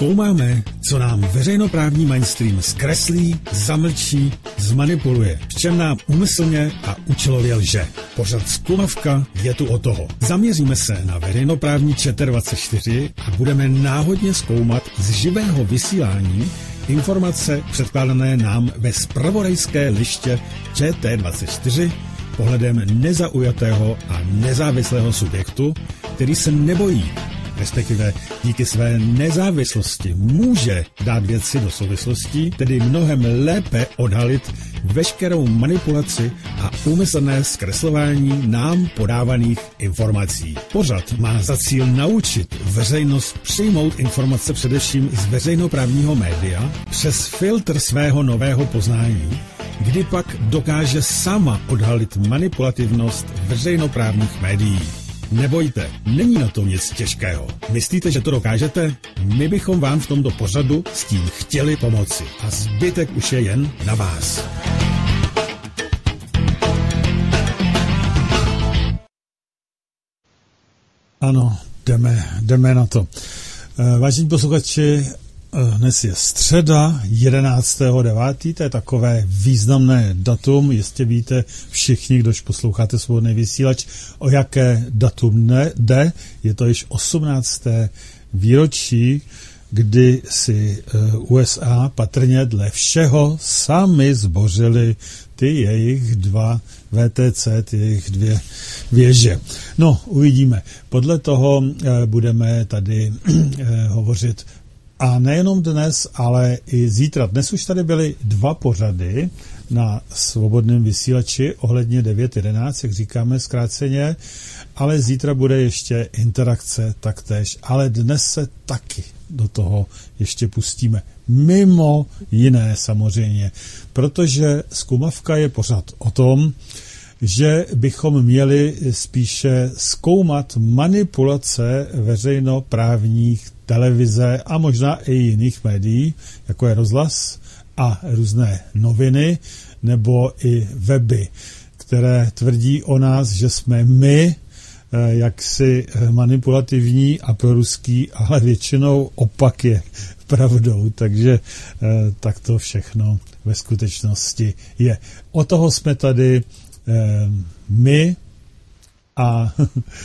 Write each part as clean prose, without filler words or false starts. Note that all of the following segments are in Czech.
Zkoumáme, co nám veřejnoprávní mainstream zkreslí, zamlčí, zmanipuluje, v čem nám úmyslně a účelově lže. Pořad Zkumavka je tu o toho. Zaměříme se na veřejnoprávní ČT24 a budeme náhodně zkoumat z živého vysílání informace předkládané nám ve zpravodajské liště ČT24 pohledem nezaujatého a nezávislého subjektu, který se nebojí, respektive díky své nezávislosti může dát věci do souvislostí, tedy mnohem lépe odhalit veškerou manipulaci a úmyslné zkreslování nám podávaných informací. Pořad má za cíl naučit veřejnost přijmout informace především z veřejnoprávního média přes filtr svého nového poznání, kdy pak dokáže sama odhalit manipulativnost veřejnoprávních médií. Nebojte, není na tom nic těžkého. Myslíte, že to dokážete? My bychom vám v tomto pořadu s tím chtěli pomoci. A zbytek už je jen na vás. Ano, jdeme na to. Vážení posluchači, dnes je středa, 11.9., to je takové významné datum, jistě víte všichni, kdož posloucháte Svobodný vysílač, o jaké datum jde, je to již 18. výročí, kdy si USA patrně dle všeho sami zbořili ty jejich dva VTC, ty jejich dvě věže. No, uvidíme. Podle toho budeme tady hovořit a nejenom dnes, ale i zítra. Dnes už tady byly dva pořady na Svobodném vysílači ohledně 9.11, jak říkáme zkráceně, ale zítra bude ještě interakce taktéž, ale dnes se taky do toho ještě pustíme. Mimo jiné samozřejmě, protože Zkumavka je pořad o tom, že bychom měli spíše zkoumat manipulace veřejnoprávních televize a možná i jiných médií, jako je rozhlas a různé noviny nebo i weby, které tvrdí o nás, že jsme my jaksi manipulativní a proruský, ale většinou opak je pravdou, takže tak to všechno ve skutečnosti je. O toho jsme tady my a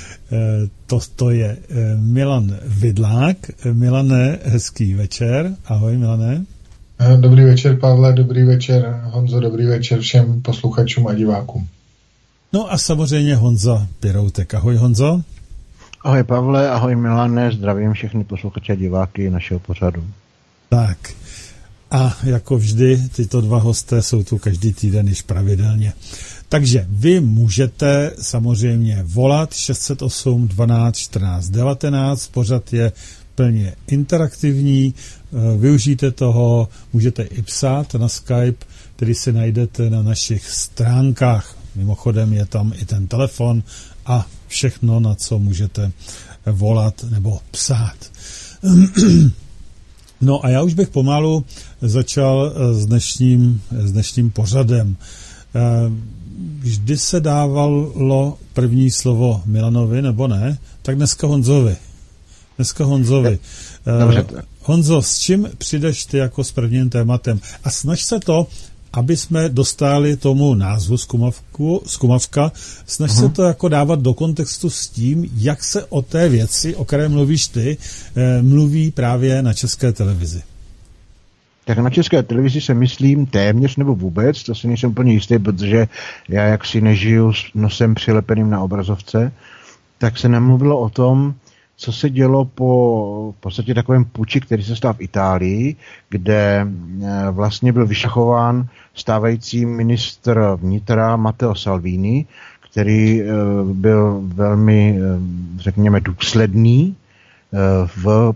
to je Milan Vidlák. Milane, hezký večer. Ahoj, Milane. Dobrý večer, Pavle, dobrý večer, Honzo, dobrý večer všem posluchačům a divákům. No a samozřejmě Honza Piroutek. Ahoj, Honzo. Ahoj, Pavle, ahoj, Milane, zdravím všechny posluchače a diváky našeho pořadu. Tak. A jako vždy, tyto dva hosté jsou tu každý týden již pravidelně. Takže vy můžete samozřejmě volat 608 12 14 19, pořad je plně interaktivní, využijte toho, můžete i psát na Skype, který si najdete na našich stránkách. Mimochodem je tam i ten telefon a všechno, na co můžete volat nebo psát. No a já už bych pomalu začal s dnešním pořadem. Vždy se dávalo první slovo Milanovi, nebo ne? Tak dneska Honzovi. Honzo, s čím přijdeš ty jako s prvním tématem? A snaž se to, aby jsme dostali tomu názvu Zkumavka, snaž se to jako dávat do kontextu s tím, jak se o té věci, o které mluvíš ty, mluví právě na České televizi. Tak na České televizi se myslím téměř nebo vůbec, to si nejsem úplně jistý, protože já jaksi nežiju s nosem přilepeným na obrazovce, tak se nemluvilo o tom, co se dělo po v podstatě takovém puči, který se stal v Itálii, kde vlastně byl vyšachován stávající ministr vnitra Matteo Salvini, který byl velmi, řekněme, důsledný v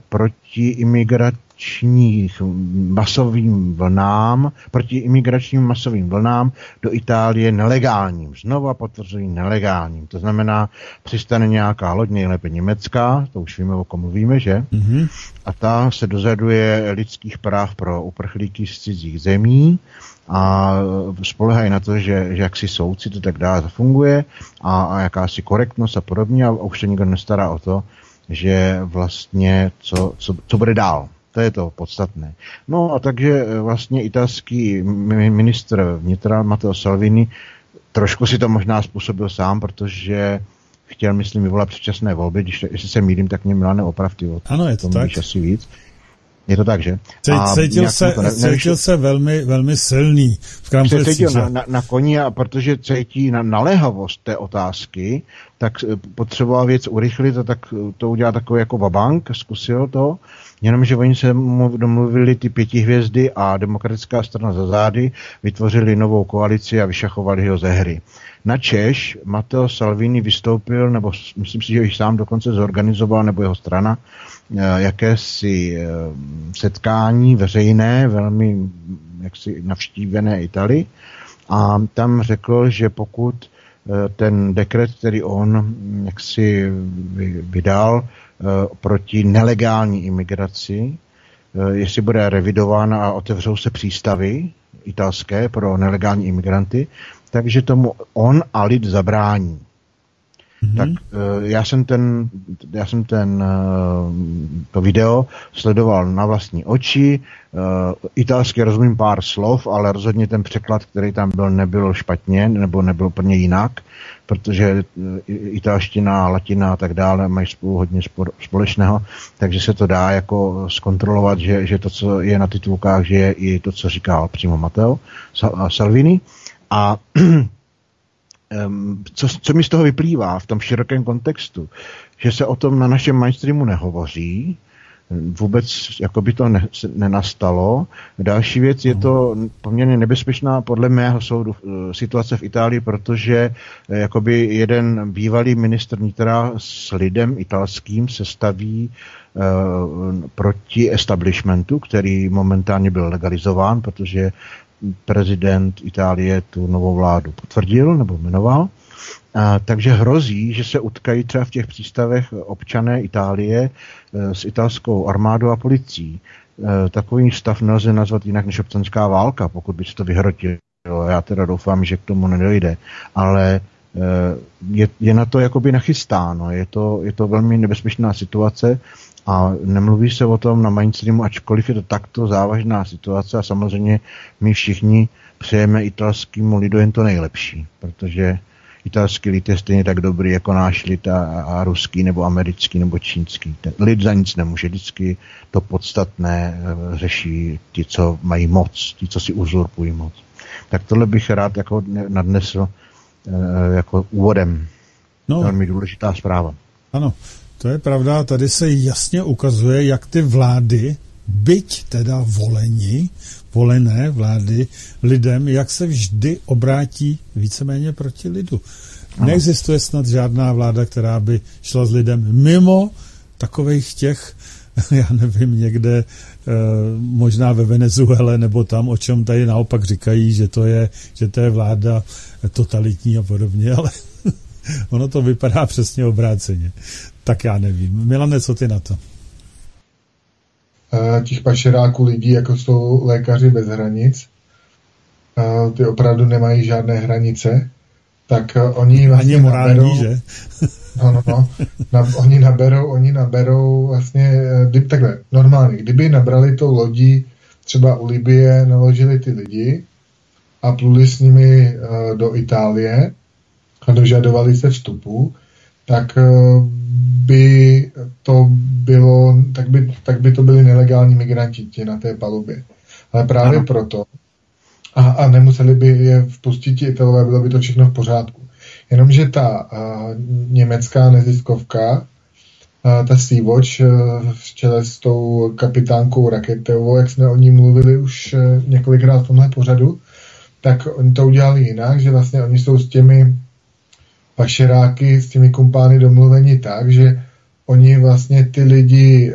protiimigračním masovým vlnám do Itálie nelegálním. Znova potvrzují nelegálním. To znamená, přistane nějaká loď, nejlépe německá, to už víme, o kom mluvíme, že? Mm-hmm. A ta se dozaduje lidských práv pro uprchlíky z cizích zemí a spolehají na to, že jaksi soudci to tak dále zafunguje a jakási korektnost a podobně a už se nikdo nestará o to, že vlastně co bude dál. To je to podstatné. No a takže vlastně italský ministr vnitra Matteo Salvini trošku si to možná způsobil sám, protože chtěl, myslím, vyvolat předčasné volby, jestli se mýlím, tak mě Milane opravdu. Ano, je to tak. Asi víc. Je to tak, že? Cítil se velmi, velmi silný. Cítil na koni, a protože cítí na naléhavost té otázky, tak potřeboval věc urychlit a tak to udělal takový jako vabank, zkusil to, jenomže oni se domluvili ty 5 hvězdy a demokratická strana za zády, vytvořili novou koalici a vyšachovali ho ze hry. Načež Matteo Salvini vystoupil, nebo myslím si, že již sám dokonce zorganizoval, nebo jeho strana, jakési setkání veřejné, velmi jaksi navštívené Itálii, a tam řekl, že pokud ten dekret, který on jaksi vydal proti nelegální imigraci, jestli bude revidován a otevřou se přístavy italské pro nelegální imigranty, takže tomu on a lid zabrání. Mm-hmm. Tak já jsem to video sledoval na vlastní oči, italsky rozumím pár slov, ale rozhodně ten překlad, který tam byl, nebyl špatně, nebo nebyl úplně jinak, protože italština, latina a tak dále mají spolu hodně společného, takže se to dá jako zkontrolovat, že to, co je na titulkách, že je i to, co říkal přímo Matteo Salvini. A co mi z toho vyplývá v tom širokém kontextu, že se o tom na našem mainstreamu nehovoří, vůbec jako by to nenastalo. Další věc, je to poměrně nebezpečná podle mého soudu situace v Itálii, protože jakoby jeden bývalý ministr vnitra s lidem italským se staví proti establishmentu, který momentálně byl legalizován, protože prezident Itálie tu novou vládu potvrdil nebo jmenoval. Takže hrozí, že se utkají třeba v těch přístavech občané Itálie s italskou armádou a policií. Takový stav nelze nazvat jinak než občanská válka, pokud by se to vyhrotilo. Já teda doufám, že k tomu nedojde. Ale je na to jakoby nachystáno. Je to velmi nebezpečná situace a nemluví se o tom na mainstreamu, ačkoliv je to takto závažná situace a samozřejmě my všichni přejeme italskému lidu jen to nejlepší, protože italský lid je stejně tak dobrý jako náš lid a ruský nebo americký nebo čínský. Ten lid za nic nemůže, vždycky to podstatné řeší ti, co mají moc, ti, co si uzurpují moc. Tak tohle bych rád jako nadnesl jako úvodem. Velmi důležitá zpráva. Ano, to je pravda. Tady se jasně ukazuje, jak ty vlády, byť teda volené vlády lidem, jak se vždy obrátí víceméně proti lidu. Ano. Neexistuje snad žádná vláda, která by šla s lidem mimo takových těch, já nevím, někde možná ve Venezuele nebo tam, o čem tady naopak říkají, že to je vláda totalitní a podobně, ale ono to vypadá přesně obráceně. Tak já nevím. Milane, co ty na to? Těch pašeráků lidí, jako jsou lékaři bez hranic, ty opravdu nemají žádné hranice, tak oni vlastně ani morální, naberou, že? Oni naberou vlastně, takhle, normálně, kdyby nabrali tou lodí třeba u Libye, naložili ty lidi a pluli s nimi do Itálie a dožadovali se vstupu, tak by to bylo, tak by to byli nelegální migranti na té palubě. Ale právě proto a nemuseli by je vpustit ti Italové, bylo by to všechno v pořádku. Jenomže ta německá neziskovka, ta Sea-Watch v čele s tou kapitánkou Raketovou, jak jsme o ní mluvili už několikrát v tomhle pořadu, tak oni to udělali jinak, že vlastně oni jsou s těmi pašeráky, s těmi kumpány domluveni tak, že oni vlastně ty lidi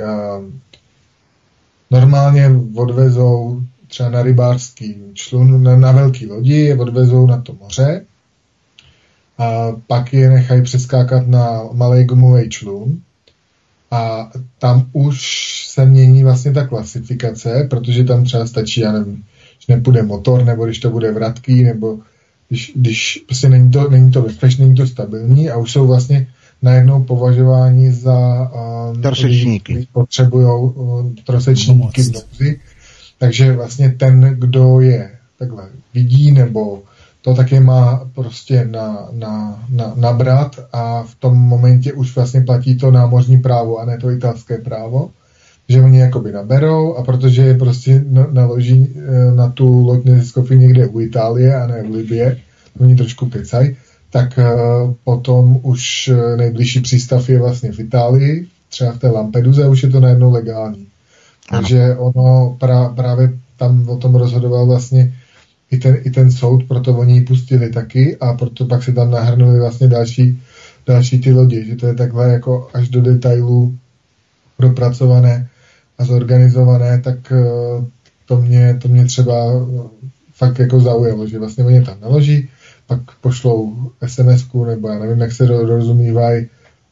normálně odvezou třeba na rybářský člun, na velký lodi, je odvezou na to moře a pak je nechají přeskákat na malej gumový člun a tam už se mění vlastně ta klasifikace, protože tam třeba stačí, já nevím, když nepůjde motor, nebo když to bude vratký, nebo když prostě není to bezpečné, není to stabilní a už jsou vlastně najednou považováni za trosečníky potřebují trosečníky v nouzi. Takže vlastně ten, kdo je takhle vidí, nebo to taky má prostě nabrat a v tom momentě už vlastně platí to námořní právo a ne to italské právo, že oni jakoby naberou a protože je prostě naloží na tu loď neziskovky někde u Itálie a ne v Libye, oni trošku kecají, tak potom už nejbližší přístav je vlastně v Itálii, třeba v té Lampeduze, už je to najednou legální. Takže ono právě tam o tom rozhodoval vlastně i ten soud, proto oni ji pustili taky a proto pak se tam nahrnuli vlastně další ty lodi, že to je takhle jako až do detailů propracované a zorganizované, tak to mě třeba fakt jako zaujalo, že vlastně oni tam naloží, pak pošlou SMS-ku, nebo já nevím, jak se rozumívají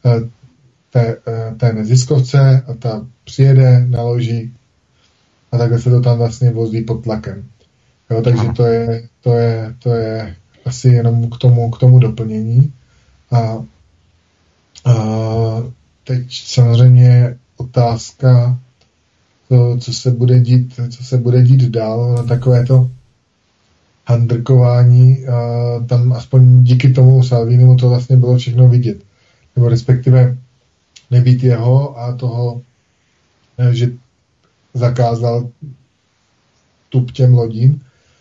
té neziskovce a ta přijede, naloží a takhle se to tam vlastně vozí pod tlakem. Jo, takže to je asi jenom k tomu doplnění. A teď samozřejmě otázka, co se bude dít dál, no, takové to handrkování, tam aspoň díky tomu Salvinimu to vlastně bylo všechno vidět. Nebo respektive nebýt jeho a toho, že zakázal tup těm lodím,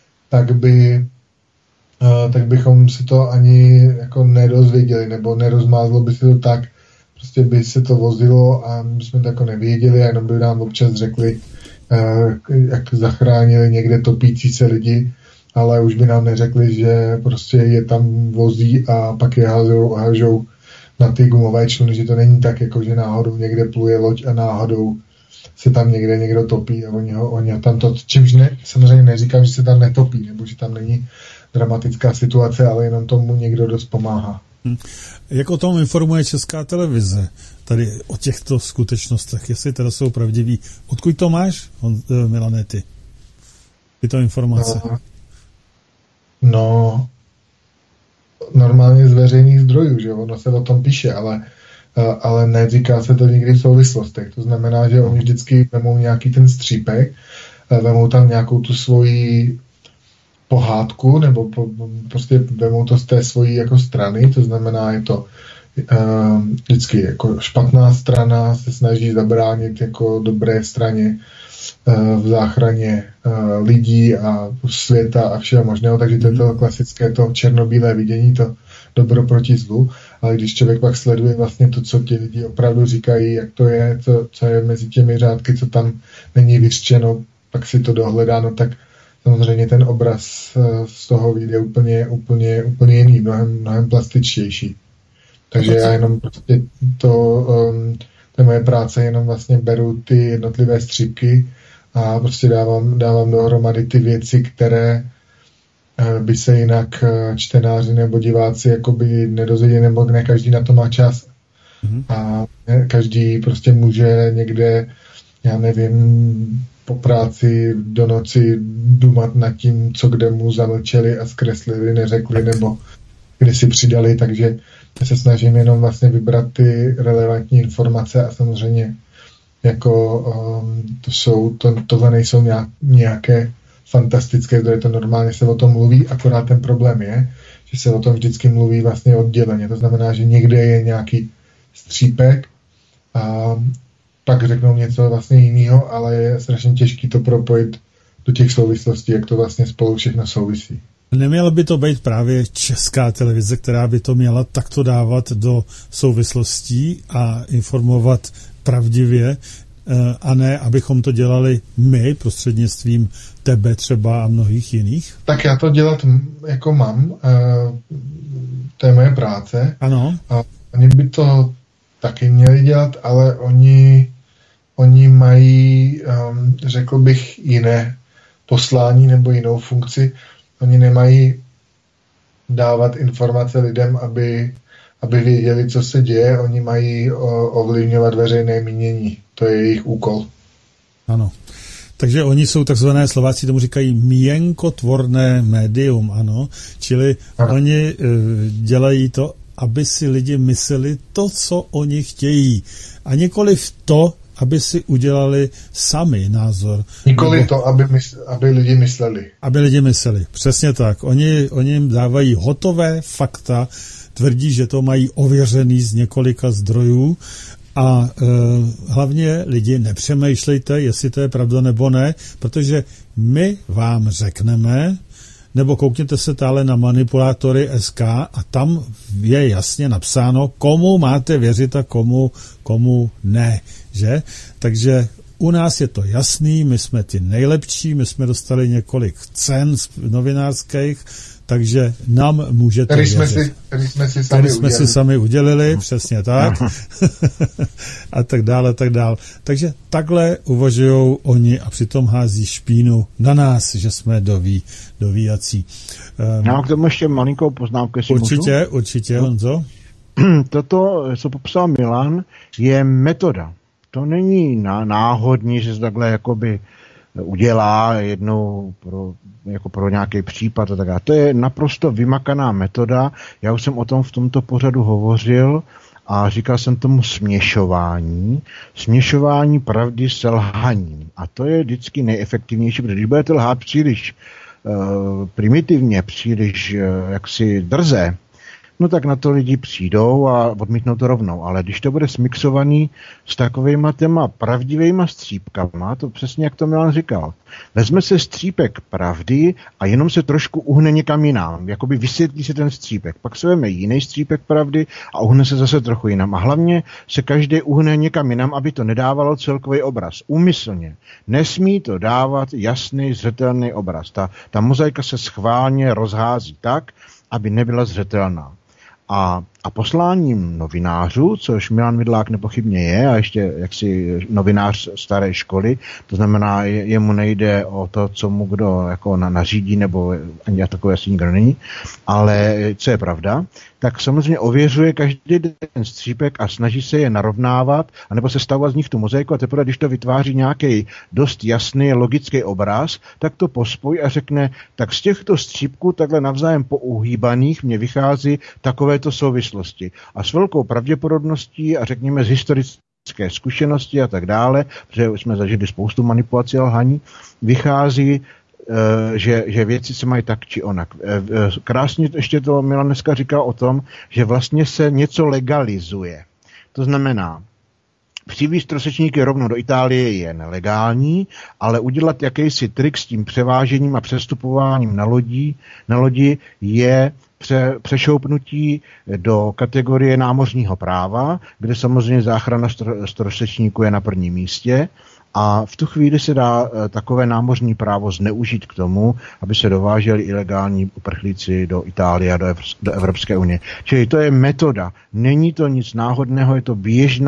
tak bychom si to ani jako nedozvěděli, nebo nerozmázlo by se to tak, prostě by se to vozilo a my jsme to jako nevěděli a jenom by nám občas řekli, jak zachránili někde topící se lidi, ale už by nám neřekli, že prostě je tam vozí a pak je hážou na ty gumové čluny, že to není tak, jako že náhodou někde pluje loď a náhodou se tam někde někdo topí a oni ho tam to, čímž samozřejmě neříkám, že se tam netopí, nebo že tam není dramatická situace, ale jenom tomu někdo dost pomáhá. Jak o tom informuje Česká televize, tady o těchto skutečnostech, jestli teda jsou pravdiví? Odkud to máš, Milane, ty? Tyto informace? No, normálně z veřejných zdrojů, že ono se o tom píše, ale neříká se to nikdy v souvislostech. To znamená, že oni vždycky vemou nějaký ten střípek, vemou tam nějakou tu svoji pohádku, nebo prostě vemou to z té svojí jako strany, to znamená, je to vždycky jako špatná strana, se snaží zabránit jako dobré straně v záchraně lidí a světa a všeho možného, takže to je to klasické to černobílé vidění, to dobro proti zlu, ale když člověk pak sleduje vlastně to, co ti lidi opravdu říkají, jak to je, co je mezi těmi řádky, co tam není vyřčeno, pak si to dohledá, no tak samozřejmě ten obraz z toho vyjde úplně jiný, mnohem plastičtější. Takže já jenom prostě to moje práce, jenom vlastně beru ty jednotlivé střípky a prostě dávám dohromady ty věci, které by se jinak čtenáři nebo diváci jakoby nedozvěděli, nebo ne každý na to má čas. A každý prostě může někde, já nevím, po práci do noci dumat nad tím, co kde mu zamlčeli a zkreslili, neřekli, nebo kde si přidali, takže já se snažím jenom vlastně vybrat ty relevantní informace a samozřejmě jako tohle nejsou nějaké fantastické zdroje, to normálně se o tom mluví, akorát ten problém je, že se o tom vždycky mluví vlastně odděleně, to znamená, že někde je nějaký střípek a pak řeknou něco vlastně jiného, ale je strašně těžký to propojit do těch souvislostí, jak to vlastně spolu všechno souvisí. Neměla by to být právě Česká televize, která by to měla takto dávat do souvislostí a informovat pravdivě, a ne, abychom to dělali my prostřednictvím tebe třeba a mnohých jiných? Tak já to dělat jako mám, to je moje práce. Ano. A oni by to taky měli dělat, ale oni mají, řekl bych, jiné poslání nebo jinou funkci. Oni nemají dávat informace lidem, aby věděli, co se děje. Oni mají ovlivňovat veřejné mínění. To je jejich úkol. Ano. Takže oni jsou takzvané, Slováci tomu říkají míjenkotvorné médium, ano. Čili ano. Oni dělají to, aby si lidi mysleli to, co oni chtějí. A nikoliv to, aby si udělali sami názor. Nikoliv to, aby lidi mysleli. Aby lidi mysleli, přesně tak. Oni jim dávají hotové fakta, tvrdí, že to mají ověřený z několika zdrojů a hlavně lidi nepřemýšlejte, jestli to je pravda nebo ne, protože my vám řekneme, nebo koukněte se tále na Manipulátory SK a tam je jasně napsáno, komu máte věřit a komu ne, že? Takže u nás je to jasný, my jsme ty nejlepší, my jsme dostali několik cen novinářských, takže nám můžete věřit. Který jsme si sami udělili, přesně tak. A tak dále, tak dále. Takže takhle uvažujou oni a přitom hází špínu na nás, že jsme dovíjací. Já mám k tomu ještě malinkou poznámku, jestli Určitě, Honzo. Toto, co popsal Milan, je metoda. To není náhodný, že se takhle jakoby udělá jednou pro nějaký případ a tak dále. To je naprosto vymakaná metoda. Já už jsem o tom v tomto pořadu hovořil a říkal jsem tomu směšování pravdy s lhaním. A to je vždycky nejefektivnější, protože když budete lhát příliš primitivně, příliš jaksi drze, no tak na to lidi přijdou a odmítnou to rovnou. Ale když to bude smixovaný s takovejma těma pravdivejma střípkama, to přesně jak to Milan říkal, vezme se střípek pravdy a jenom se trošku uhne někam jinam. Jakoby vysvětlí se ten střípek. Pak se veme jiný střípek pravdy a uhne se zase trochu jinam. A hlavně se každý uhne někam jinam, aby to nedávalo celkový obraz. Úmyslně. Nesmí to dávat jasný, zřetelný obraz. Ta mozaika se schválně rozhází tak, aby nebyla zřetelná. A posláním novinářů, což Milan Vidlák nepochybně je, a ještě jaksi novinář staré školy, to znamená, jemu nejde o to, co mu kdo jako nařídí, nebo ani takové asi nikdo není, ale co je pravda, tak samozřejmě ověřuje každý den střípek a snaží se je narovnávat, anebo se stavovat z nich tu mozaiku a teprve, když to vytváří nějaký dost jasný logický obraz, tak to pospojí a řekne, tak z těchto střípků takhle navzájem pouhýbaných mě vychází takovéto souvislosti. A s velkou pravděpodobností a řekněme z historické zkušenosti a tak dále, protože jsme zažili spoustu manipulací a lhaní, vychází, že věci se mají tak či onak. Krásně ještě to Milan dneska říkal o tom, že vlastně se něco legalizuje. To znamená, přivízt trosečníky rovnou do Itálie je nelegální, ale udělat jakýsi trik s tím převážením a přestupováním na lodi je přešoupnutí do kategorie námořního práva, kde samozřejmě záchrana trosečníků je na prvním místě. A v tu chvíli se dá takové námořní právo zneužít k tomu, aby se dováželi ilegální uprchlíci do Itálie a do Evropské unie. Čili to je metoda. Není to nic náhodného, je to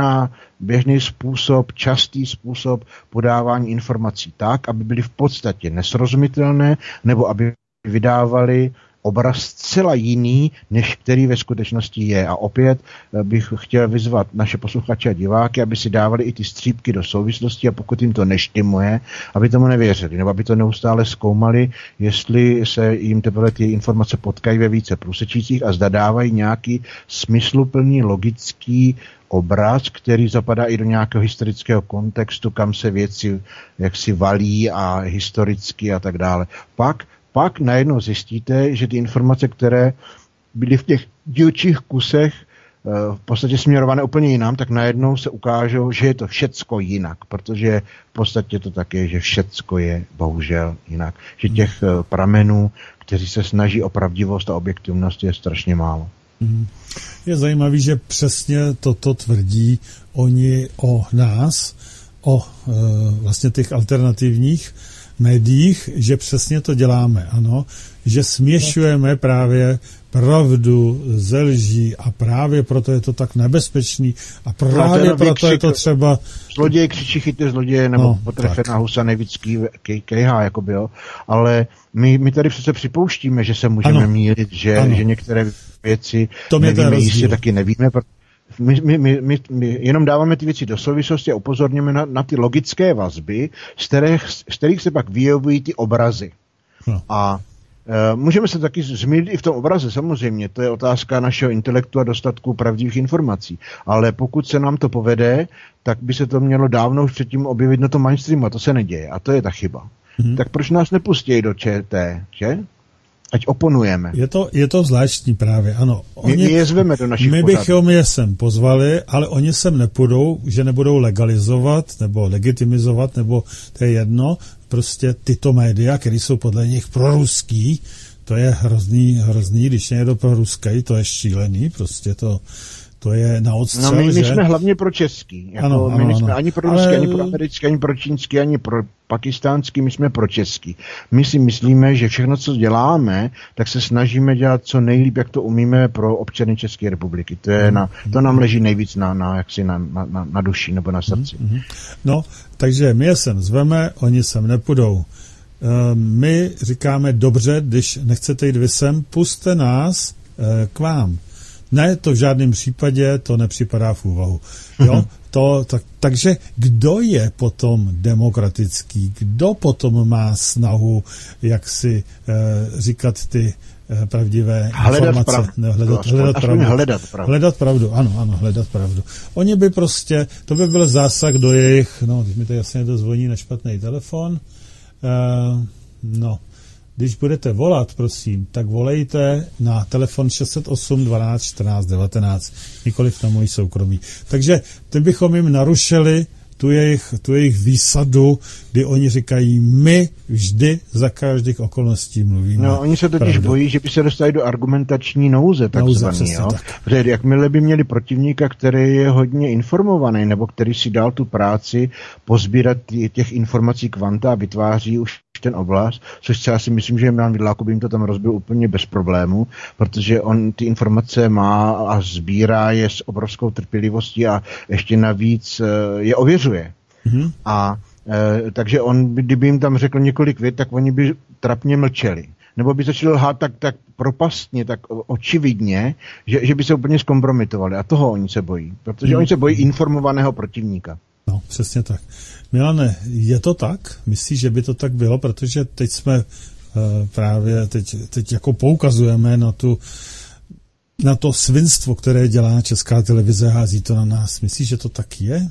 běžný způsob, častý způsob podávání informací tak, aby byly v podstatě nesrozumitelné, nebo aby vydávali obraz zcela jiný, než který ve skutečnosti je. A opět bych chtěl vyzvat naše posluchače a diváky, aby si dávali i ty střípky do souvislosti a pokud jim to neštimuje, aby tomu nevěřili, nebo aby to neustále zkoumali, jestli se jim teprve ty informace potkají ve více průsečících a zda dávají nějaký smysluplný, logický obraz, který zapadá i do nějakého historického kontextu, kam se věci jaksi valí a historicky a tak dále. Pak najednou zjistíte, že ty informace, které byly v těch dílčích kusech v podstatě směrované úplně jinam, tak najednou se ukážou, že je to všecko jinak, protože v podstatě to tak je, že všecko je bohužel jinak. Že těch pramenů, kteří se snaží o pravdivost a objektivnost, je strašně málo. Je zajímavý, že přesně toto tvrdí oni o nás, o vlastně těch alternativních médiích, že přesně to děláme, ano, že směšujeme právě pravdu ze lží a právě proto je to tak nebezpečný a právě proto je to třeba... Zloděj křičí chyťte zloděje, nebo potrefená husa nejvíc kejhá, jakoby, jo. Ale my tady přece připouštíme, že se můžeme mýlit, že některé věci nevíme jistě, taky nevíme, my jenom dáváme ty věci do souvislosti a upozorněme na ty logické vazby, z kterých se pak vyjevují ty obrazy. A Můžeme se taky zmínit i v tom obraze, samozřejmě, to je otázka našeho intelektu a dostatku pravdivých informací, ale pokud se nám to povede, tak by se to mělo dávno už předtím objevit na tom mainstreamu a to se neděje a to je ta chyba. Tak proč nás nepustí do ČT, že? Ať oponujeme. Je to zvláštní právě, ano. My je zveme do našich pořadů. My bychom je sem pozvali, ale oni sem nepůjdou, že nebudou legalizovat, nebo legitimizovat, nebo to je jedno, prostě tyto média, které jsou podle nich proruský, to je hrozný, když někdo proruský, to je šílený, prostě to je na odstřel, no my jsme hlavně pro český. Jako my nejsme ani pro ruský, ani pro americký, ani pro čínský, ani pro pakistánský, my jsme pro český. My si myslíme, že všechno, co děláme, tak se snažíme dělat co nejlíp, jak to umíme pro občany České republiky. To nám leží nejvíc na duši nebo na srdci. No, takže my je sem zveme, oni sem nepůjdou. My říkáme, dobře, když nechcete jít vy sem, pusťte nás k vám. Ne, to v žádném případě, to nepřipadá v úvahu. Jo? Takže kdo je potom demokratický? Kdo potom má snahu, jak si říkat ty pravdivé informace? Hledat pravdu. Ano, hledat pravdu. Oni by prostě, to by byl zásah do jejich, když mi to jasně dozvoní na špatný telefon, když budete volat, prosím, tak volejte na telefon 608 12 14 19, nikoliv na můj soukromí. Takže tím bychom jim narušili tu jejich výsadu, kdy oni říkají, my vždy za každých okolností mluvíme. No, oni se totiž bojí, že by se dostali do argumentační nouze, takzvaný. Protože jakmile by měli protivníka, který je hodně informovaný, nebo který si dal tu práci pozbírat těch informací kvanta a vytváří už ten oblast, což já si myslím, že Jan Vidláko by jim to tam rozbil úplně bez problému, protože on ty informace má a sbírá je s obrovskou trpělivostí a ještě navíc je ověřuje. A takže on, kdyby jim tam řekl několik vět, tak oni by trapně mlčeli. Nebo by začali lhát tak propastně, tak očividně, že by se úplně zkompromitovali. A toho oni se bojí. Protože oni se bojí informovaného protivníka. No, přesně tak. Milane, je to tak? Myslíš, že by to tak bylo? Protože teď jsme právě, teď jako poukazujeme na to svinstvo, které dělá Česká televize, hází to na nás. Myslíš, že to tak je?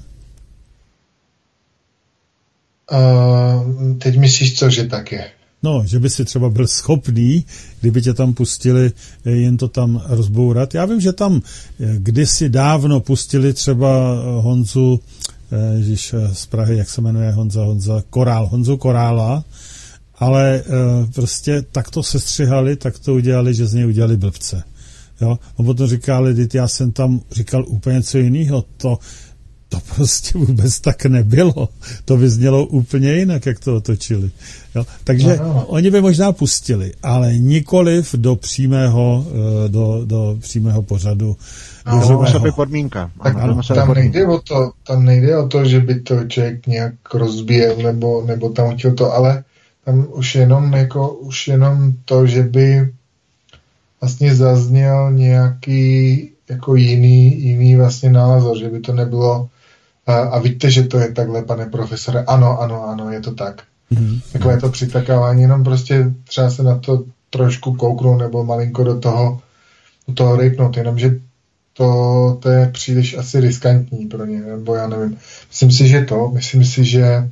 Teď myslíš co, že tak je? No, že by si třeba byl schopný, kdyby tě tam pustili, jen to tam rozbourat. Já vím, že tam kdysi dávno pustili třeba Honzu z Prahy, jak se jmenuje Honzu Korála, ale prostě tak to sestřihali, tak to udělali, že z něj udělali blbce. Jo? A potom říkali, já jsem tam říkal úplně něco jiného, to prostě vůbec tak nebylo. To vyznělo úplně jinak, jak to otočili. Jo? Takže oni by možná pustili, ale nikoliv do přímého pořadu. To je podmínka. Tam nejde o to, že by to člověk nějak rozbíjel nebo tam chtěl to, ale tam už jenom to, že by vlastně zazněl nějaký jako jiný vlastně názor, že by to nebylo a víte, že to je takhle, pane profesore, ano, je to tak. Takové to přitakávání, jenom prostě třeba se na to trošku kouknout nebo malinko do toho rejpnout, jenomže to je příliš asi riskantní pro ně, nebo já nevím. Myslím si, že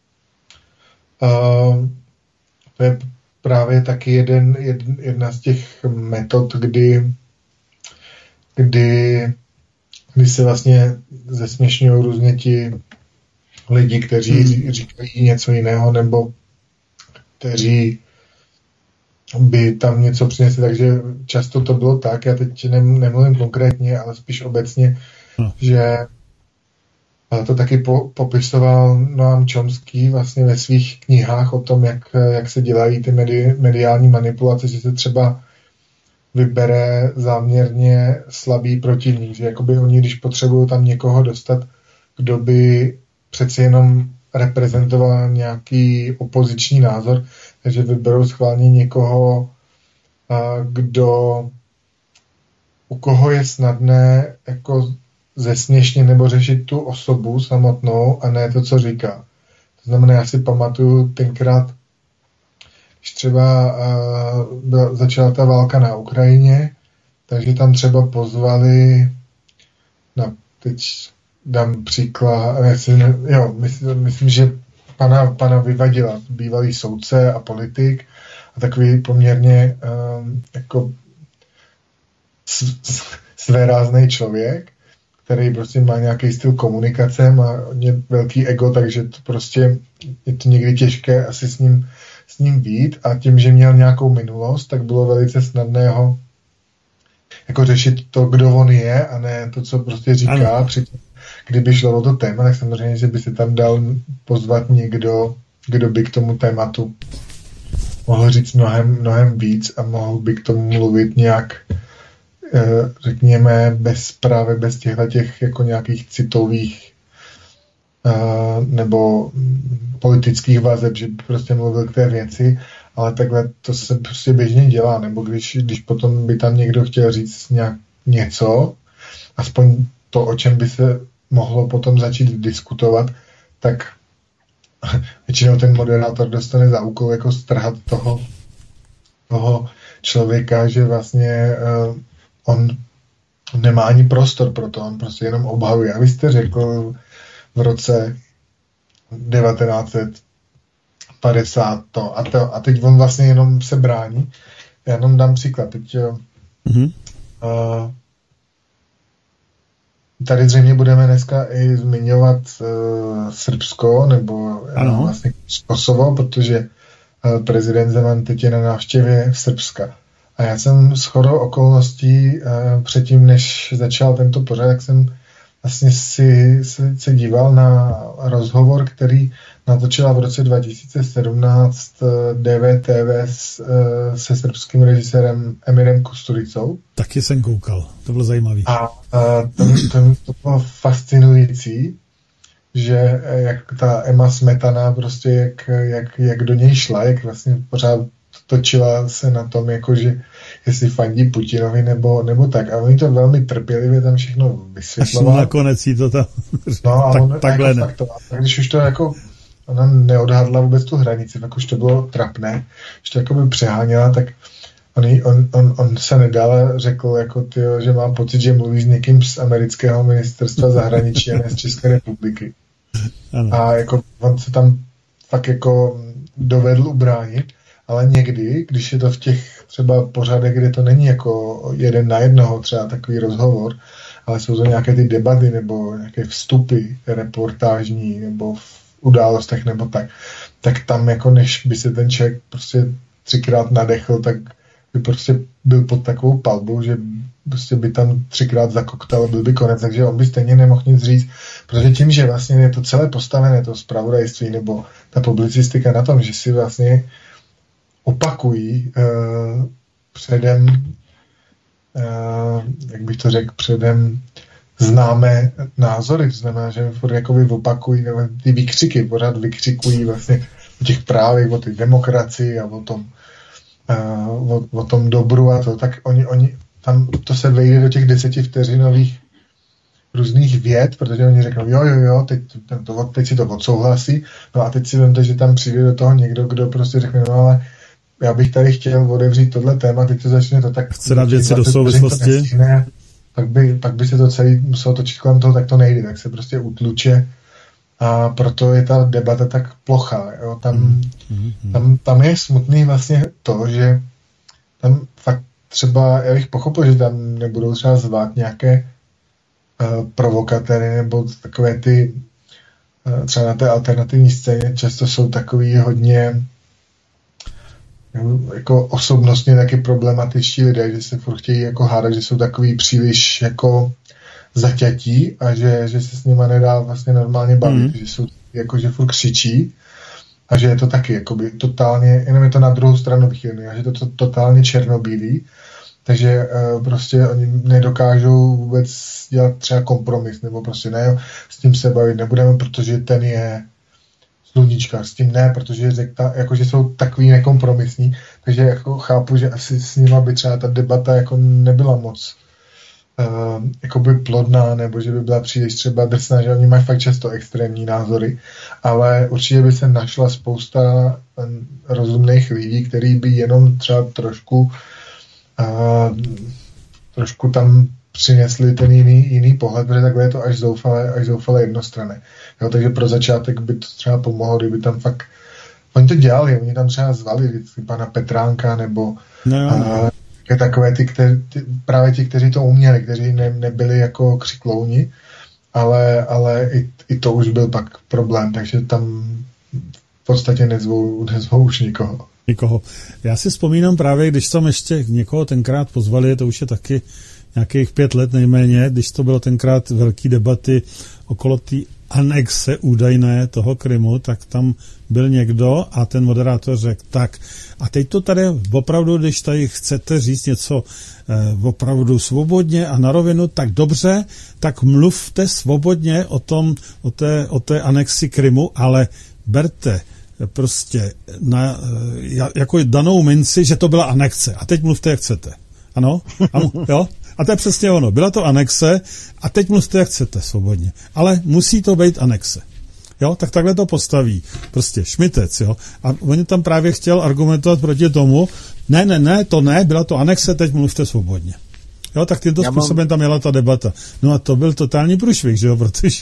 to je právě taky jedna z těch metod, kdy se vlastně zesměšňují různě ti lidi, kteří říkají něco jiného, nebo kteří by tam něco přinesli, takže často to bylo tak, já teď nemluvím konkrétně, ale spíš obecně, že to taky popisoval Noam Chomsky vlastně ve svých knihách o tom, jak se dělají ty mediální manipulace, že se třeba vybere záměrně slabý protivník, že jakoby oni, když potřebují tam někoho dostat, kdo by přeci jenom reprezentoval nějaký opoziční názor, takže vyberou schválně někoho, u koho je snadné jako zesměšnit nebo řešit tu osobu samotnou a ne to, co říká. To znamená, já si pamatuju tenkrát, když třeba začala ta válka na Ukrajině, takže tam třeba pozvali, teď dám příklad, myslím, že pana Vyvadila, bývalý soudce a politik a takový poměrně jako svéráznej člověk, který prostě má nějaký styl komunikace, má velký ego, takže to prostě je to někdy těžké asi s ním být a tím, že měl nějakou minulost, tak bylo velice snadné ho jako řešit to, kdo on je a ne to, co prostě říká. Přitom, kdyby šlo o to téma, tak samozřejmě, že by se tam dal pozvat někdo, kdo by k tomu tématu mohl říct mnohem víc a mohl by k tomu mluvit nějak, řekněme, bez těch jako nějakých citových nebo politických vazeb, že by prostě mluvil k té věci, ale takhle to se prostě běžně dělá, nebo když potom by tam někdo chtěl říct něco, aspoň to, o čem by se mohlo potom začít diskutovat, tak většinou ten moderátor dostane za úkol jako strhat toho člověka, že vlastně on nemá ani prostor pro to, on prostě jenom obhajuje. A vy jste řekl v roce 1950 to a teď on vlastně jenom se brání. Já jenom dám příklad. Teď tady zřejmě budeme dneska i zmiňovat Srbsko nebo vlastně Kosovo, protože prezident Zeman teď je na návštěvě v Srbska. A já jsem shodou okolností předtím, než začal tento pořad, tak jsem vlastně se díval na rozhovor, který natočila v roce 2017 DVTV se srbským režisérem Emirem Kusturicou. Taky jsem koukal, to bylo zajímavý. A to bylo fascinující, že jak ta Ema Smetana prostě jak do něj šla, jak vlastně pořád točila se na tom, jakože jestli fandí Putinovi nebo tak. A oni to velmi trpělivě tam všechno vysvětlovali. Až nakonec jí to tam takhle ne. Tak když už to jako ona neodhadla vůbec tu hranici, tak už to bylo trapné, že to jako by přeháněla, tak on se nedal řekl, jako že má pocit, že mluví s někým z amerického ministerstva zahraničí a ne z České republiky. Ano. A jako on se tam fakt jako dovedl ubránit, ale někdy, když je to v těch třeba pořadech, kde to není jako jeden na jednoho třeba takový rozhovor, ale jsou to nějaké ty debaty nebo nějaké vstupy reportážní nebo v událostech nebo tak tam jako než by se ten člověk prostě 3krát nadechl, tak by prostě byl pod takovou palbou, že prostě by tam 3krát zakoktal a byl by konec, takže on by stejně nemohl nic říct, protože tím, že vlastně je to celé postavené, to zpravodajství nebo ta publicistika na tom, že si vlastně opakují předem, jak bych to řekl, předem známé názory, to znamená, že jakoby opakují ty výkřiky, pořád vykřikují vlastně o těch právech, o té demokracii a o tom dobru a to, tak oni tam to se vejde do těch 10vteřinových různých vět, protože oni řeknou, jo, teď si to odsouhlasí, no a teď si vemte, že tam přijde do toho někdo, kdo prostě řekne, no ale já bych tady chtěl otevřít tohle téma, teď to začne to tak... Chce dát věci do souvislosti. Pak by se to celý muselo točit kolem toho, tak to nejde, tak se prostě utluče a proto je ta debata tak plochá. Jo? Tam je smutný vlastně to, že tam fakt třeba, já bych pochopil, že tam nebudou třeba zvát nějaké provokatéry nebo takové ty třeba na té alternativní scéně často jsou takový hodně jako osobnostně taky problematičtí lidé, že se furt chtějí jako hádat, že jsou takový příliš jako zaťatí a že se s nima nedá vlastně normálně bavit, že jsou jako, že furt křičí a že je to taky jakoby totálně, jenom je to na druhou stranu vychylný a že to totálně černobílý, takže prostě oni nedokážou vůbec dělat třeba kompromis, nebo prostě ne, s tím se bavit nebudeme, protože ten je sluníčka, s tím ne, protože jakože jsou takový nekompromisní, takže jako chápu, že asi s nima by třeba ta debata jako nebyla moc jakoby plodná, nebo že by byla příliš třeba drsná, že oni mají fakt často extrémní názory, ale určitě by se našla spousta rozumných lidí, kteří by jenom třeba trošku tam přinesli ten jiný pohled, protože takhle je to až zoufale jednostranné. Jo, takže pro začátek by to třeba pomohlo, kdyby tam fakt oni to dělali, oni tam třeba zvali vždycky pana Petránka nebo takové právě ti, kteří to uměli, kteří nebyli jako křiklouni, ale i to už byl pak problém, takže tam v podstatě nezvou už nikoho. Já si vzpomínám právě, když tam ještě někoho tenkrát pozvali, to už je taky nějakých 5 let nejméně, když to bylo tenkrát velký debaty okolo té anexe údajné toho Krymu, tak tam byl někdo a ten moderátor řekl tak. A teď to tady opravdu, když tady chcete říct něco opravdu svobodně a na rovinu, tak dobře, tak mluvte svobodně o té anexi Krymu, ale berte prostě jako danou minci, že to byla anexe. A teď mluvte, jak chcete. Ano, jo? A to je přesně ono. Byla to anexe a teď mluvte, jak chcete, svobodně. Ale musí to být anexe. Jo, tak takhle to postaví. Prostě šmitec, jo. A on tam právě chtěl argumentovat proti tomu, ne, to ne, byla to anexe, teď mluvte svobodně. Jo, tak tímto způsobem tam jela ta debata. No a to byl totální průšvih, že jo, protože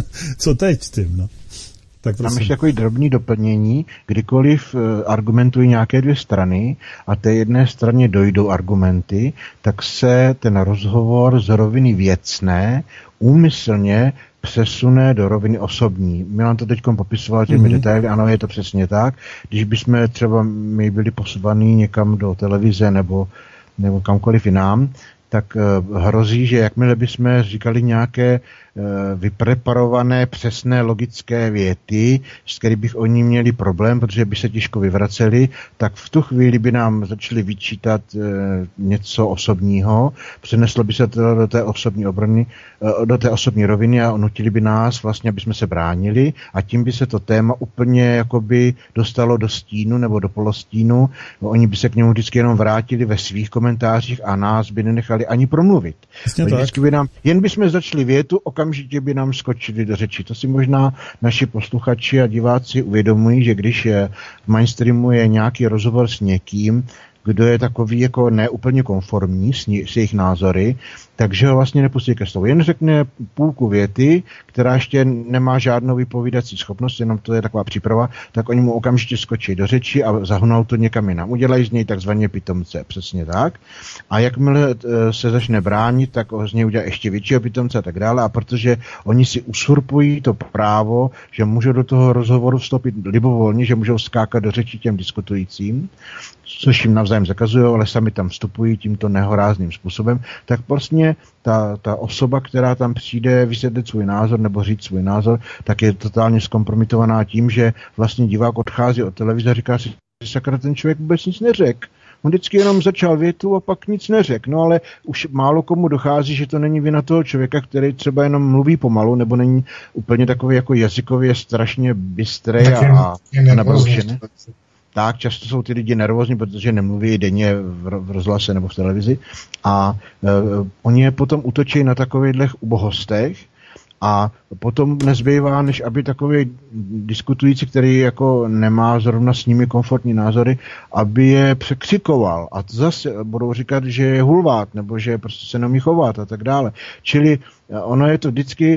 co teď tím, no. Tak tam ještě takový drobný doplnění, kdykoliv argumentují nějaké 2 strany a té jedné straně dojdou argumenty, tak se ten rozhovor z roviny věcné úmyslně přesune do roviny osobní. Milan to teď popisoval těmi detaily, ano, je to přesně tak. Když bychom třeba my byli posvaný někam do televize nebo kamkoliv jinam, tak hrozí, že jakmile bychom říkali nějaké vypreparované, přesné, logické věty, s kterými bych oni měli problém, protože by se těžko vyvraceli, tak v tu chvíli by nám začali vyčítat něco osobního, přeneslo by se to do té osobní obrany, do té osobní roviny a nutili by nás vlastně, aby jsme se bránili a tím by se to téma úplně jakoby dostalo do stínu nebo do polostínu. Oni by se k němu vždycky jenom vrátili ve svých komentářích a nás by nenechali ani promluvit. Vždycky by nám, jen bychom začali větu, okamžitě by nám skočili do řeči. To si možná naši posluchači a diváci uvědomují, že když v mainstreamu je nějaký rozhovor s někým, kdo je takový jako neúplně konformní s jejich názory, takže ho vlastně nepustí ke slovu. Jen řekne půlku věty, která ještě nemá žádnou vypovídací schopnost, jenom to je taková příprava, tak oni mu okamžitě skočí do řeči a zahnou to někam jinam. Udělají z něj takzvaně pitomce, přesně tak. A jakmile se začne bránit, tak z něj udělá ještě většího pitomce a tak dále. A protože oni si usurpují to právo, že můžou do toho rozhovoru vstoupit libovolně, že můžou skákat do řeči těm diskutujícím, což jim navzájem zakazují, ale sami tam vstupují tímto nehorázným způsobem, tak prostě ta osoba, která tam přijde vysvětlit svůj názor nebo říct svůj názor, tak je totálně zkompromitovaná tím, že vlastně divák odchází od televize a říká si, sakra, ten člověk vůbec nic neřekl. On vždycky jenom začal větu a pak nic neřekl. No ale už málo komu dochází, že to není vina toho člověka, který třeba jenom mluví pomalu, nebo není úplně takový jako jazykově strašně bystrý a nabroušený. Tak, často jsou ty lidi nervózní, protože nemluví denně v rozhlase nebo v televizi a oni je potom útočí na takových ubohostech a potom nezbývá, než aby takový diskutující, který jako nemá zrovna s nimi komfortní názory, aby je překřikoval a to zase budou říkat, že je hulvát nebo že prostě se nemí chovat a tak dále. Čili ono je to vždycky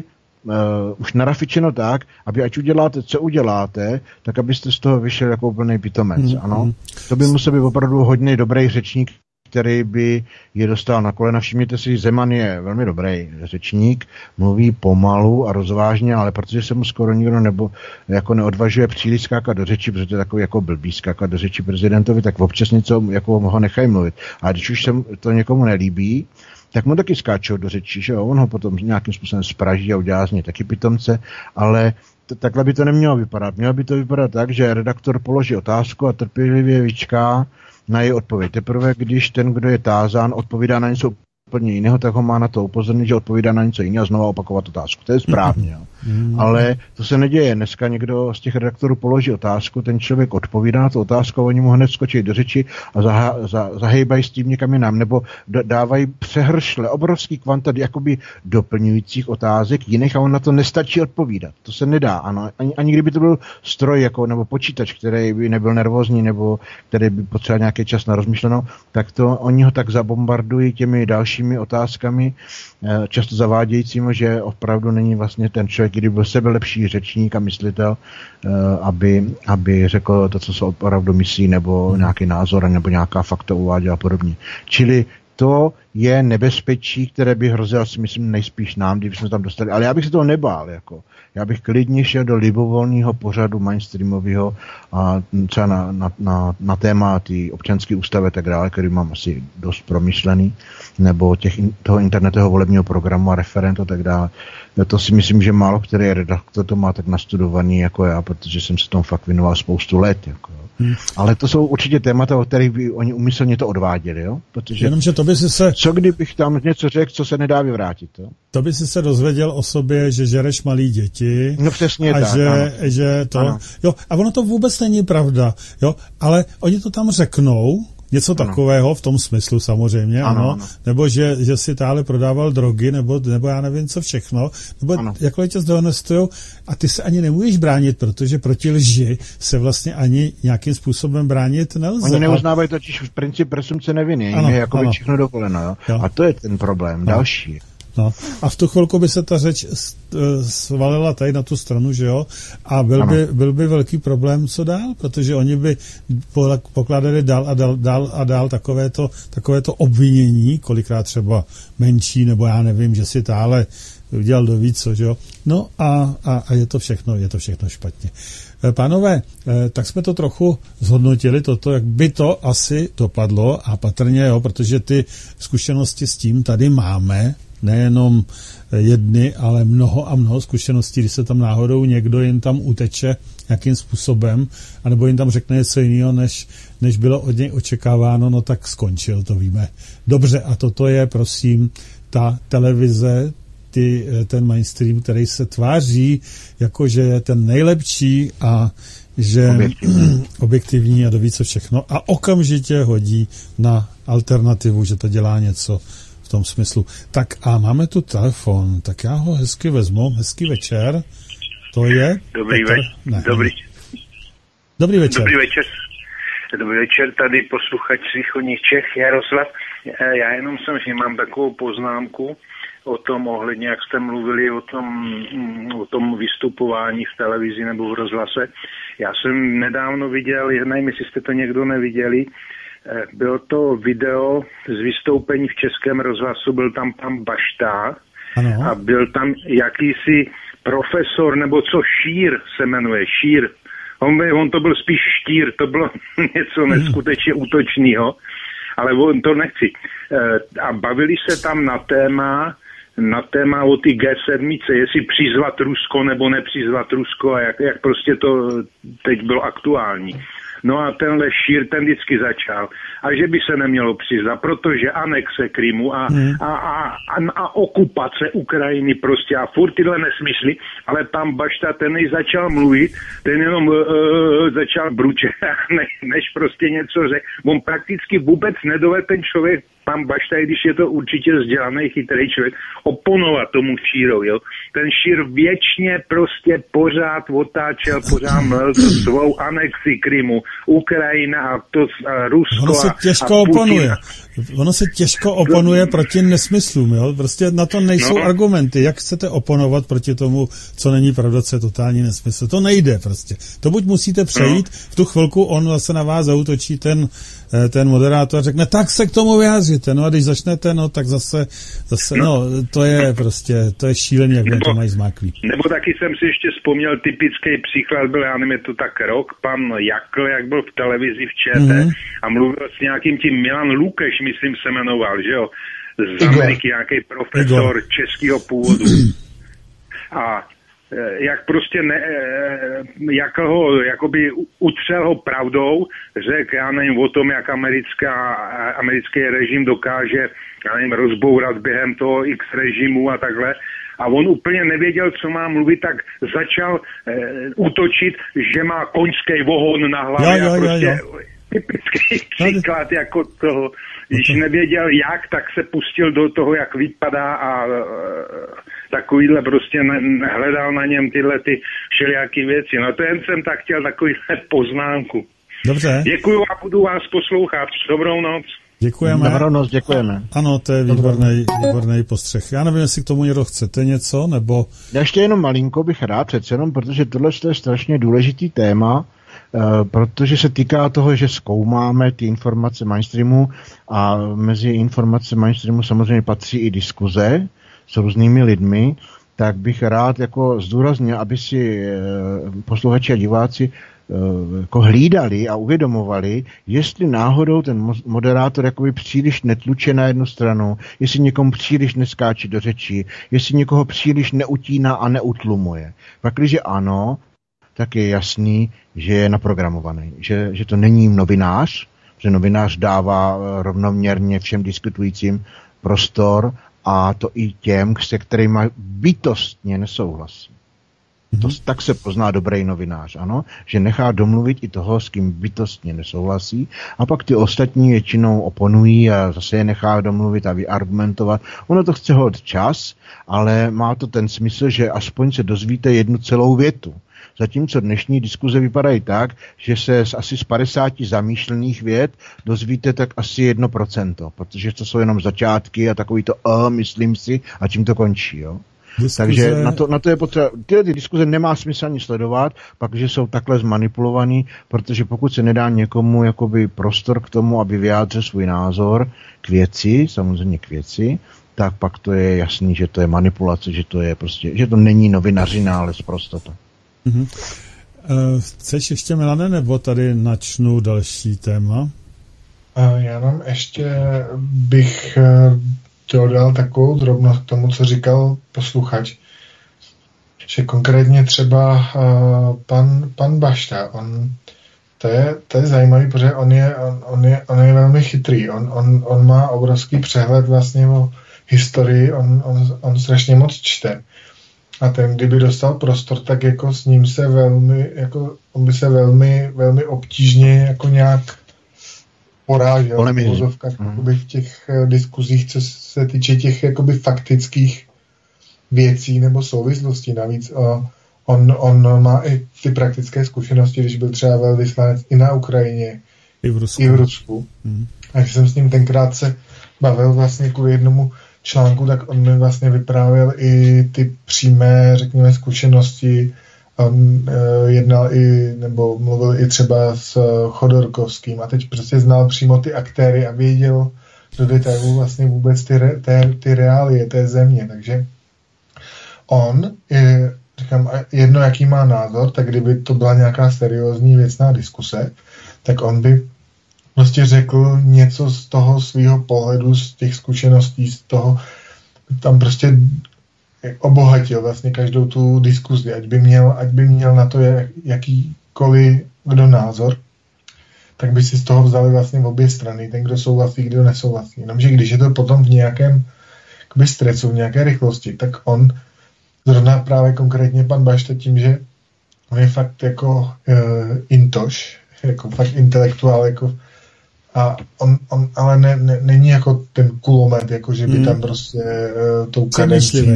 už narafičeno tak, aby ať uděláte, co uděláte, tak abyste z toho vyšel jako úplný pitomec. Ano? To by musel být opravdu hodně dobrý řečník, který by je dostal na kolena. Všimněte si, Zeman je velmi dobrý řečník, mluví pomalu a rozvážně, ale protože se mu skoro nikdo jako neodvažuje příliš skákat do řeči, protože to je takový jako blbý skákat do řeči prezidentovi, tak občas něco jako ho nechají mluvit. A když už se to někomu nelíbí, tak mu taky skáčou do řeči, že jo? On ho potom nějakým způsobem spraží a udělá z něj taky pitomce, ale takhle by to nemělo vypadat. Mělo by to vypadat tak, že redaktor položí otázku a trpělivě vyčká na její odpověď. Teprve, když ten, kdo je tázán, odpovídá na něco úplně jiného, tak ho má na to upozornit, že odpovídá na něco jiného a znova opakovat otázku. To je správně. Jo. Ale to se neděje. Dneska někdo z těch redaktorů položí otázku, ten člověk odpovídá na tu otázku a oni mu hned skočí do řeči a zahejbají s tím někam jinam, nebo dávají přehršle, obrovský kvanta jakoby doplňujících otázek jiných a on na to nestačí odpovídat. To se nedá. Ano. Ani kdyby to byl stroj jako, nebo počítač, který by nebyl nervózní, nebo který by potřeboval nějaký čas na rozmyšlenou, tak to oni ho tak zabombardují těmi dalšími otázkami, často zavádějícími, že opravdu není vlastně ten člověk, kdyby byl sebelepší řečník a myslitel, aby řekl to, co se opravdu myslí, nebo nějaký názor, nebo nějaká fakta uváděl a podobně. Čili to je nebezpečí, které by hrozilo, si myslím, nejspíš nám, kdyby jsme tam dostali. Ale já bych se toho nebál. Jako. Já bych klidně šel do libovolného pořadu mainstreamového a třeba na téma ty občanské ústavy tak dále, který mám asi dost promyšlený, nebo toho internetového volebního programu a referent a tak dále. To si myslím, že málo který redaktor to má tak nastudovaný jako já, protože jsem se tomu fakt věnoval spoustu let. Jako. Ale to jsou určitě témata, o kterých by oni úmyslně to odváděli, jo? Protože jenomže to by si se... Co kdybych tam něco řekl, co se nedá vyvrátit, jo? To by si se dozvěděl o sobě, že žereš malý děti. No přesně a tak, že to... Ano. Jo, a ono to vůbec není pravda, jo? Ale oni to tam řeknou, něco takového v tom smyslu samozřejmě, ano. Nebo že si táhle prodával drogy, nebo já nevím co všechno, nebo jakkoliv tě zdehonestujou a ty se ani nemůžeš bránit, protože proti lži se vlastně ani nějakým způsobem bránit nelze. Oni neuznávají totiž v princip presumpce neviny, jim je jako všechno dovoleno, jo? A to je ten problém, další. No. A v tu chvilku by se ta řeč svalila tady na tu stranu, že jo? A byl by velký problém, co dál, protože oni by pokládali dál a dál takovéto obvinění, kolikrát třeba menší, nebo já nevím, že si táhle udělal do víc, že jo? No a je to všechno špatně. Pánové, tak jsme to trochu zhodnotili, jak by to asi dopadlo a patrně, jo, protože ty zkušenosti s tím tady máme, nejenom jedny, ale mnoho a mnoho zkušeností, když se tam náhodou někdo jen tam uteče nějakým způsobem, anebo jen tam řekne něco jiného, než bylo od něj očekáváno, no tak skončil, to víme. Dobře, a toto je, prosím, ta televize, ten mainstream, který se tváří, jakože je ten nejlepší a že objektivní a doví co všechno a okamžitě hodí na alternativu, že to dělá něco v tom smyslu. Tak a máme tu telefon, tak já ho hezky vezmu. Hezký večer. To je... Dobrý večer. Dobrý večer. Dobrý večer, tady posluchač z východních Čech, Jaroslav. Já jenom že mám takovou poznámku o tom ohledně, jak jste mluvili o tom vystupování v televizi nebo v rozhlase. Já jsem nedávno viděl, nevím, jestli jste to někdo neviděli, bylo to video z vystoupení v Českém rozhlasu, byl tam pan Bašta a byl tam jakýsi profesor, nebo co, Šír se jmenuje, Šír. On to byl spíš Štír, to bylo něco neskutečně útočného, ale on to nechci. A bavili se tam na téma o ty G7, jestli přizvat Rusko nebo nepřizvat Rusko a jak prostě to teď bylo aktuální. No a tenhle Šír, ten vždycky začal. A že by se nemělo přiznat, protože anexe Krymu a okupace Ukrajiny prostě a furt tyhle nesmysly, ale pan Bašta, ten než začal mluvit, ten jenom začal bručet, než prostě něco řekl. On prakticky vůbec nedovedl ten člověk, pan Bašta, když je to určitě vzdělaný, chytrý člověk, oponovat tomu Šírovi, jo. Ten Šír věčně prostě pořád otáčel, pořád mlel to svou anexi Krymu, Ukrajina a Rusko. Ono se těžko oponuje. Ono se těžko oponuje proti nesmyslům, jo. Prostě na to nejsou argumenty. Jak chcete oponovat proti tomu, co není pravda, co je totální nesmysl? To nejde prostě. To buď musíte přejít, v tu chvilku on zase na vás zaútočí ten moderátor a řekne, tak se k tomu vyjádříte. No a když začnete, no tak zase to je prostě, to je šílený, jak to mají zmáklý. Nebo taky jsem si ještě vzpomněl, typický příklad byl, já nevím, je to tak rok, pan Jakl, jak byl v televizi v ČT a mluvil s nějakým tím Milan Lukeš, myslím se jmenoval, že jo, z Ameriky, nějaký profesor českého původu. A jak prostě jak ho jakoby utřel ho pravdou, řekl, já nevím, o tom, jak americký režim dokáže, já nevím, rozbourat během toho X režimu a takhle. A on úplně nevěděl, co má mluvit, tak začal útočit, že má koňský vohon na hlavě a prostě typický příklad jako toho. Když nevěděl jak, tak se pustil do toho, jak vypadá a takovýhle prostě hledal na něm tyhle ty všelijaký věci. No to jen jsem tak chtěl takovýhle poznámku. Dobře. Děkuju a budu vás poslouchat. Dobrou noc. Děkujeme. Dobrou noc, děkujeme. Ano, to je výborný postřeh. Já nevím, jestli k tomu někdo chcete něco, nebo... Já ještě jenom malinko bych rád přece jenom, protože tohle je strašně důležitý téma, protože se týká toho, že zkoumáme ty informace mainstreamu a mezi informace mainstreamu samozřejmě patří i diskuze s různými lidmi, tak bych rád jako zdůraznil, aby si posluchači a diváci jako hlídali a uvědomovali, jestli náhodou ten moderátor jakoby příliš netluče na jednu stranu, jestli někomu příliš neskáče do řeči, jestli někoho příliš neutíná a neutlumuje. Pakliže ano, tak je jasný, že je naprogramovaný, že to není novinář, že novinář dává rovnoměrně všem diskutujícím prostor a to i těm, se kterými bytostně nesouhlasí. Tak se pozná dobrý novinář, ano, že nechá domluvit i toho, s kým bytostně nesouhlasí, a pak ty ostatní většinou oponují a zase je nechá domluvit a vyargumentovat. Ono to chce hodit čas, ale má to ten smysl, že aspoň se dozvíte jednu celou větu. Zatímco dnešní diskuze vypadají tak, že se asi z 50 zamýšlených vět dozvíte tak asi 1%, protože to jsou jenom začátky a takový to myslím si a tím to končí, jo. Diskuze... Takže na to je potřeba, ty diskuze nemá smysl ani sledovat, pak, že jsou takhle zmanipulovaný, protože pokud se nedá někomu jakoby prostor k tomu, aby vyjádřil svůj názor k věci, samozřejmě k věci, tak pak to je jasný, že to je manipulace, že to je prostě, že to není novinařina, ale sprostota. Chceš ještě, Milane, nebo tady načnu další téma? Já nám ještě bych dodal takovou drobnost k tomu, co říkal posluchač, že konkrétně třeba pan Bašta, to je zajímavý, protože on je velmi chytrý, on má obrovský přehled vlastně o historii, on strašně moc čte. A ten, kdyby dostal prostor, tak jako s ním se velmi, jako on by se velmi, velmi obtížně jako nějak porážel v těch diskuzích, co se týče těch jakoby faktických věcí nebo souvislostí. Navíc on má i ty praktické zkušenosti, když byl třeba velvyslanec i na Ukrajině, i v Rusku. A když jsem s ním tenkrát se bavil vlastně kvůli jednomu článku, tak on mi vlastně vyprávěl i ty přímé, řekněme, zkušenosti. On jednal i, nebo mluvil i třeba s Chodorkovským a teď prostě znal přímo ty aktéry a věděl do detailů vlastně vůbec ty reálie té země. Takže on, říkám, jedno jaký má názor, tak kdyby to byla nějaká seriózní věcná diskuse, tak on by prostě řekl něco z toho svého pohledu, z těch zkušeností, z toho, tam prostě obohatil vlastně každou tu diskuzi, ať by měl na to jakýkoliv kdo názor, tak by si z toho vzali vlastně v obě strany, ten, kdo souhlasí, kdo nesouhlasí. Jenomže když je to potom v nějakém stresu, v nějaké rychlosti, tak on, zrovna právě konkrétně pan Bašta, tím, že on je fakt jako intoš, jako fakt intelektuál, jako a on ale není jako ten kulomet, jako že by tam prostě tou kadencí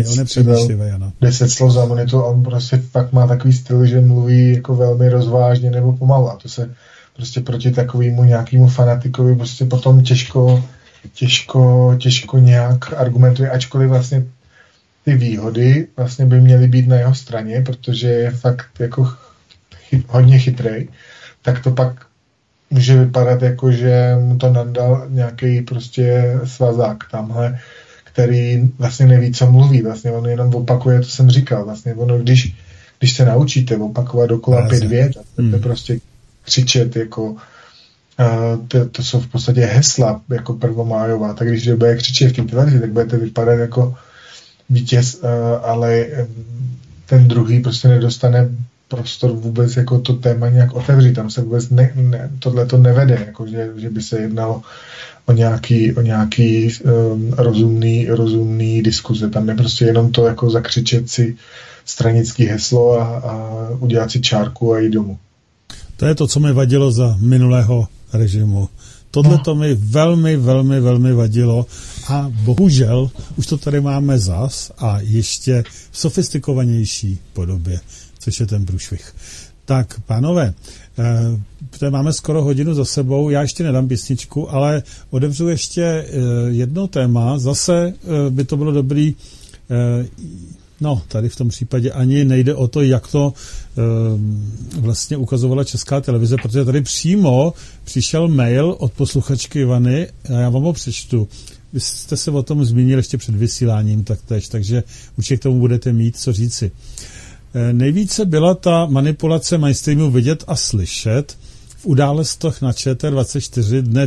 10 slov za minutu, on prostě fakt má takový styl, že mluví jako velmi rozvážně nebo pomalu a to se prostě proti takovému nějakému fanatikovi prostě potom těžko nějak argumentuje, ačkoliv vlastně ty výhody vlastně by měly být na jeho straně, protože je fakt jako hodně chytrej, tak to pak může vypadat jako, že mu to nadal nějaký prostě svazák tamhle, který vlastně neví, co mluví. Vlastně on jenom opakuje, to jsem říkal. Vlastně ono, když se naučíte opakovat dokola 5 vět, tak prostě křičet, jako to jsou v podstatě hesla, jako prvomájová. Tak když bude křičet v té televizi, tak budete vypadat jako vítěz, ale ten druhý prostě nedostane prostor vůbec jako to téma nějak otevřít. Tam se vůbec tohle to nevede, jako že by se jednalo o nějaký rozumný diskuze. Tam je prostě jenom to jako zakřičet si stranický heslo a udělat si čárku a jít domů. To je to, co mi vadilo za minulého režimu. Tohle to mi velmi, velmi, velmi vadilo a bohužel už to tady máme zas a ještě v sofistikovanější podobě, což je ten průšvih. Tak, pánové, tady máme skoro hodinu za sebou, já ještě nedám písničku, ale otevřu ještě jedno téma, zase by to bylo dobrý, tady v tom případě ani nejde o to, jak to vlastně ukazovala Česká televize, protože tady přímo přišel mail od posluchačky Ivany a já vám ho přečtu. Vy jste se o tom zmínili ještě před vysíláním taktéž, takže určitě k tomu budete mít co říci. Nejvíce byla ta manipulace mainstreamu vidět a slyšet v událostech na ČT24 dne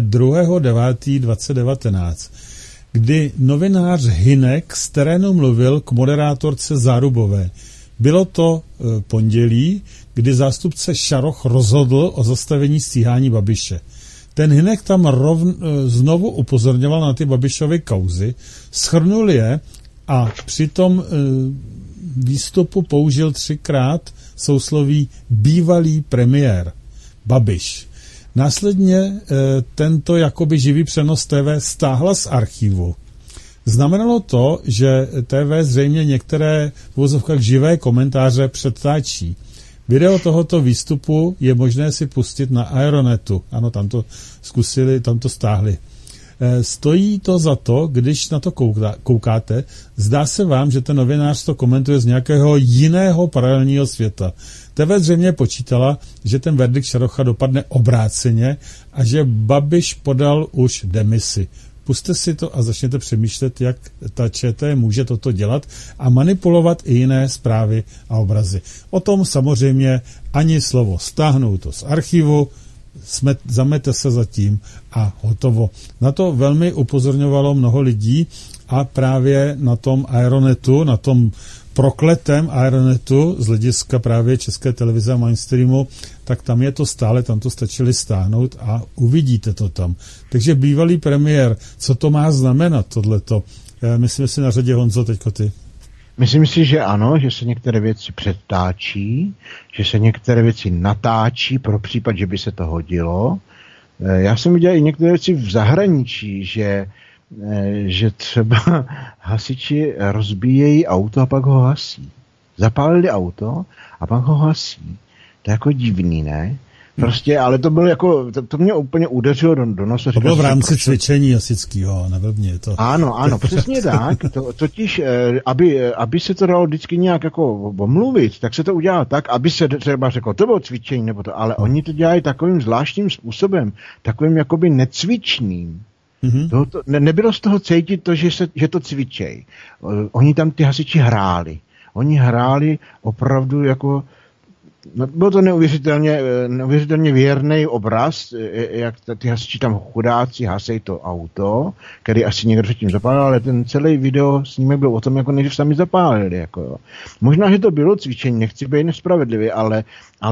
2.9.2019, kdy novinář Hynek z terénu mluvil k moderátorce Zárubové. Bylo to pondělí, kdy zástupce Šaroch rozhodl o zastavení stíhání Babiše. Ten Hynek tam znovu upozorňoval na ty Babišovy kauzy, shrnul je a při tom výstupu použil 3krát sousloví bývalý premiér Babiš. Následně tento jakoby živý přenos TV stáhla z archivu. Znamenalo to, že TV zřejmě některé v uvozovkách živé komentáře předtáčí. Video tohoto výstupu je možné si pustit na Aeronetu. Ano, tam to zkusili, tam to stáhli. Stojí to za to, když na to koukáte, zdá se vám, že ten novinář to komentuje z nějakého jiného paralelního světa. TV zřejmě počítala, že ten verdikt Šarocha dopadne obráceně a že Babiš podal už demisi. Pusťte si to a začněte přemýšlet, jak ta ČT může toto dělat a manipulovat i jiné zprávy a obrazy. O tom samozřejmě ani slovo. Stáhnou to z archivu, zamete se zatím a hotovo. Na to velmi upozorňovalo mnoho lidí a právě na tom Aeronetu, na tom prokletém Aeronetu z hlediska právě České televize a mainstreamu, tak tam je to stále, tam to stačili stáhnout a uvidíte to tam. Takže bývalý premiér, co to má znamenat tohleto? Myslím si na řadě, Honzo, teďko ty. Myslím si, že ano, že se některé věci předtáčí, že se některé věci natáčí pro případ, že by se to hodilo. Já jsem viděl i některé věci v zahraničí, že třeba hasiči rozbíjejí auto a pak ho hasí. Zapálili auto a pak ho hasí. To je jako divný, ne? Prostě, ale to bylo jako, to mě úplně udeřilo do nosu. To bylo v rámci cvičení hasičského, neblbně to. Ano, přesně tak. Totiž, aby se to dalo vždycky nějak jako omluvit, tak se to udělá tak, aby se třeba řeklo, to bylo cvičení, nebo to, ale oni to dělají takovým zvláštním způsobem, takovým jakoby necvičným. Mm-hmm. Nebylo z toho cítit to, že to cvičej. Oni tam ty hasiči hráli. Oni hráli opravdu jako... Byl to neuvěřitelně věrný obraz, jak ty hasiči tam chudáci hasej to auto, který asi někdo předtím zapálil, ale ten celý video s nimi byl o tom, jako než sami zapálili. Jako. Možná, že to bylo cvičení, nechci být nespravedlivý, ale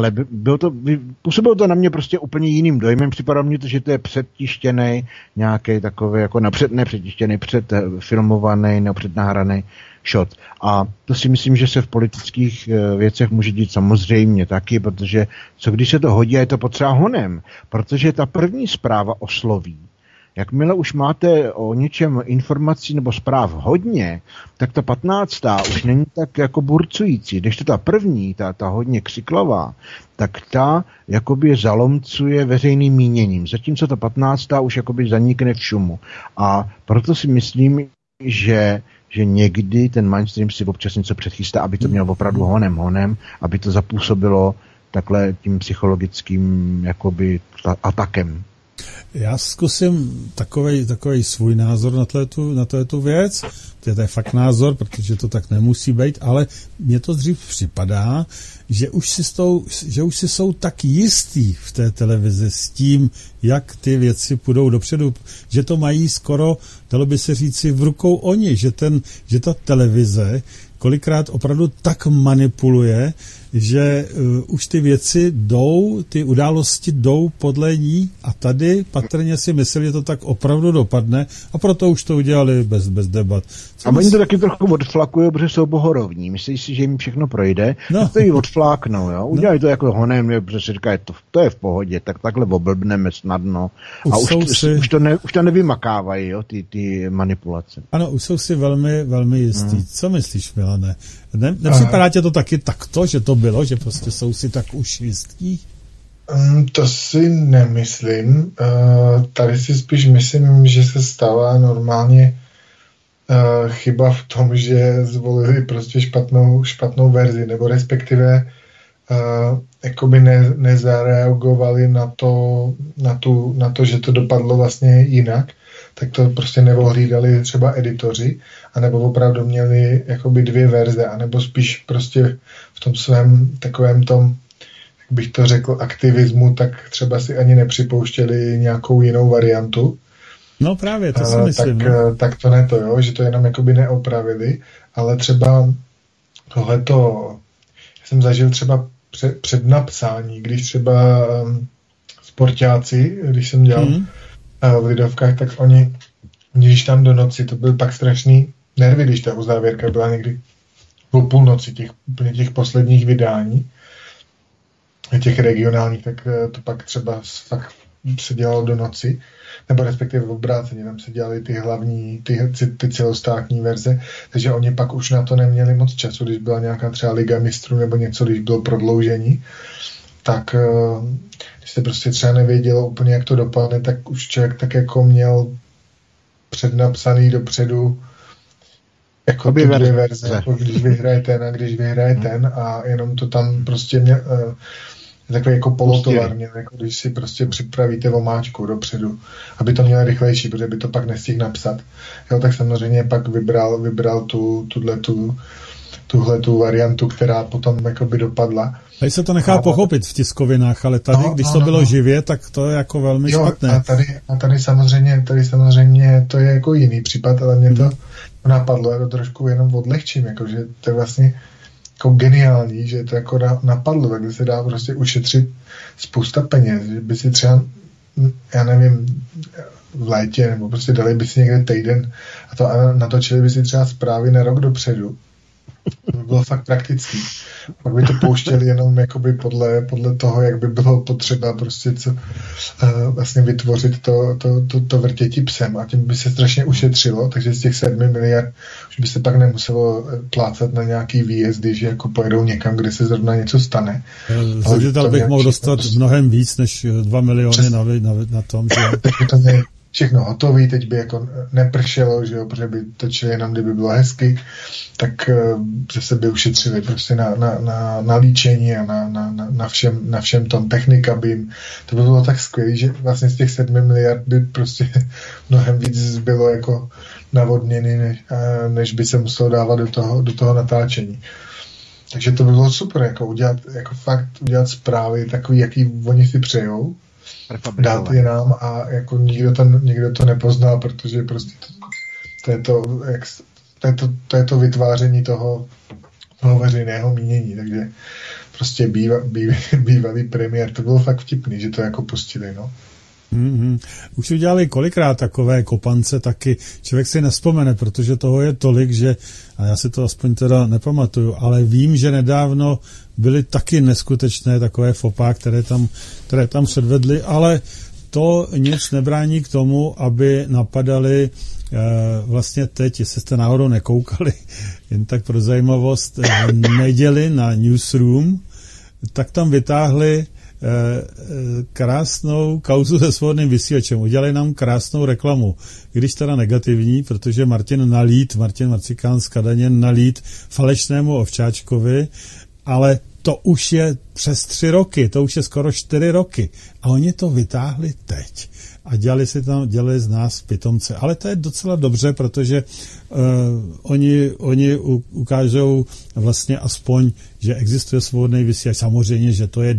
působilo to na mě prostě úplně jiným dojmem. Připadalo mě to, že to je předtištěný nějaký takový, jako nepředtištěný, předfilmovaný nebo přednahraný shot. A to si myslím, že se v politických věcech může dít samozřejmě taky, protože co když se to hodí a je to potřeba honem, protože ta první zpráva osloví. Jakmile už máte o něčem informací nebo zpráv hodně, tak ta 15. už není tak jako burcující. Když to ta první, ta hodně křiklavá, tak ta jakoby zalomcuje veřejným míněním. Zatímco ta 15. už jakoby zanikne v šumu. A proto si myslím, že někdy ten mainstream si občas něco předchystá, aby to mělo opravdu honem, aby to zapůsobilo takhle tím psychologickým jakoby atakem. Já zkusím takovej svůj názor na tu věc. To je fakt názor, protože to tak nemusí být, ale mně to dřív připadá, že už si jsou tak jistý v té televizi s tím, jak ty věci půjdou dopředu, že to mají skoro, dalo by se říci, v rukou oni, že ta televize kolikrát opravdu tak manipuluje, že už ty věci jdou, ty události jdou podle ní a tady patrně si mysleli, že to tak opravdu dopadne a proto už to udělali bez debat. A oni to taky trochu odflakují, protože jsou bohorovní. Myslí si, že jim všechno projde, a to ji odfláknou, jo? Udělají to jako honem, protože si říkají, to je v pohodě, tak takhle oblbneme snadno. A už to nevymakávají, jo, ty manipulace. Ano, už jsou si velmi, velmi jistý. Co myslíš, Milane? Nepřipadá tě to taky takto, že to bylo, že prostě jsou si tak už jistí? To si nemyslím. Tady si spíš myslím, že se stala normálně chyba v tom, že zvolili prostě špatnou verzi, nebo respektive jakoby nezareagovali na to, že to dopadlo vlastně jinak, tak to prostě neohlídali třeba editoři, anebo opravdu měli jakoby 2 verze, anebo spíš prostě v tom svém takovém tom, jak bych to řekl, aktivismu, tak třeba si ani nepřipouštěli nějakou jinou variantu. No právě, to si myslím. Tak to ne to, jo, že to jenom jakoby neopravili, ale třeba tohleto, já jsem zažil třeba před napsání, když třeba sportáci, když jsem dělal v Lidovkách, tak oni, když tam do noci, to byl pak strašný nervy, když ta uzávěrka byla někdy po půlnoci těch posledních vydání, těch regionálních, tak to pak třeba fakt se dělalo do noci, nebo respektive v obráceně, tam se dělaly ty hlavní, ty celostátní verze, takže oni pak už na to neměli moc času, když byla nějaká třeba Liga mistrů nebo něco, když bylo prodloužení, tak když se prostě třeba nevědělo úplně, jak to dopadne, tak už člověk tak jako měl přednapsaný dopředu jako ty 2 verze, jako když vyhraje ten a když vyhraje ten a jenom to tam prostě měl takový jako polotovárně, jako když si prostě připravíte omáčku dopředu, aby to mělo rychlejší, protože by to pak nestihl napsat. Jo, tak samozřejmě pak vybral tuhletu variantu, která potom jakoby dopadla. Tady se to nechá pochopit v tiskovinách, ale tady, když to bylo živě, tak to je jako velmi špatné. A tady samozřejmě to je jako jiný případ, ale mě to napadlo, já to trošku jenom odlehčím, jakože to je vlastně jako geniální, že to jako napadlo, takhle se dá prostě ušetřit spousta peněz, že by si třeba, já nevím, v létě, nebo prostě dali by si někde týden a natočili by si třeba zprávy na rok dopředu. To by bylo fakt praktický. Pak by to pouštěli jenom jakoby podle toho, jak by bylo potřeba prostě vlastně vytvořit to vrtěti psem a tím by se strašně ušetřilo, takže z těch 7 miliard už by se pak nemuselo plácat na nějaký výjezdy, že jako pojedou někam, kde se zrovna něco stane. Ředitel bych mohl dostat mnohem víc než 2 miliony na tom, že... To je všechno hotový, teď by jako nepršelo, že jo, protože by točili jenom, kdyby bylo hezky, tak zase by ušetřili prostě na líčení a na všem tom technika by jim, to by bylo tak skvělé, že vlastně z těch 7 miliard by prostě mnohem víc zbylo jako navodněný, než by se muselo dávat do toho natáčení. Takže to by bylo super, jako udělat zprávy takový, jaký oni si přejou, dát je nám a jako nikdo to nepoznal, protože prostě to je to vytváření toho veřejného mínění, takže prostě bývalý premiér, to bylo fakt vtipný, že to jako pustili, no. Už udělali kolikrát takové kopance taky, člověk si nevzpomene, protože toho je tolik, že, a já si to aspoň teda nepamatuju, ale vím, že nedávno byly taky neskutečné takové fopá, které tam předvedli, ale to nic nebrání k tomu, aby napadali vlastně teď, jestli jste náhodou nekoukali, jen tak pro zajímavost, v neděli na Newsroom, tak tam vytáhli krásnou kauzu se svobodným vysílačem. Udělali nám krásnou reklamu. Když teda negativní, protože Martin Marcikán z Kadaně nalít falešnému ovčáčkovi, ale to už je přes 3 roky, to už je skoro 4 roky. A oni to vytáhli teď. A dělali z nás pitomce. Ale to je docela dobře, protože oni ukážou vlastně aspoň, že existuje svobodný vysílač. Samozřejmě, že to je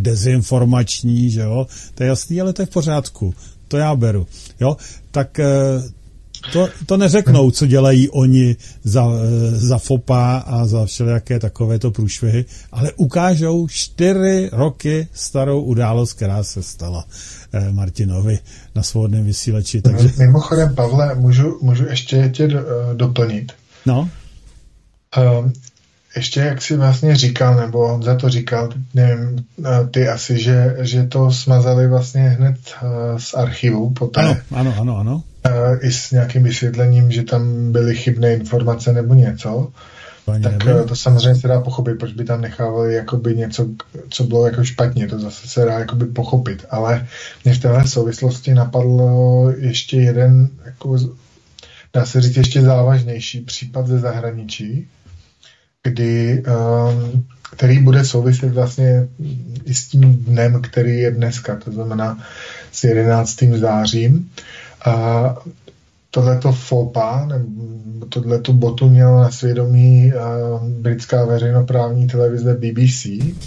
dezinformační, že jo? To je jasný, ale to je v pořádku. To já beru. Jo? Tak To neřeknou, co dělají oni za FOPA a za všelijaké takovéto průšvihy, ale ukážou 4 roky starou událost, která se stala Martinovi na Svobodném vysílači. Takže... Mimochodem, Pavle, můžu ještě tě doplnit? No. Ještě jak jsi vlastně říkal, nebo Honza to říkal, nevím, ty asi, že to smazali vlastně hned z archivu poté. Ano. I s nějakým vysvětlením, že tam byly chybné informace nebo něco. Tak to samozřejmě se dá pochopit, proč by tam nechávali jakoby něco, co bylo jako špatně, to zase se dá jakoby pochopit, ale mě v téhle souvislosti napadlo ještě jeden, jako, dá se říct, ještě závažnější případ ze zahraničí, který bude souviset vlastně i s tím dnem, který je dneska, to znamená s 11. zářím. A tohleto FOPA, nebo tohleto botu měla na svědomí britská veřejnoprávní televize BBC.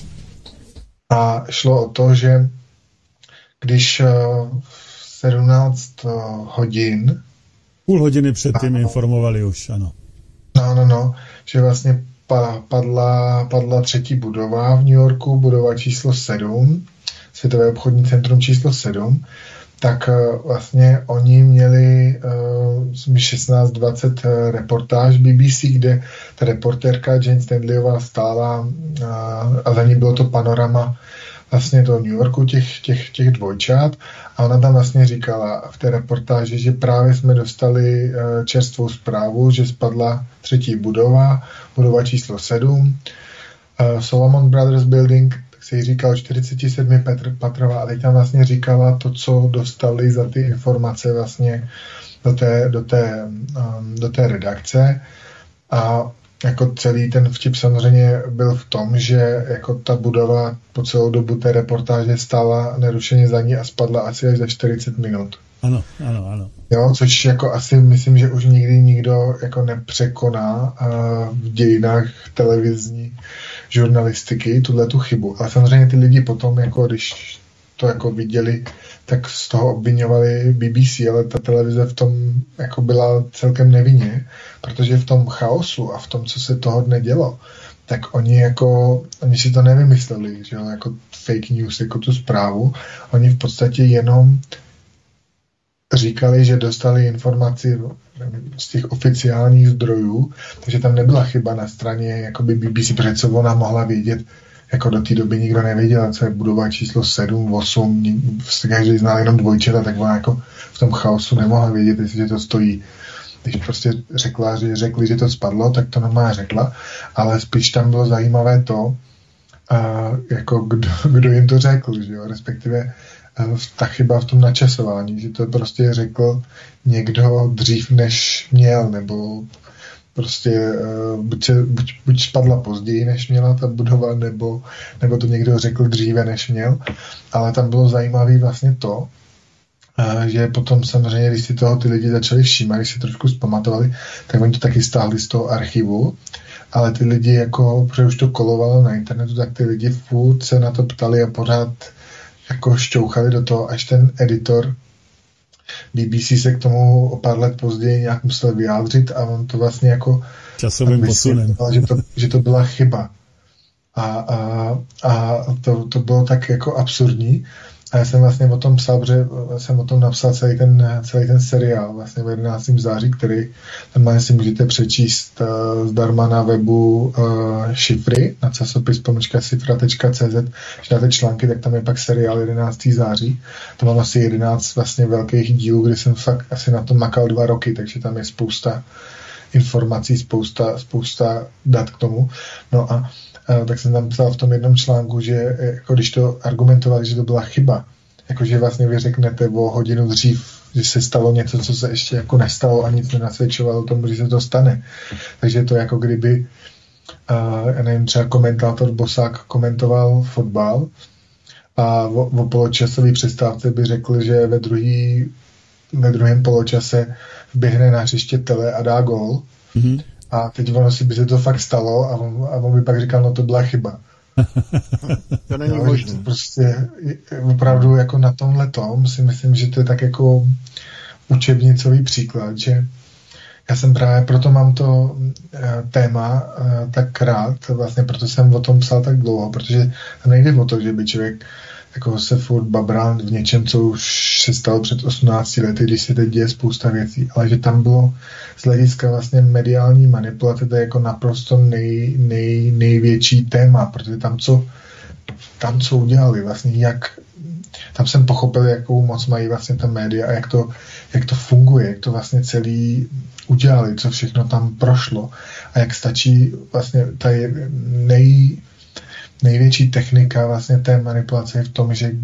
A šlo o to, že když v 17 hodin... Půl hodiny předtím informovali už, ano. No, že vlastně padla 3. budova v New Yorku, budova číslo 7, Světové obchodní centrum číslo 7, tak vlastně oni měli 16:20 reportáž BBC, kde ta reportérka Jane Stanleyová stála a za ní bylo to panorama vlastně toho New Yorku, těch dvojčat, a ona tam vlastně říkala v té reportáži, že právě jsme dostali čerstvou zprávu, že spadla 3. budova číslo 7, Solomon Brothers Building, tak se jí říkal 47 patrová, a teď tam vlastně říkala to, co dostali za ty informace vlastně do té redakce. A jako celý ten vtip samozřejmě byl v tom, že jako ta budova po celou dobu té reportáže stála nerušeně za ní a spadla asi až za 40 minut. Ano. Jo, což jako asi myslím, že už nikdy nikdo jako nepřekoná v dějinách televizní žurnalistiky tu chybu. Ale samozřejmě ty lidi potom, jako když to jako viděli, tak z toho obviňovali BBC, ale ta televize v tom jako byla celkem nevinně, protože v tom chaosu a v tom, co se toho dne dělo, tak oni si to nevymysleli, že jo, jako fake news, jako tu zprávu. Oni v podstatě jenom říkali, že dostali informaci z těch oficiálních zdrojů, takže tam nebyla chyba na straně jakoby BBC, protože co ona mohla vědět, jako do té doby nikdo nevěděl, co je budova číslo 7, 8, každý znal jenom dvojčata, tak ona jako v tom chaosu nemohla vědět, jestli to stojí. Když prostě řekli, že to spadlo, tak to normálně řekla, ale spíš tam bylo zajímavé to, jako kdo jim to řekl, že jo? Respektive ta chyba v tom načasování, že to prostě řekl někdo dřív, než měl, nebo prostě buď spadla později, než měla ta budova, nebo to někdo řekl dříve, než měl. Ale tam bylo zajímavé vlastně to, že potom samozřejmě, když si toho ty lidi začali všímat, když si trošku zpamatovali, tak oni to taky stáhli z toho archivu, ale ty lidi, jako, protože už to kolovalo na internetu, tak ty lidi furt se na to ptali a pořád jako šťouchali do toho, až ten editor BBC se k tomu o pár let později nějak musel vyjádřit a on to vlastně jako časovým posunem. Že to byla chyba. A to bylo tak jako absurdní. A já jsem vlastně o tom psal, protože jsem o tom napsal celý ten seriál vlastně v 11. září, který normálně si můžete přečíst zdarma na webu Šifry, na časopis.cifra.cz, když dáte články, tak tam je pak seriál 11. září. To mám asi 11 vlastně velkých dílů, kdy jsem fakt asi na tom makal 2 roky, takže tam je spousta informací, spousta dat k tomu. No a tak jsem tam psal v tom jednom článku, že jako když to argumentovali, že to byla chyba, jakože vlastně vy řeknete o hodinu dřív, že se stalo něco, co se ještě jako nestalo a nic nenasvědčovalo tomu, že se to stane. Takže je to jako kdyby já nevím, třeba komentátor Bosák komentoval fotbal a o poločasové přestávce by řekl, že ve druhém poločase vběhne na hřiště Tele a dá gól. Mm-hmm. A teď ono si by se to fakt stalo a on by pak říkal, no to byla chyba. To není možné. Prostě opravdu jako na tomhletom si myslím, že to je tak jako učebnicový příklad, že já jsem právě, proto mám to téma tak rád, vlastně proto jsem o tom psal tak dlouho, protože tam nejde o to, že by člověk jako se furt babral v něčem, co už se stalo před 18 lety, když se teď děje spousta věcí, ale že tam bylo z hlediska vlastně mediální manipulace, to je jako naprosto největší téma, protože tam co udělali, vlastně tam jsem pochopil, jakou moc mají vlastně ta média a jak to funguje, jak to vlastně celý udělali, co všechno tam prošlo a jak stačí vlastně ta největší technika vlastně té manipulace je v tom, že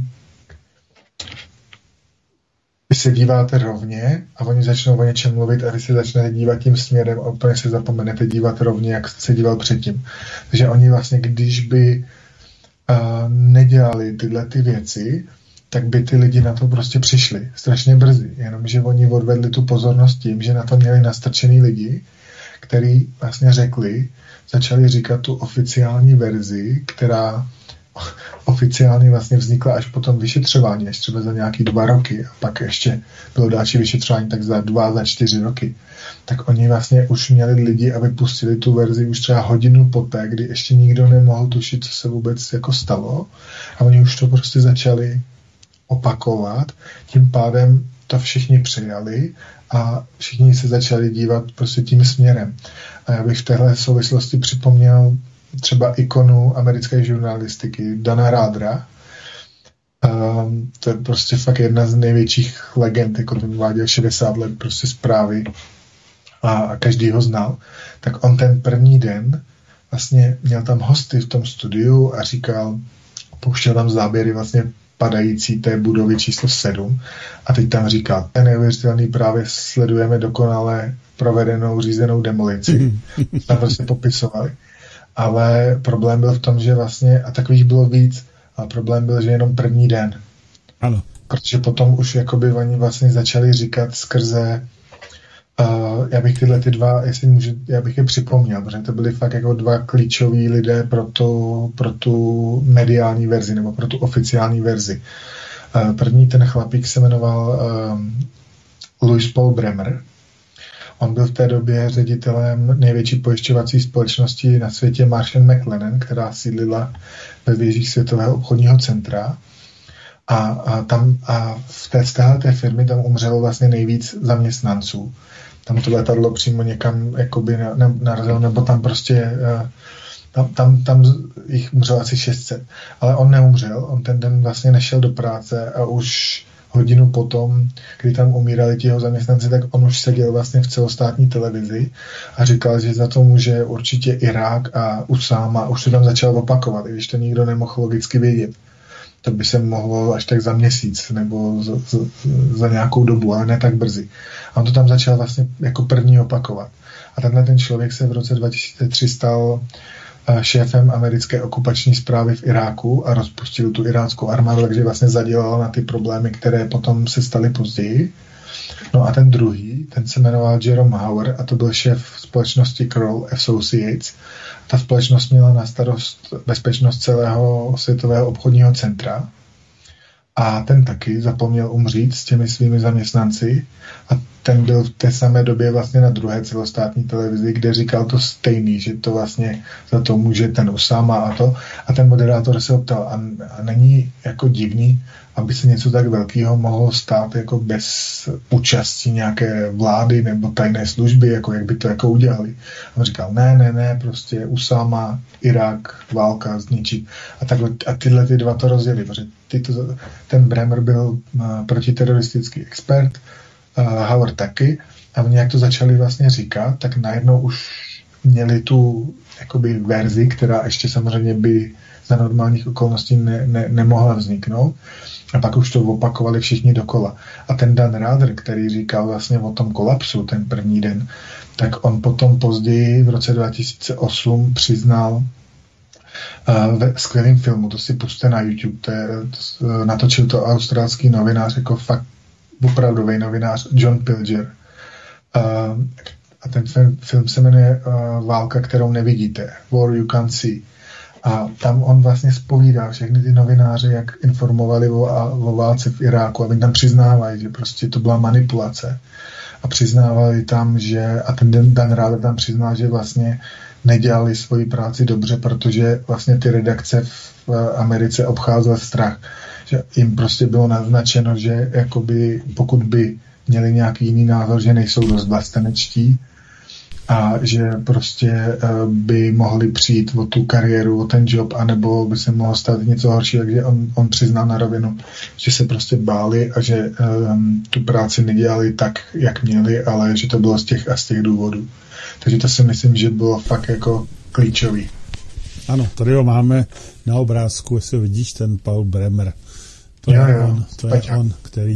vy se díváte rovně a oni začnou o něčem mluvit a vy se začnete dívat tím směrem a úplně se zapomenete dívat rovně, jak se díval předtím. Takže oni vlastně, když by nedělali tyhle ty věci, tak by ty lidi na to prostě přišli strašně brzy. Jenomže oni odvedli tu pozornost tím, že na to měli nastrčený lidi, který vlastně začali říkat tu oficiální verzi, která oficiálně vlastně vznikla až po tom vyšetřování, až třeba za nějaký 2 roky a pak ještě bylo další vyšetřování tak za 4 roky. Tak oni vlastně už měli lidi, aby pustili tu verzi už třeba hodinu poté, kdy ještě nikdo nemohl tušit, co se vůbec jako stalo a oni už to prostě začali opakovat, tím pádem to všichni přijali a všichni se začali dívat prostě tím směrem. A já bych v téhle souvislosti připomněl třeba ikonu americké žurnalistiky Dana Rádra. To je prostě fakt jedna z největších legend, jako ten váděl 60 let prostě zprávy a každý ho znal. Tak on ten první den vlastně měl tam hosty v tom studiu a pouštěl tam záběry vlastně padající té budovy číslo 7 a teď tam říkal, ten neuvěřitelný, právě sledujeme dokonale provedenou řízenou demolici. Tam prostě popisovali. Ale problém byl v tom, že vlastně, a takových bylo víc, ale problém byl, že jenom první den. Ano. Protože potom už jakoby oni vlastně začali říkat skrze já bych tyhle ty dva, jestli můžu, já bych je připomněl, protože to byly fakt jako 2 klíčoví lidé pro tu mediální verzi nebo pro tu oficiální verzi. První ten chlapík se jmenoval Louis Paul Bremer. On byl v té době ředitelem největší pojišťovací společnosti na světě Marsh & McLennan, která sídlila ve věžích Světového obchodního centra. A v té firmy tam umřelo vlastně nejvíc zaměstnanců. Tam to letadlo přímo někam jakoby narazilo, nebo tam prostě tam jich umřelo asi 600. Ale on neumřel, on ten den vlastně nešel do práce a už hodinu potom, kdy tam umírali ti jeho zaměstnanci, tak on už seděl vlastně v celostátní televizi a říkal, že za to může určitě Irák a Usáma. Už to tam začal opakovat, i když to nikdo nemohl logicky vědět. To by se mohlo až tak za měsíc nebo za nějakou dobu, ale ne tak brzy. A on to tam začal vlastně jako první opakovat. A tenhle ten člověk se v roce 2003 stal šéfem americké okupační správy v Iráku a rozpustil tu iráckou armádu, takže vlastně zadělal na ty problémy, které potom se staly později. No a ten druhý, ten se jmenoval Jerome Hauer a to byl šéf společnosti Kroll Associates. Ta společnost měla na starost bezpečnost celého světového obchodního centra a ten taky zapomněl umřít s těmi svými zaměstnanci a ten byl v té samé době vlastně na druhé celostátní televizi, kde říkal to stejný, že to vlastně za to může ten Usáma a ten moderátor se optal a není jako divný, aby se něco tak velkého mohlo stát jako bez účasti nějaké vlády nebo tajné služby, jako jak by to jako udělali. A on říkal, ne, prostě Usáma, Irák, válka, zničit. A tyhle ty dva to rozdělili, protože ten Bremer byl protiteroristický expert, Howard taky, a oni jak to začali vlastně říkat, tak najednou už měli tu jakoby verzi, která ještě samozřejmě by za normálních okolností nemohla vzniknout. A pak už to opakovali všichni dokola. A ten Dan Rather, který říkal vlastně o tom kolapsu ten první den, tak on potom později v roce 2008 přiznal ve skvělém filmu, to si puste na YouTube, natočil to australský novinář, jako fakt opravdový novinář John Pilger. A ten film se jmenuje Válka, kterou nevidíte, War You Can't See. A tam on vlastně zpovídá všechny ty novináře, jak informovali o válce v Iráku, a oni tam přiznávají, že prostě to byla manipulace. A přiznávali tam, že, a ten Dan Rather tam přiznal, že vlastně nedělali svoji práci dobře, protože vlastně ty redakce v Americe obcházel strach. Že jim prostě bylo naznačeno, že jakoby, pokud by měli nějaký jiný názor, že nejsou dost vlastenečtí a že prostě by mohli přijít o tu kariéru, o ten job, anebo by se mohlo stát něco horšího, takže on přiznal na rovinu, že se prostě báli a že tu práci nedělali tak, jak měli, ale že to bylo z těch důvodů. Takže to si myslím, že bylo fakt jako klíčový. Ano, tady ho máme na obrázku, jestli vidíš, ten Paul Bremer. To je on,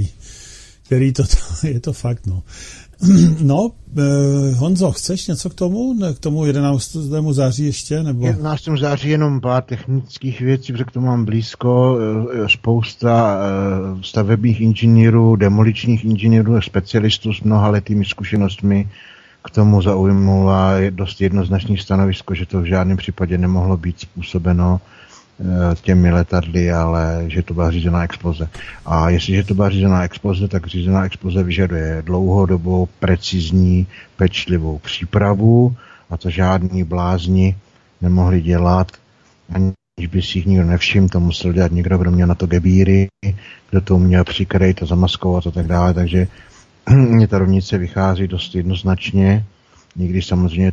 který to je to fakt, no. No, Honzo, chceš něco k tomu 11. září ještě? Nebo? 11. září jenom pár technických věcí, protože k tomu mám blízko. Spousta stavebních inženýrů, demoličních inženýrů, specialistů s mnohaletými zkušenostmi k tomu zaujmula dost jednoznačné stanovisko, že to v žádném případě nemohlo být způsobeno těmi letadly, ale že to byla řízená exploze. A jestliže to byla řízená exploze, tak řízená exploze vyžaduje dlouhodobou, precizní, pečlivou přípravu a to žádní blázni nemohli dělat, aniž by si jich nikdo nevšiml, to musel dělat někdo, kdo měl na to gebíry, kdo to uměl přikrýt a zamaskovat a tak dále, takže mě ta rovnice vychází dost jednoznačně, někdy samozřejmě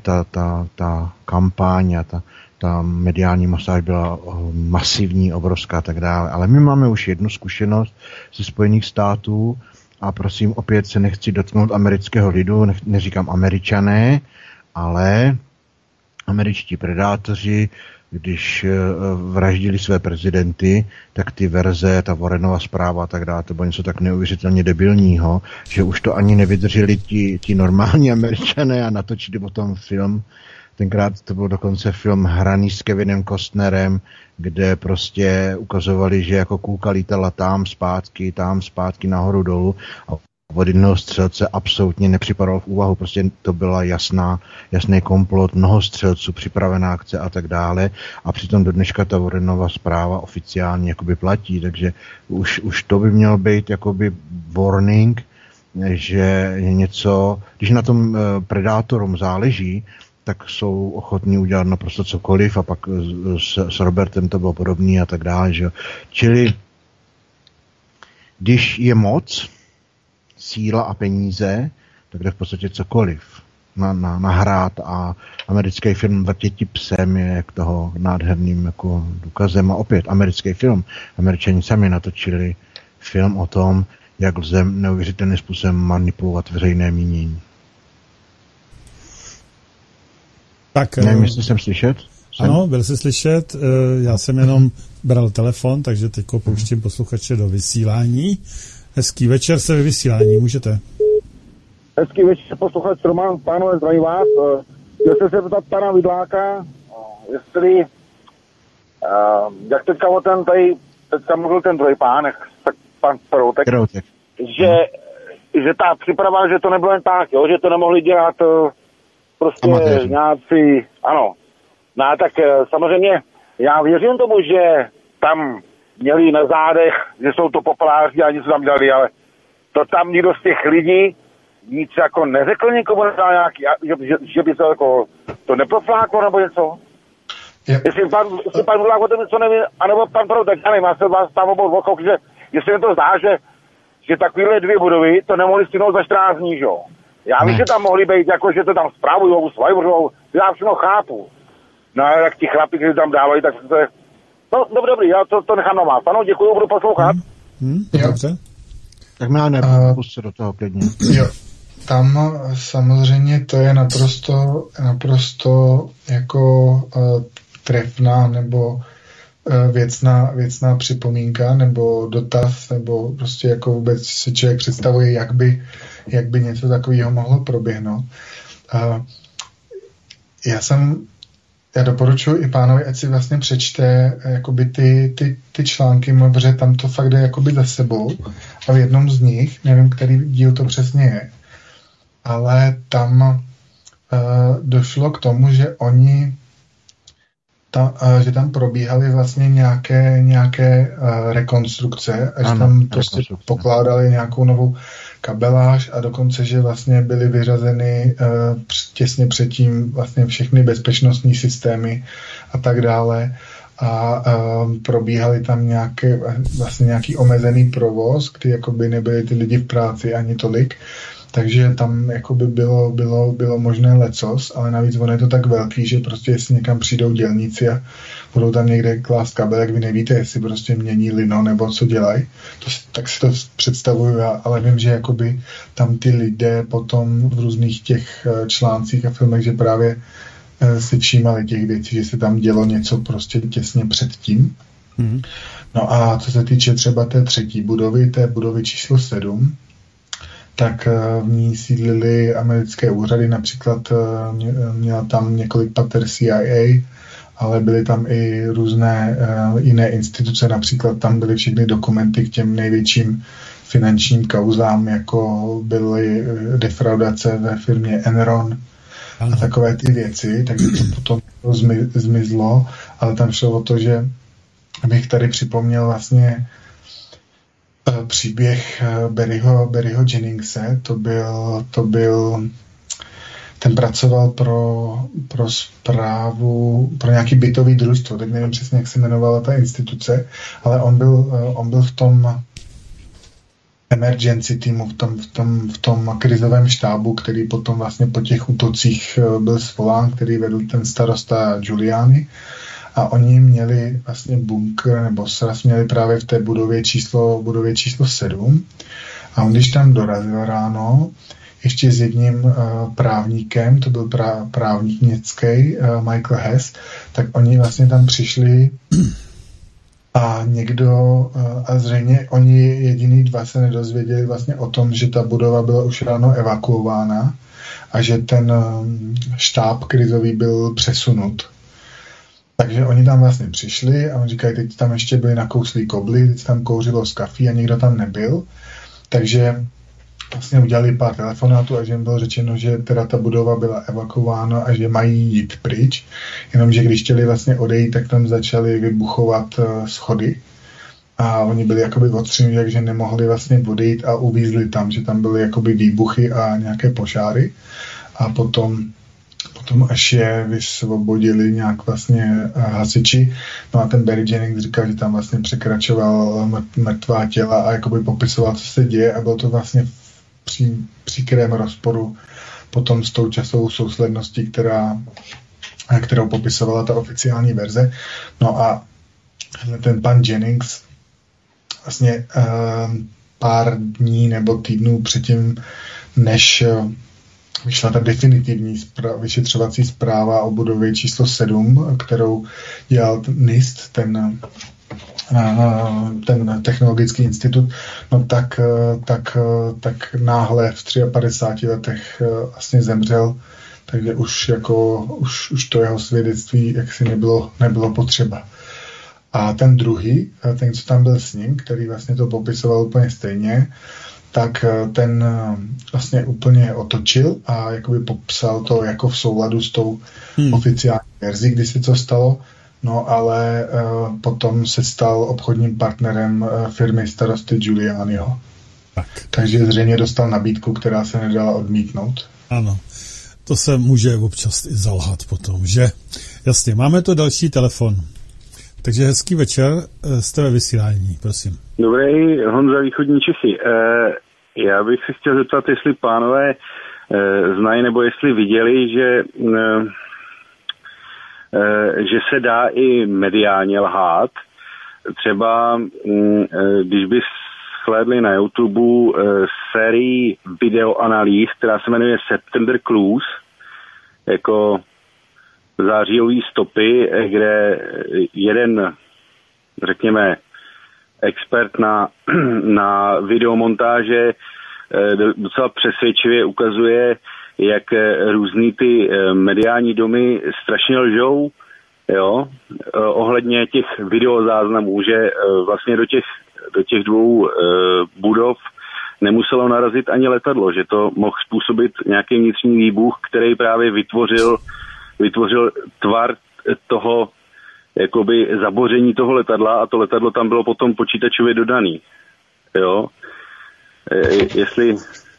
ta kampaň a ta mediální masáž byla masivní, obrovská a tak dále. Ale my máme už jednu zkušenost ze Spojených států a prosím, opět se nechci dotknout amerického lidu, neříkám Američané, ale američtí predátoři, když vraždili své prezidenty, tak ty verze, ta Warrenova zpráva a tak dále, to bylo něco tak neuvěřitelně debilního, že už to ani nevydrželi ti normální Američané a natočili o tom film. Tenkrát to byl dokonce film hraný s Kevinem Costnerem, kde prostě ukazovali, že jako kůlka lítala tam zpátky, nahoru dolů a od jednoho střelce absolutně nepřipadal v úvahu. Prostě to byla jasný komplot, mnoho střelců, připravená akce a tak dále. A přitom do dneška ta Warrenova zpráva oficiálně jakoby platí, takže už to by měl být jakoby warning, že něco, když na tom predátorům záleží, tak jsou ochotní udělat naprosto cokoliv a pak s Robertem to bylo podobný a tak dále. Že? Čili když je moc, síla a peníze, tak jde v podstatě cokoliv nahrát a americký film Vrtěti psem je jak toho nádherným jako důkazem a opět americký film. Američani sami natočili film o tom, jak lze neuvěřitelným způsobem manipulovat veřejné mínění. Tak, nevím, jestli jsem slyšet. Ano, byl jsi slyšet. Já jsem jenom bral telefon, takže teď pouštím posluchače do vysílání. Hezký večer, se ve vysílání, můžete. Hezký večer, posluchač Roman, pánové, zdraví vás. Chtěl jsem se zeptat pana Vidláka, jestli, jak teďka o ten tady, teďka mluvil ten druhý pán, tak pan Peroutek, že ta příprava, že to nebylo jen tak, jo, že to nemohli dělat prostě nějací, ano. No tak samozřejmě já věřím tomu, že tam měli na zádech, že jsou to populáři a něco tam dělali, ale to tam nikdo z těch lidí nic jako neřekl nikomu, nějaký, že by se jako to neprofláklo nebo něco. Jestli pan Vulák o tom něco neví, anebo pan Proutek, já nevím, já se vás tam obou okok, že jestli mi to zdá, že takovýhle dvě budovy to nemohli stihnout za 14 dní, že jo. Já vím, že tam mohli být, jako že to tam správujou, svajbuřou, já všechno chápu. No a jak ti chlapi, kteří tam dávají, tak to je... No, dobrý, já to nechám na vás. Ano, děkuji, budu poslouchat. Dobře. Tak má nepust se do toho klidně. Jo, tam samozřejmě to je naprosto jako trefná nebo věcná připomínka nebo dotaz, nebo prostě jako vůbec si člověk představuje, jak by něco takového mohlo proběhnout. Já doporučuji i pánovi, ať si vlastně přečte jakoby ty články, protože tam to fakt jde jakoby za sebou a v jednom z nich, nevím, který díl to přesně je, ale tam došlo k tomu, že oni že tam probíhaly vlastně nějaké rekonstrukce a že tam prostě pokládali nějakou novou kabeláž a dokonce, že vlastně byly vyřazeny těsně předtím vlastně všechny bezpečnostní systémy a tak dále a probíhaly tam nějaký omezený provoz, kdy jakoby nebyly ty lidi v práci ani tolik, takže tam jakoby bylo možné lecos, ale navíc ono je to tak velký, že prostě jestli někam přijdou dělníci a budou tam někde klást kabelek, vy nevíte, jestli prostě mění lino nebo co dělají, tak si to představuju já, ale vím, že jakoby tam ty lidé potom v různých těch článcích a filmech, že právě si všímali těch věcí, že se tam dělo něco prostě těsně předtím. No a co se týče třeba té třetí budovy, té budovy číslo 7, tak v ní sídlily americké úřady, například měla tam několik pater CIA, ale byly tam i různé jiné instituce, například tam byly všechny dokumenty k těm největším finančním kauzám, jako byly defraudace ve firmě Enron a takové ty věci, takže to potom zmizlo, ale tam šlo o to, že bych tady připomněl vlastně příběh Barryho Jenningse, to byl ten pracoval pro správu, pro nějaký bytový družstvo, teď nevím přesně, jak se jmenovala ta instituce, ale on byl v tom emergency týmu, v tom krizovém štábu, který potom vlastně po těch útocích byl svolán, který vedl ten starosta Giuliani. A oni měli vlastně bunkr, nebo sraz měli právě v té budově číslo 7. A on, když tam dorazil ráno, ještě s jedním právníkem, to byl právník německý, Michael Hess, tak oni vlastně tam přišli a a zřejmě oni jediný dva se nedozvěděli vlastně o tom, že ta budova byla už ráno evakuována a že ten štáb krizový byl přesunut. Takže oni tam vlastně přišli a on říkají, teď tam ještě byli nakouslí kobly, teď tam kouřilo z kafí a nikdo tam nebyl. Takže vlastně udělali pár telefonátů a že jim bylo řečeno, že teda ta budova byla evakuována a že mají jít pryč. Jenomže když chtěli vlastně odejít, tak tam začaly vybuchovat schody. A oni byli jakoby odstřeni, takže nemohli vlastně odejít a uvízli tam, že tam byly jakoby výbuchy a nějaké požáry. A potom až je vysvobodili nějak vlastně hasiči. No a ten Barry Jennings říkal, že tam vlastně překračoval mrtvá těla a jakoby popisoval, co se děje a bylo to vlastně v příkrém rozporu potom s tou časovou sousledností, kterou popisovala ta oficiální verze. No a ten pan Jennings vlastně pár dní nebo týdnů předtím, než vyšla ta definitivní vyšetřovací zpráva o budově číslo 7, kterou dělal NIST, ten technologický institut, no tak náhle v 53 letech vlastně zemřel, takže už to jeho svědectví jaksi nebylo potřeba. A ten druhý, ten, co tam byl s ním, který vlastně to popisoval úplně stejně, tak ten vlastně úplně otočil a jakoby popsal to jako v souladu s tou oficiální verzí, kdy se to stalo, no ale potom se stal obchodním partnerem firmy starosty Giulianiho. Takže zřejmě dostal nabídku, která se nedala odmítnout. Ano, to se může občas i zalhat potom, že? Jasně, máme to další telefon. Takže hezký večer, jste ve vysílání, prosím. Dobrý, Honza, východní Čechy. Já bych se chtěl zeptat, jestli pánové znají nebo jestli viděli, že se dá i mediálně lhát. Třeba když by shlédli na YouTube sérii videoanalýz, která se jmenuje September Clues, jako zářijový stopy, kde jeden, řekněme, expert na videomontáže docela přesvědčivě ukazuje, jak různý ty mediální domy strašně lžou, jo, ohledně těch videozáznamů, že vlastně do těch dvou budov nemuselo narazit ani letadlo, že to mohl způsobit nějaký vnitřní výbuch, který právě vytvořil tvar jakoby zaboření toho letadla a to letadlo tam bylo potom počítačově dodaný. Jo? Jestli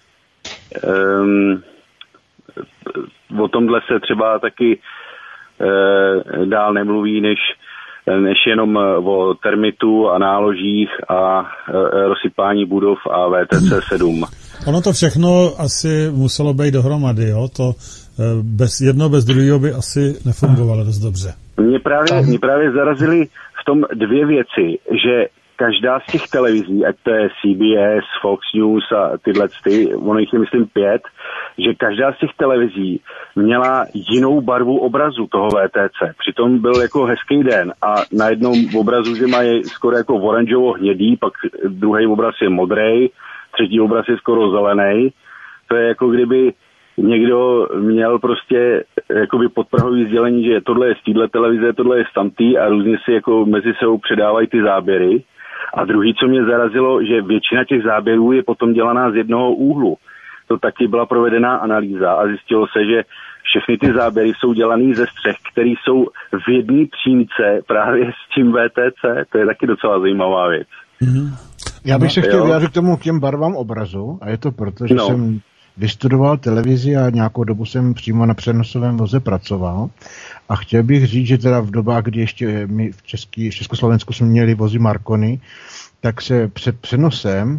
o tomhle se třeba taky dál nemluví, než jenom o termitu a náložích a rozsypání budov a VTC 7. Ono to všechno asi muselo být dohromady, jo? To jedno bez druhého by asi nefungovalo dost dobře. Mě právě zarazily v tom dvě věci, že každá z těch televizí, ať to je CBS, Fox News a tyhle, ono jich je myslím 5, že každá z těch televizí měla jinou barvu obrazu toho VTC. Přitom byl jako hezký den a na jednom obrazu, že mají skoro jako oranžovo-hnědý, pak druhý obraz je modrej, třetí obraz je skoro zelený. To je jako kdyby někdo měl prostě jakoby podprahový sdělení, že tohle je z téhle televize, tohle je z tamtý a různě si jako mezi sebou předávají ty záběry. A druhý, co mě zarazilo, že většina těch záběrů je potom dělaná z jednoho úhlu. To taky byla provedená analýza a zjistilo se, že všechny ty záběry jsou dělané ze střech, které jsou v jedné přímce právě s tím VTC. To je taky docela zajímavá věc. Já bych se chtěl vyjádřit k těm barvám obrazu a je to proto, že jsem vystudoval televizi a nějakou dobu jsem přímo na přenosovém voze pracoval a chtěl bych říct, že teda v dobách, kdy ještě my v Československu jsme měli vozy Marconi, tak se před přenosem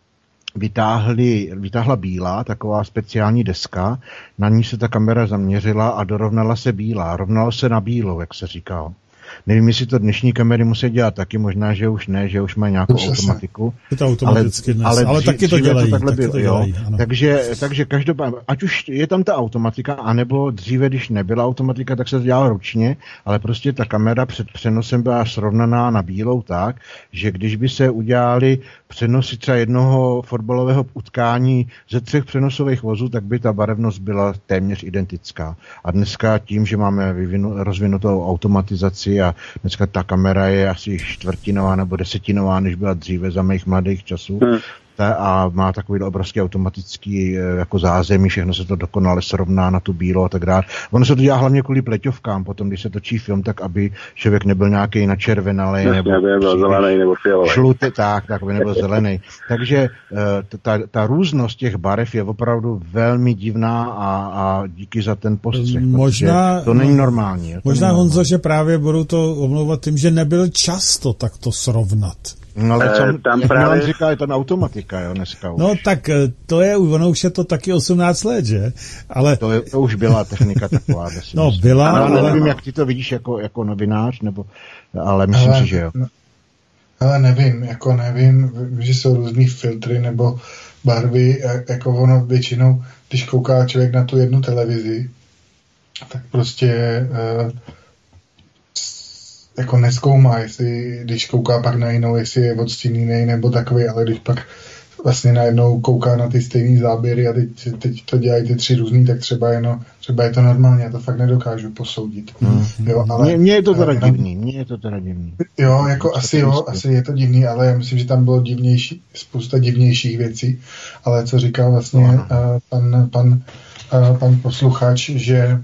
vytáhla bílá, taková speciální deska, na ní se ta kamera zaměřila a dorovnala se bílá, rovnalo se na bílou, jak se říkalo. Nevím, jestli to dnešní kamery musí dělat taky, možná, že už ne, že už mají nějakou automatiku. Je to automaticky dnes, ale taky to dělají. Takže každopádně, ať už je tam ta automatika, anebo dříve, když nebyla automatika, tak se to dělalo ručně, ale prostě ta kamera před přenosem byla srovnaná na bílou tak, že když by se udělali přenosy třeba jednoho fotbalového utkání ze 3 přenosových vozů, tak by ta barevnost byla téměř identická. A dneska tím, že máme rozvinutou automatizaci a dneska ta kamera je asi čtvrtinová nebo desetinová, než byla dříve za mých mladých časů. A má takový obrovský automatický jako zázemí, všechno se to dokonale srovná na tu bílou a tak dále. Ono se to dělá hlavně kvůli pleťovkám, potom, když se točí film, tak aby člověk nebyl nějaký načervenalej nebo zelený nebo fialový. Šlutý, tak, aby nebyl zelený. Takže ta různost těch barev je opravdu velmi divná a díky za ten postřeh. Možná to není normální. Možná, Honzo, že právě budou to omlouvat tím, že nebyl čas to takto srovnat. No ale tam právě říká, je tam automatika, jo, dneska už. No tak to je, ono už je to taky 18 let, že? Ale to už byla technika taková. No byla, ale nevím, jak ty to vidíš jako novinář, ale myslím si, že jo. Ale nevím, že jsou různý filtry nebo barvy, jako ono většinou, když kouká člověk na tu jednu televizi, tak prostě jako nezkoumá, jestli, když kouká pak na jinou, jestli je odstín jiný nebo takový, ale když pak vlastně najednou kouká na ty stejný záběry a teď to dělají ty 3 různý, tak třeba je to normálně, já to fakt nedokážu posoudit. Jo, ale mně je to teda divný. Jo, jako asi je to divný, ale já myslím, že tam bylo spousta divnějších věcí, ale co říkal vlastně pan posluchač, že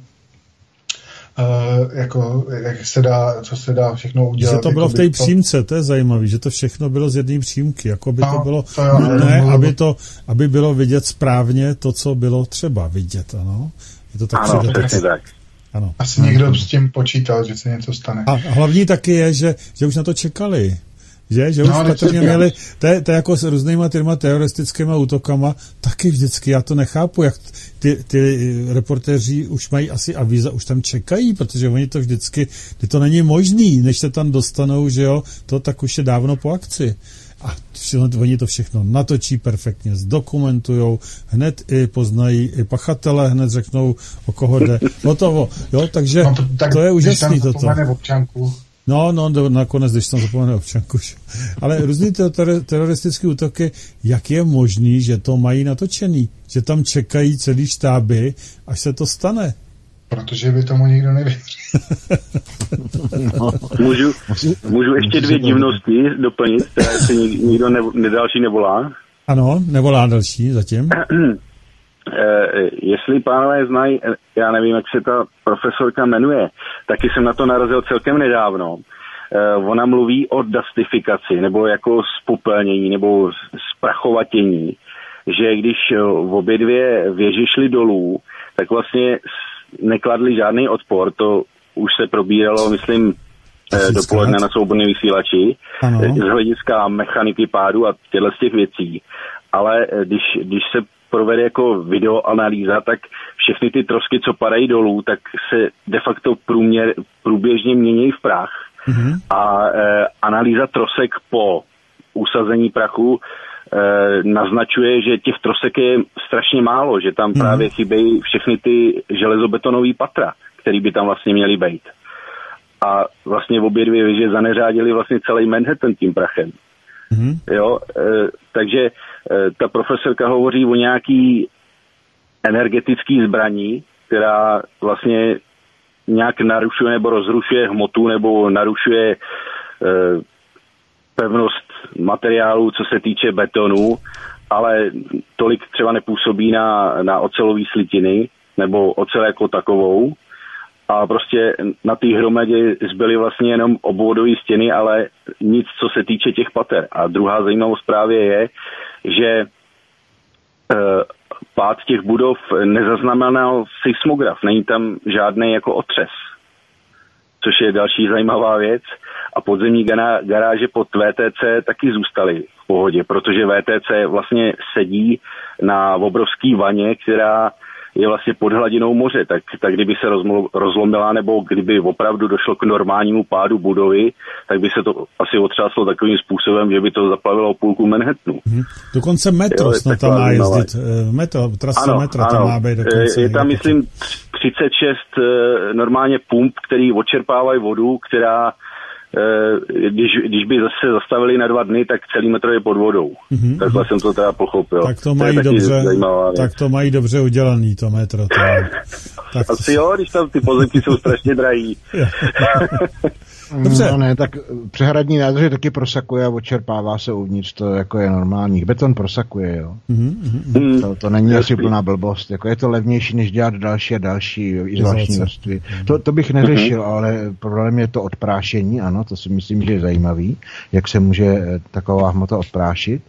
co se dá všechno udělat. Že to bylo v té přímce, to je zajímavé, že to všechno bylo z jedné přímky, jako by to bylo nutné, aby bylo vidět správně to, co bylo třeba vidět, ano. Je to tak, ano, přesně tak. Ano. Asi někdo s tím počítal, že se něco stane. A hlavní taky je, že už na to čekali. Že už patrně měli, to je jako s různýma těma teroristickýma útokama, taky vždycky, já to nechápu, jak ty reportéři už mají asi avíza, už tam čekají, protože oni to vždycky, to není možný, než se tam dostanou, že jo, to tak už je dávno po akci. A oni to všechno natočí perfektně, zdokumentujou, hned i poznají i pachatele, hned řeknou, o koho jde, hotovo, jo, takže to je úžasný toto. No, nakonec, když tam zapomene občanku. Ale různý teroristické útoky, jak je možný, že to mají natočený? Že tam čekají celý štáby, až se to stane? Protože by tomu nikdo nevěřil. Můžu ještě 2 divnosti doplnit, které si nikdo další nevolá? Ano, nevolá další zatím. jestli pánové znají, já nevím, jak se ta profesorka jmenuje, taky jsem na to narazil celkem nedávno. Ona mluví o dustifikaci, nebo jako spopelnění, nebo zprachovatění, že když obě dvě věže šly dolů, tak vlastně nekladli žádný odpor, to už se probíralo, myslím, dopoledne na Svobodném vysílači, z hlediska mechaniky pádu a těchto z těch věcí. Ale když se provede jako videoanalýza, tak všechny ty trosky, co padají dolů, tak se de facto průběžně mění v prach. Mm-hmm. A analýza trosek po usazení prachu naznačuje, že těch trosek je strašně málo, že tam právě chybějí všechny ty železobetonové patra, které by tam vlastně měly být. A vlastně obě dvě věže zaneřádily vlastně celý Manhattan tím prachem. Mm-hmm. Jo, takže ta profesorka hovoří o nějaký energetický zbraní, která vlastně nějak narušuje nebo rozrušuje hmotu nebo narušuje pevnost materiálu, co se týče betonu, ale tolik třeba nepůsobí na ocelové slitiny nebo ocel jako takovou. A prostě na té hromadě zbyly vlastně jenom obvodové stěny, ale nic, co se týče těch pater. A druhá zajímavost právě je, že pád těch budov nezaznamenal seismograf, není tam žádný jako otřes, což je další zajímavá věc. A podzemní garáže pod VTC taky zůstaly v pohodě, protože VTC vlastně sedí na obrovský vaně, která je vlastně pod hladinou moře, tak kdyby se rozlomila nebo kdyby opravdu došlo k normálnímu pádu budovy, tak by se to asi otřáslo takovým způsobem, že by to zaplavilo půlku Manhattanu. Dokonce metro snad tam má jezdit. Trasa metra tam má být dokonce. Je tam, myslím, 36 normálně pump, který odčerpávají vodu, která když by se zastavili na 2 dny, tak celý metro je pod vodou. Takhle jsem to teda pochopil. Tak to mají dobře udělaný, to metro. Tak asi jo, když tam ty pozemky jsou strašně drahý. Dobře. No ne, tak přehradní nádrže taky prosakuje a odčerpává se uvnitř, to jako je normální. Beton prosakuje, jo. To není asi plná blbost. Jako je to levnější, než dělat další a další izolační vrstvy. To bych neřešil, ale problém je to odprášení, ano, to si myslím, že je zajímavý, jak se může taková hmota odprášit.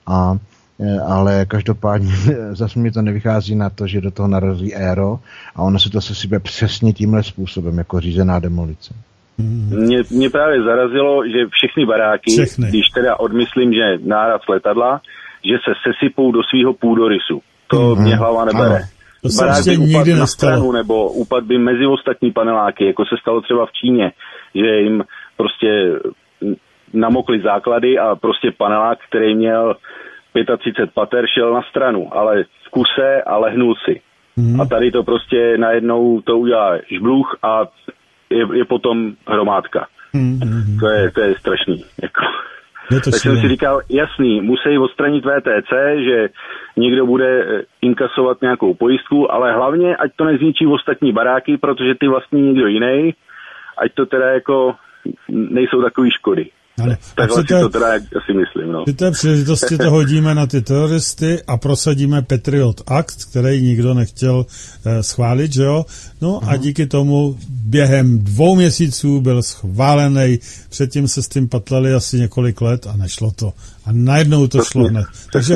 Ale každopádně zase mi to nevychází na to, že do toho narazí aero a ono se to sesype přesně tímhle způsobem, jako řízená demolice. Mě právě zarazilo, že všechny baráky, když teda odmyslím, že náraz letadla, že se sesypou do svého půdorysu. To mě hlava nebere. Barák by upadl na stranu, nebo upadl by mezi ostatní paneláky, jako se stalo třeba v Číně, že jim prostě namokly základy a prostě panelák, který měl 35 pater, šel na stranu, ale v kuse a lehnul si. A tady to prostě najednou to udělá žbluch a je potom hromádka. To je strašný. Jako. Tak jsem si říkal, jasný, musí odstranit VTC, že někdo bude inkasovat nějakou pojistku, ale hlavně, ať to nezničí ostatní baráky, protože ty vlastní někdo jiný, ať to teda jako nejsou takový škody. Takhle si to teda asi myslím. No. Při té příležitosti to hodíme na ty teroristy a prosadíme Patriot Act, který nikdo nechtěl schválit, že jo? No a díky tomu během 2 měsíců byl schválený, předtím se s tím patlali asi několik let a nešlo to. A najednou to šlo hned. Takže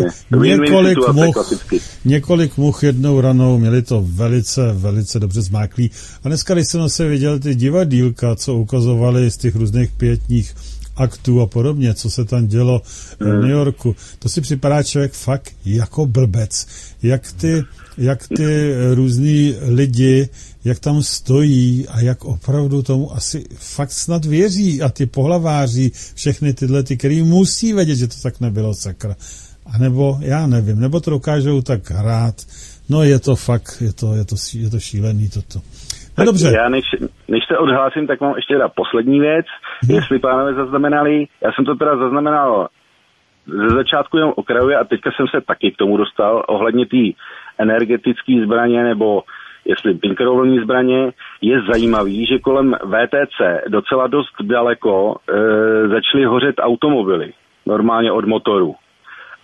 několik much jednou ranou, měli to velice, velice dobře zmáklý. A dneska, když jsem se viděl ty divadýlka, co ukazovali z těch různých pietních aktů a podobně, co se tam dělo v New Yorku, to si připadá člověk fakt jako blbec. Jak ty různý lidi, jak tam stojí a jak opravdu tomu asi fakt snad věří a ty pohlaváři, všechny tyhle, který musí vědět, že to tak nebylo, sakra. A nebo, já nevím, nebo to dokážou tak hrát. No je to fakt, je to šílený toto. No dobře. Já než se odhlásím, tak mám ještě teda poslední věc. Jestli pánové zaznamenali, já jsem to teda zaznamenal ze začátku jenom okrajově a teďka jsem se taky k tomu dostal ohledně té energetické zbraně nebo jestli bunkerovní zbraně. Je zajímavý, že kolem VTC docela dost daleko začaly hořet automobily, normálně od motoru.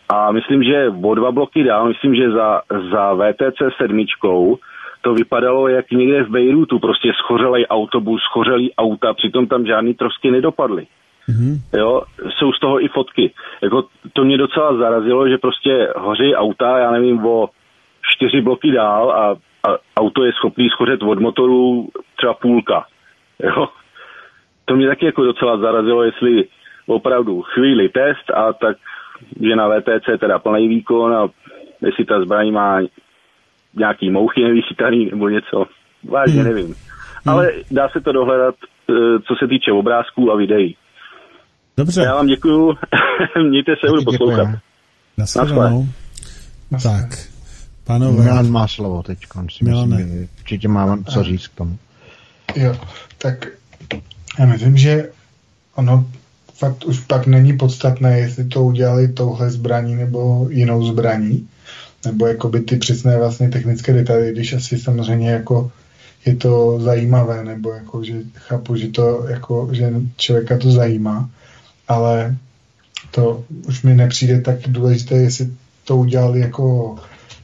A myslím, že o 2 bloky dál, myslím, že za VTC 7 to vypadalo jak někde v Bejrútu, prostě schořelej autobus, schořelý auta, přitom tam žádný trosky nedopadly. Mm-hmm. Jo, jsou z toho i fotky. Jako, to mě docela zarazilo, že prostě hoří auta, já nevím, o 4 bloky dál a auto je schopný schořet od motoru třeba půlka. Jo. To mě taky jako docela zarazilo, jestli opravdu chvíli test a tak, že na VTC teda plný výkon a jestli ta zbraň má nějaký mouchy nevychytaný nebo něco. Vážně nevím. Ale dá se to dohledat, co se týče obrázků a videí. Dobře. Já vám děkuju. Mějte se, budu poslouchat. Naschledanou. Tak, pánové. Milan má slovo teď. Určitě mám co říct k tomu. Jo, tak já myslím, že ono fakt už pak není podstatné, jestli to udělali touhle zbraní nebo jinou zbraní, nebo jakoby ty přesné vlastně technické detaily, když asi samozřejmě jako je to zajímavé, nebo jako, že chápu, že to jako, že člověka to zajímá, ale to už mi nepřijde tak důležité, jestli to udělali jako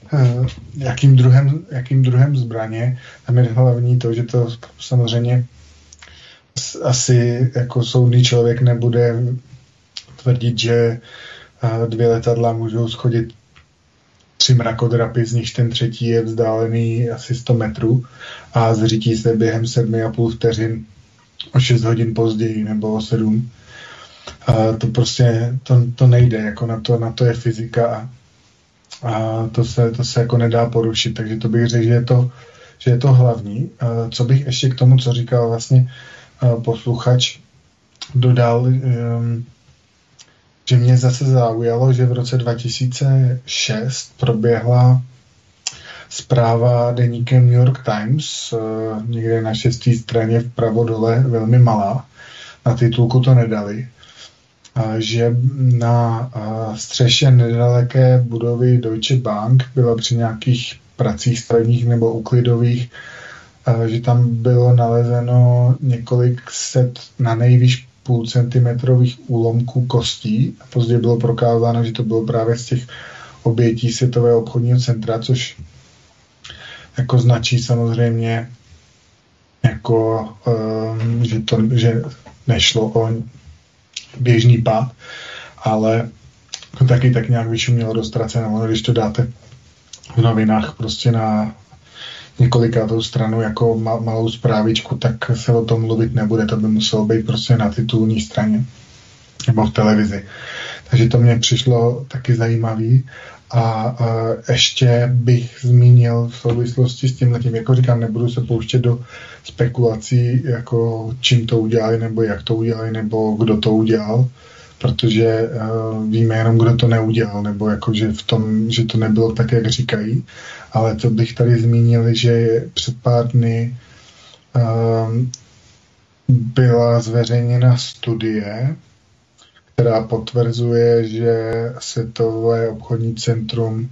jakým druhem zbraně. Tam je hlavní to, že to samozřejmě asi jako soudný člověk nebude tvrdit, že 2 letadla můžou schodit 3 mrakodrapy, z nich ten třetí je vzdálený asi 100 metrů a zřítí se během 7,5 vteřin o 6 hodin později nebo o 7. To prostě to nejde, jako na to je fyzika a to se jako nedá porušit, takže to bych řekl, že je to hlavní. Co bych ještě k tomu, co říkal vlastně posluchač, dodal, že mě zase zaujalo, že v roce 2006 proběhla zpráva deníkem New York Times, někde na 6. straně vpravo dole, velmi malá, na titulku to nedali, že na střeše nedaleké budovy Deutsche Bank byla při nějakých pracích stavebních nebo úklidových, že tam bylo nalezeno několik set na nejvýš půlcentimetrových úlomků kostí a později bylo prokázáno, že to bylo právě z těch obětí Světového obchodního centra, což jako značí samozřejmě jako, že nešlo o běžný pád, ale to taky tak nějak vyšumělo do ztracena. Když to dáte v novinách prostě na několikátou stranu jako malou zprávičku, tak se o tom mluvit nebude, to by muselo být prostě na titulní straně nebo v televizi. Takže to mě přišlo taky zajímavý a ještě bych zmínil v souvislosti s tímhletím, jako říkám, nebudu se pouštět do spekulací, jako čím to udělali, nebo jak to udělali, nebo kdo to udělal, protože víme jenom, kdo to neudělal, nebo jako, že to nebylo tak, jak říkají. Ale co bych tady zmínil, že před pár dny byla zveřejněna studie, která potvrzuje, že Světové obchodní centrum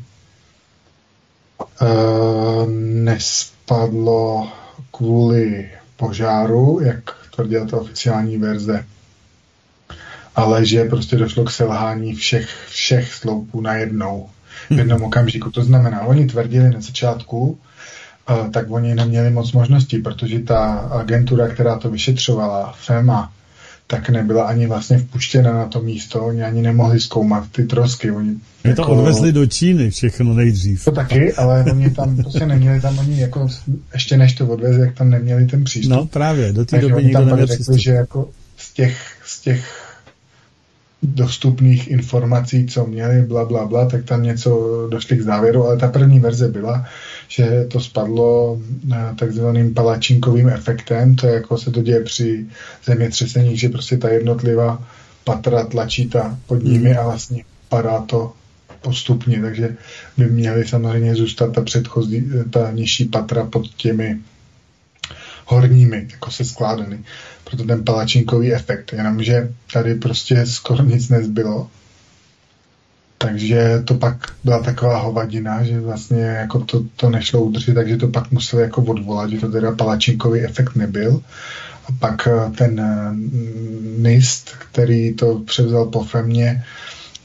nespadlo kvůli požáru, jak tvrdila ta oficiální verze, ale že prostě došlo k selhání všech sloupů najednou v jednom okamžiku. To znamená, oni tvrdili na začátku, tak oni neměli moc možností, protože ta agentura, která to vyšetřovala, FEMA, tak nebyla ani vlastně vpuštěna na to místo, oni ani nemohli zkoumat ty trosky. Oni to odvezli do Číny všechno nejdřív. To taky, ale oni tam prostě neměli tam oni jako, ještě než to odvezli, jak tam neměli ten přístup. No právě, do té doby nikdo neměl přístup. Že jako z těch dostupných informací, co měli, bla, tak tam něco došli k závěru, ale ta první verze byla, že to spadlo takzvaným palačinkovým efektem, to je jako se to děje při zemětřeseních, že prostě ta jednotlivá patra tlačí pod nimi a vlastně padá to postupně, takže by měly samozřejmě zůstat ta nižší patra pod těmi horními, jako se skládaný. Proto ten palačinkový efekt, jenomže tady prostě skoro nic nezbylo. Takže to pak byla taková hovadina, že vlastně jako to nešlo udržet, takže to pak museli jako odvolat, že to teda palačinkový efekt nebyl. A pak ten NIST, který to převzal po FEMě,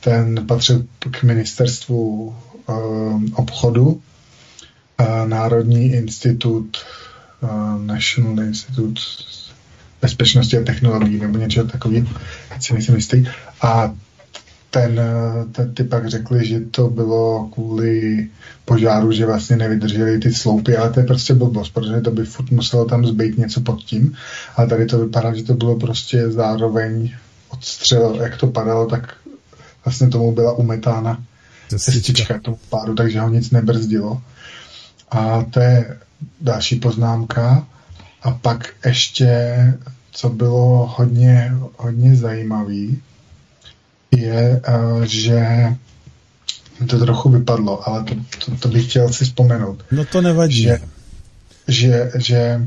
ten patřil k ministerstvu obchodu, Národní institut, National Institute bezpečnosti a technologií, nebo něco takový, si nejsem jistý. A ty pak řekli, že to bylo kvůli požáru, že vlastně nevydrželi ty sloupy, ale to je prostě blbost, protože to by furt muselo tam zbejt něco pod tím. Ale tady to vypadá, že to bylo prostě zároveň odstřel, jak to padalo, tak vlastně tomu byla umetána cestička tomu pádu, takže ho nic nebrzdilo. A to je další poznámka. A pak ještě, co bylo hodně zajímavý, je, že to trochu vypadlo, ale to bych chtěl si vzpomenout. No to nevadí. Že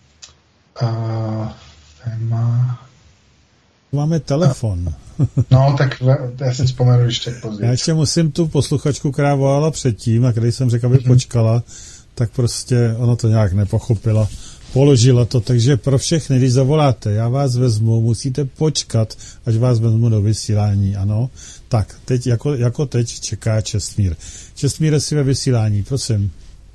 máme telefon. No, tak já si vzpomenu ještě později. Já ještě musím tu posluchačku, která volala předtím a když jsem řekl, aby počkala, tak prostě ona to nějak nepochopila. Položila to, takže pro všechny, když zavoláte, já vás vezmu, musíte počkat, až vás vezmu do vysílání, ano. Tak, teď, jako teď čeká Čestmír. Čestmíre, si ve vysílání, prosím.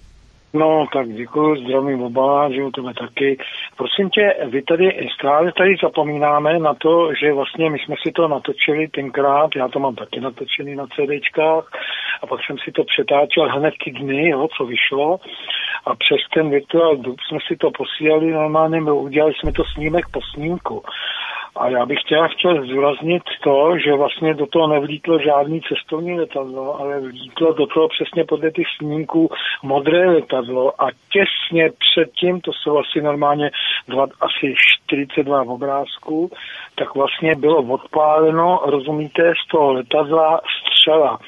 No, tak děkuji, zdravím oba, že u tebe taky. Prosím tě, vy tady zapomínáme na to, že vlastně my jsme si to natočili tenkrát, já to mám taky natočený na CDčkách, a pak jsem si to přetáčel hned ty dny, co vyšlo, a přes ten Virtual Dub jsme si to posílali normálně, udělali jsme to snímek po snímku. A já bych chtěl zdůraznit to, že vlastně do toho nevlítlo žádný cestovní letadlo, ale vlítlo do toho přesně podle těch snímků modré letadlo a těsně předtím, to jsou asi normálně asi 42 obrázků, tak vlastně bylo odpáleno, rozumíte, z toho letadla střela.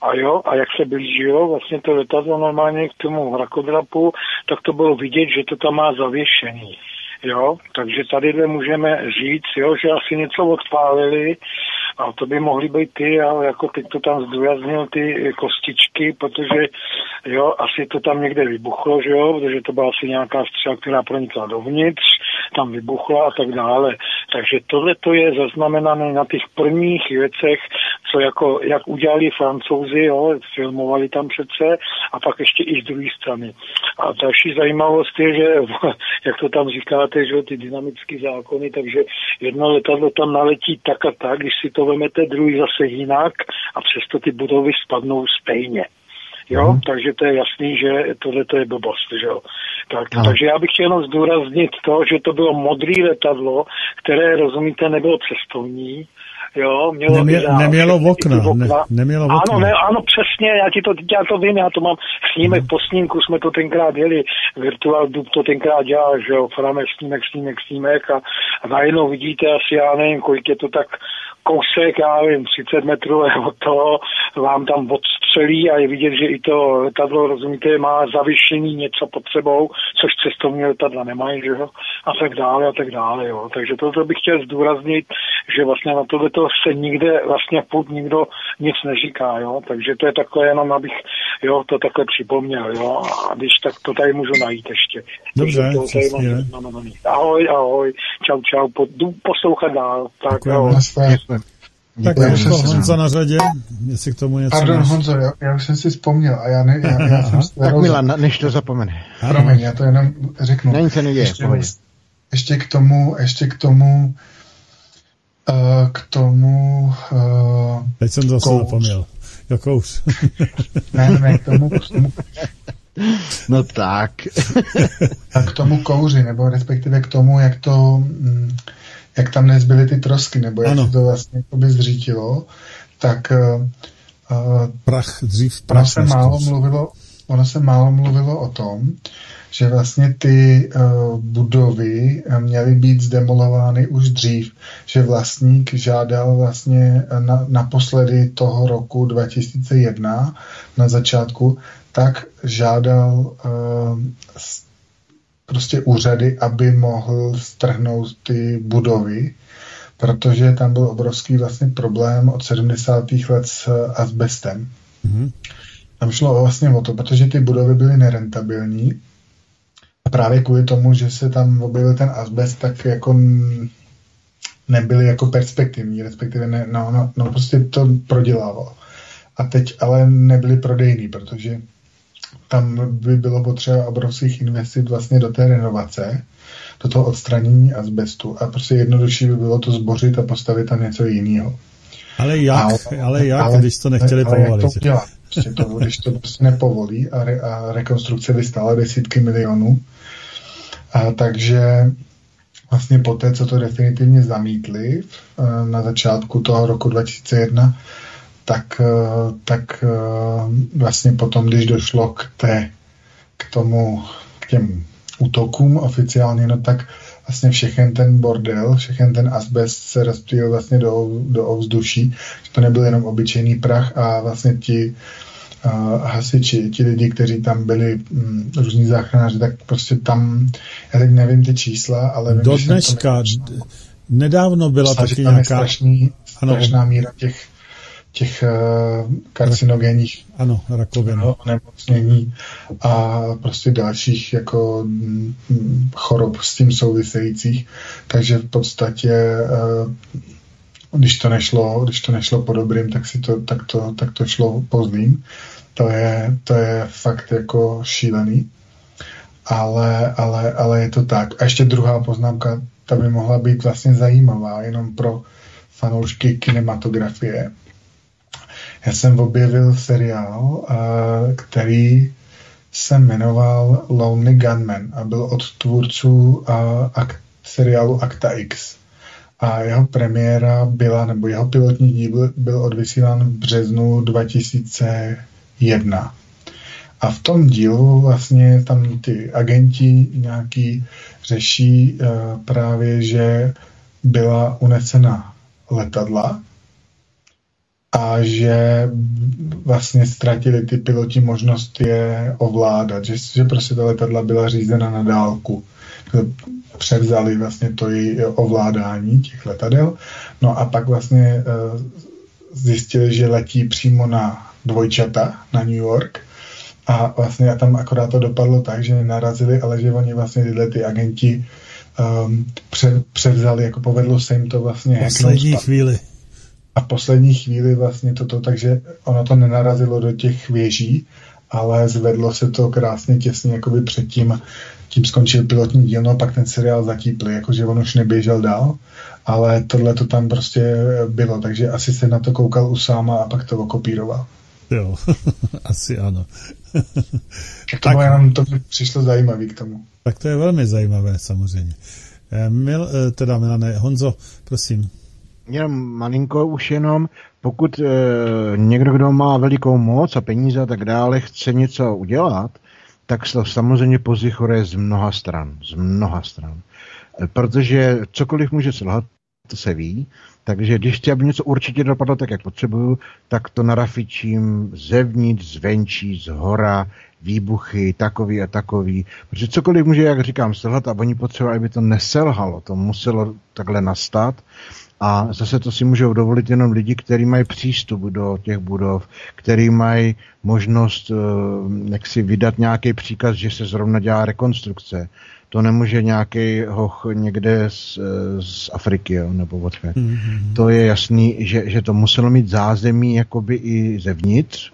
A jak se blížilo vlastně to letadlo normálně k tomu mrakodrapu, tak to bylo vidět, že to tam má zavěšený. Jo, takže tady můžeme říct, že asi něco odpálili a to by mohly být ty, ale jako teď to tam zdůraznil ty kostičky, protože asi to tam někde vybuchlo, že jo, protože to byla asi nějaká střela, která pronikla dovnitř, tam vybuchla a tak dále. Takže tohle to je zaznamenané na těch prvních věcech, co jak udělali Francouzi, filmovali tam přece a pak ještě i z druhé strany. A další zajímavost je, že jak to tam říkáte, že ty dynamické zákony, takže jedno letadlo tam naletí tak a tak, když si to vemete, druhý zase jinak a přesto ty budovy spadnou stejně. Jo, takže to je jasný, že tohle je blbost, že jo. Takže já bych chtěl jenom zdůraznit to, že to bylo modré letadlo, které, rozumíte, nebylo cestovní, jo, nemělo okna. Nemělo okna. Ano, přesně, já to vím, já to mám snímek po snímku, jsme to tenkrát jeli, Virtual Dub to tenkrát dělal, že jo, Frame snímek a najednou vidíte asi, já nevím, kolik je to tak kousek, já nevím, 30 metrů od toho vám tam odstřelí a je vidět, že i to letadlo, rozumíte, má zavěšený něco pod sebou, což cestovní letadla nemají, že jo, a tak dále, jo. Takže toto bych chtěl zdůraznit, že vlastně na tohleto se nikde vlastně nikdo nic neříká, jo. Takže to je takové jenom, abych, to takhle připomněl, jo. A když tak to tady můžu najít ještě. Dobře, přesně. Ahoj, čau, jdu poslouchat dál. Tak, ahoj. Tak jako Honza na řadě, jestli k tomu něco... Pardon, Honzo, já už jsem si vzpomněl a já jsem... Tak Milan, než to zapomene. Promiň, já to jenom řeknu. Není se neděje, ještě k tomu... Teď jsem to zase zapomněl. Jako už. Ne, k tomu... No tak. A k tomu kouři, nebo respektive k tomu, jak tam nezbyly ty trosky, nebo jak se to vlastně zřítilo, tak ono se málo mluvilo o tom, že vlastně ty budovy měly být zdemolovány už dřív, že vlastník žádal vlastně naposledy toho roku 2001 na začátku, tak žádal prostě úřady, aby mohl strhnout ty budovy, protože tam byl obrovský vlastně problém od 70. let s azbestem. Mm-hmm. Tam šlo vlastně o to, protože ty budovy byly nerentabilní a právě kvůli tomu, že se tam objevil ten azbest, tak jako nebyly jako perspektivní, respektive no prostě to prodělávalo. A teď ale nebyly prodejný, protože tam by bylo potřeba obrovských investic vlastně do té renovace, do toho odstranění azbestu a prostě jednodušší by bylo to zbořit a postavit tam něco jiného. Ale jak, když to nechtěli povolit? Jak to dělat? Prostě to, když to prostě nepovolí a rekonstrukce by stála desítky milionů. Takže vlastně poté, co to definitivně zamítli na začátku toho roku 2001, tak vlastně potom, když došlo k těm útokům oficiálně, no tak vlastně všechen ten bordel, všechen ten azbest se rozptýlil vlastně do ovzduší, že to nebyl jenom obyčejný prach a vlastně ti hasiči, ti lidi, kteří tam byli různí záchranáři, tak prostě tam, já teď nevím ty čísla, ale vím, do dneška, nedávno byla taky nějaká strašná míra těch karcinogenních onemocnění a prostě dalších jako chorob s tím souvisejících. Takže v podstatě když to nešlo po dobrým, tak to šlo po zlým. To je fakt jako šílený. Ale je to tak. A ještě druhá poznámka, ta by mohla být vlastně zajímavá jenom pro fanoušky kinematografie. Já jsem objevil seriál, který se jmenoval Lonely Gunman a byl od tvůrců seriálu Akta X. A jeho premiéra byla, nebo jeho pilotní díl byl odvysílán v březnu 2001. A v tom dílu vlastně tam ty agenti nějaký řeší právě, že byla unesena letadla a že vlastně ztratili ty piloti možnost je ovládat, že prostě ta letadla byla řízena na dálku. Převzali vlastně to její ovládání těch letadel. No a pak vlastně zjistili, že letí přímo na dvojčata, na New York. A vlastně tam akorát to dopadlo tak, že narazili, ale že oni vlastně tyhle ty agenti převzali, jako povedlo se jim to vlastně poslední chvíli. A poslední chvíli vlastně toto, takže ono to nenarazilo do těch věží, ale zvedlo se to krásně těsně jakoby předtím, tím skončil pilotní díl, no a pak ten seriál zatípli, jakože on už neběžel dál, ale tohle to tam prostě bylo, takže asi se na to koukal Usáma a pak to okopíroval. Jo, asi ano. To by přišlo zajímavý k tomu. Tak to je velmi zajímavé, samozřejmě. Milane, Honzo, prosím. Jenom malinko už jenom, pokud někdo, kdo má velikou moc a peníze a tak dále, chce něco udělat, tak to samozřejmě pozichoruje z mnoha stran. Protože cokoliv může selhat, to se ví, takže když chci, aby něco určitě dopadlo tak, jak potřebuju, tak to narafičím zevnitř, zvenčí, zhora, výbuchy, takový a takový. Protože cokoliv může, jak říkám, selhat a oni potřebují, aby to neselhalo. To muselo takhle nastat. A zase to si můžou dovolit jenom lidi, kteří mají přístup do těch budov, kteří mají možnost jak si vydat nějaký příkaz, že se zrovna dělá rekonstrukce. To nemůže nějaký hoch někde z Afriky, jo, nebo odkud. Mm-hmm. To je jasný, že to muselo mít zázemí jakoby i zevnitř.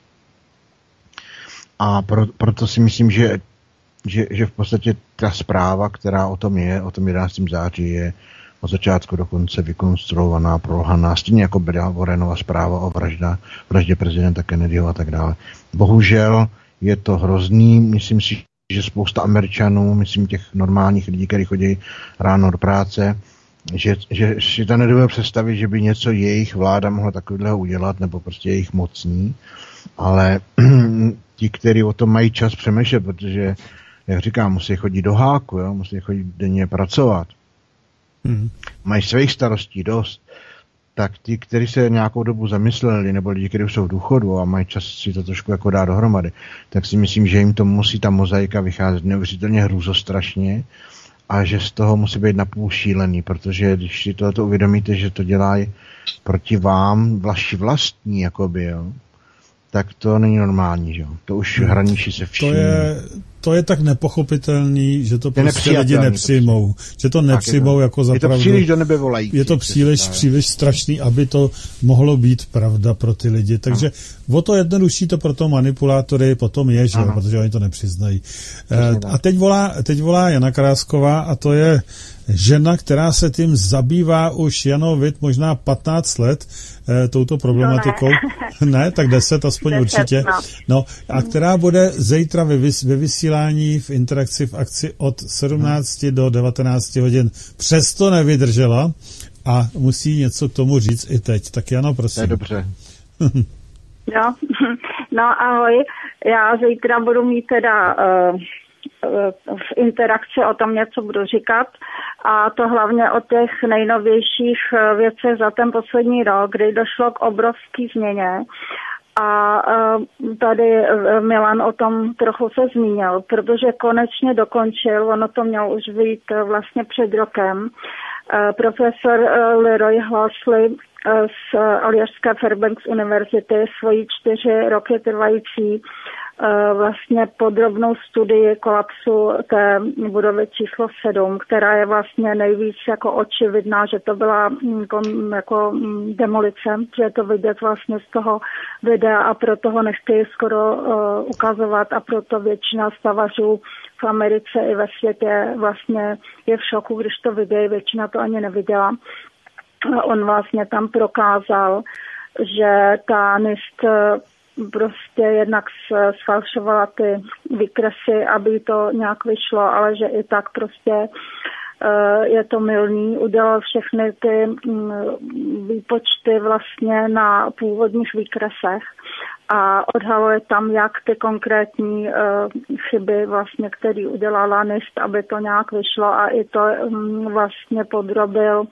A proto si myslím, že v podstatě ta zpráva, která o tom 11. září je od začátku do konce vykonstruovaná, prolhaná, stejně jako byla Warrenova zpráva o vraždě prezidenta Kennedyho a tak dále. Bohužel je to hrozný, myslím si, že spousta Američanů, myslím těch normálních lidí, kteří chodí ráno do práce, že si to nedovedu představit, že by něco jejich vláda mohla takového udělat, nebo prostě jejich mocní, ale ti, kteří o tom mají čas přemýšlet, protože, jak říkám, musí chodit do háku, jo? Musí chodit denně pracovat, mají svých starostí dost, tak ti, kteří se nějakou dobu zamysleli, nebo lidi, kteří jsou v důchodu a mají čas si to trošku jako dát dohromady, tak si myslím, že jim to musí ta mozaika vycházet neuvěřitelně hrůzostrašně a že z toho musí být napůl šílený, protože když si tohleto uvědomíte, že to dělají proti vám, vaši vlastní, jakoby, jo, tak to není normální, že jo. To už hraničí se vším. to je tak nepochopitelný, že to prostě lidi nepřijmou. Že to nepřijmou jako za pravdu. Je to příliš do nebe volající. Je to příliš strašný, aby to mohlo být pravda pro ty lidi. Takže o to jednodušší to pro to manipulátory potom je, že? Protože oni to nepřiznají. A teď volá Jana Krásková a to je žena, která se tím zabývá už, Jano, vy možná 15 let touto problematikou. Ne, tak 10 aspoň 10, určitě. No, a která bude zítra ve vysílání v interakci v akci od 17 do 19 hodin. Přesto nevydržela a musí něco k tomu říct i teď. Tak Jano, prosím. To je dobře. No ahoj. Já zítra budu mít teda v interakci o tom něco budu říkat a to hlavně o těch nejnovějších věcech za ten poslední rok, kdy došlo k obrovské změně a tady Milan o tom trochu se zmínil, protože konečně dokončil, ono to mělo už vyjít vlastně před rokem, profesor Leroy Hlasley z Aljašské Fairbanks univerzity svoji 4 roky trvající vlastně podrobnou studii kolapsu té budovy číslo 7, která je vlastně nejvíc jako očividná, že to byla jako demolice, že je to vidět vlastně z toho videa a proto ho nechtějí skoro ukazovat a proto většina stavařů v Americe i ve světě vlastně je v šoku, když to vidějí, většina to ani neviděla. On vlastně tam prokázal, že ta NIST prostě jednak sfalšovala ty výkresy, aby to nějak vyšlo, ale že i tak prostě je to mylný. Udělal všechny ty výpočty vlastně na původních výkresech a odhaluje tam, jak ty konkrétní chyby vlastně, které udělala NIST, aby to nějak vyšlo a i to vlastně podrobil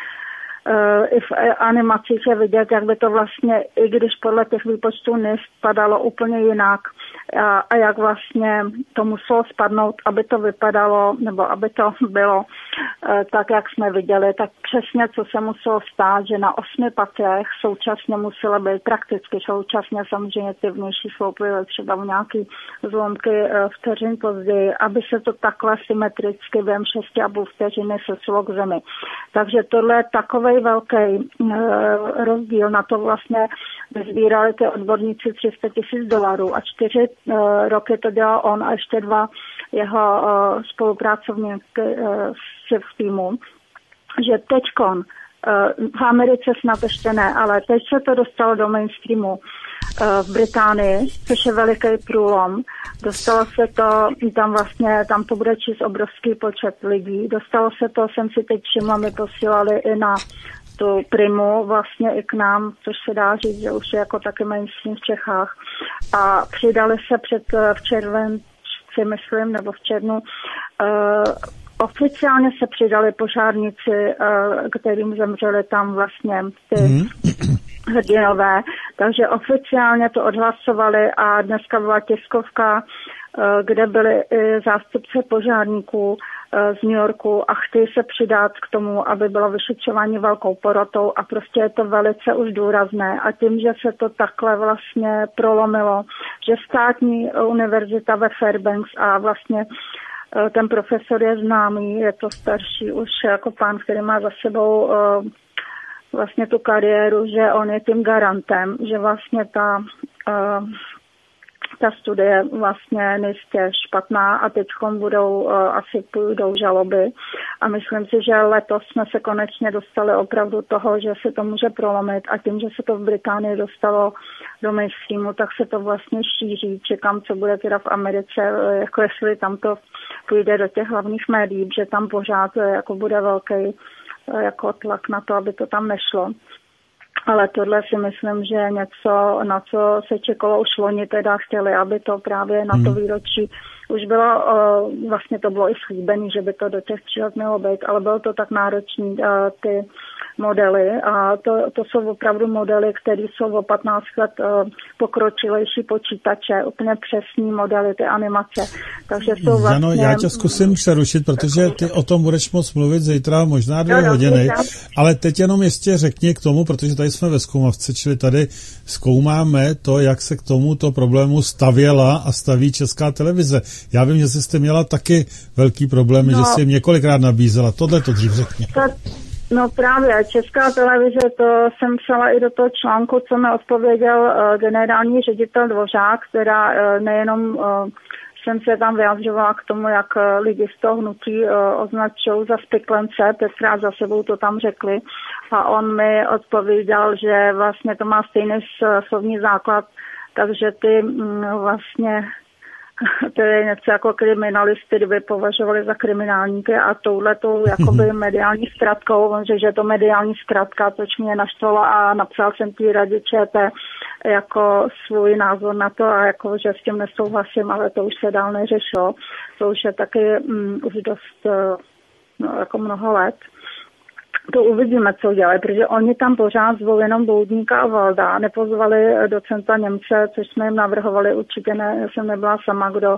i v animacích je vidět, jak by to vlastně, i když podle těch výpočtů NIST padalo úplně jinak a jak vlastně to muselo spadnout, aby to vypadalo, nebo aby to bylo tak, jak jsme viděli, tak přesně, co se muselo stát, že na 8 patrech současně muselo být prakticky současně, samozřejmě ty vnější sloupy třeba v nějaký zlomky vteřin později, aby se to takhle symetricky během 6,5 vteřiny sesulo k zemi. Takže tohle je takovej velký rozdíl, na to vlastně vyzbírali ty odborníci $300,000 a 4 roky to dělal on a ještě 2 jeho spolupracovníky v týmu, že teďkon v Americe snad ještě ne, ale teď se to dostalo do mainstreamu v Británii, což je veliký průlom. Dostalo se to, tam to bude číst obrovský počet lidí. Dostalo se to, jsem si teď všimla, mi posílali i na tu Primu, vlastně i k nám, což se dá říct, že už je jako taky mainstream v Čechách. A přidali se v červenci, myslím, nebo v červnu, oficiálně se přidali požárníci, kterým zemřeli tam vlastně ty hrdinové, takže oficiálně to odhlasovali a dneska byla tiskovka, kde byli zástupci požárníků z New Yorku a chtějí se přidat k tomu, aby bylo vyšetřování velkou porotou a prostě je to velice už důrazné a tím, že se to takhle vlastně prolomilo, že státní univerzita ve Fairbanks a vlastně ten profesor je známý, je to starší už jako pán, který má za sebou vlastně tu kariéru, že on je tím garantem, že vlastně ta studie vlastně nejistě špatná a teď asi půjdou žaloby. A myslím si, že letos jsme se konečně dostali opravdu toho, že se to může prolomit a tím, že se to v Británii dostalo do mainstreamu, tak se to vlastně šíří. Čekám, co bude teda v Americe, jako jestli tam to půjde do těch hlavních médií, že tam pořád jako bude velký jako tlak na to, aby to tam nešlo. Ale tohle si myslím, že je něco, na co se čekalo už loni, teda chtěli, aby to právě na to výročí už bylo, vlastně to bylo i slíbené, že by to do těch 3 let mělo být, ale bylo to tak náročný, ty modely a to jsou opravdu modely, které jsou o 15 let pokročilejší počítače, úplně přesní modely, ty animace. Takže jsou vlastně... Jano, já tě zkusím přerušit, protože ty o tom budeš moc mluvit zítra možná 2 hodiny, ale teď jenom ještě řekni k tomu, protože tady jsme ve zkoumavce, čili tady zkoumáme to, jak se k tomuto problému stavěla a staví Česká televize. Já vím, že jste měla taky velký problém, že jsi jim několikrát nabízela. Tohle to dřív řekni. No právě, Česká televize, to jsem psala i do toho článku, co mi odpověděl generální ředitel Dvořák, která nejenom jsem se tam vyjadřovala k tomu, jak lidi z toho hnutí označují za spiklence, 5krát za sebou to tam řekli. A on mi odpověděl, že vlastně to má stejný slovní základ, takže ty vlastně to je něco jako kriminalisty, kdyby považovali za kriminálníky a touhletou jakoby mediální zkratkou, on řekl, že je to mediální zkratka, což mě naštvalo a napsal jsem té radě ČT jako svůj názor na to a jako, že s tím nesouhlasím, ale to už se dál neřešilo. To už je taky už dost jako mnoho let. To uvidíme, co dělají, protože oni tam pořád zvou jenom Boudníka a Valda, nepozvali docenta Němce, což jsme jim navrhovali, určitě ne, já jsem nebyla sama, kdo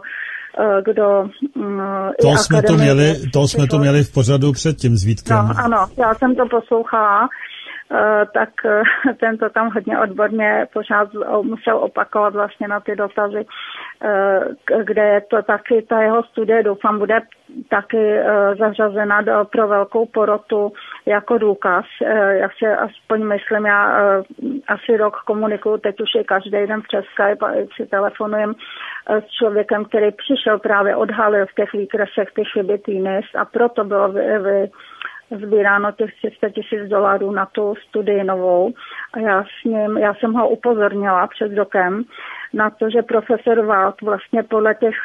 to jsme to měli v pořadu před tím s Vítkem. No, ano, já jsem to poslouchala, tak ten to tam hodně odborně pořád musel opakovat vlastně na ty dotazy, kde je to taky, ta jeho studie, doufám, bude taky zařazena pro velkou porotu jako důkaz. Já si aspoň myslím, já asi rok komunikuju, teď už je každý den přes Skype, si telefonujem s člověkem, který přišel právě odhalil v těch výkresech ty chyby TINIS a proto bylo sbíráno těch $300,000 na tu studii novou. A já jsem ho upozornila před rokem na to, že profesor Wald vlastně podle těch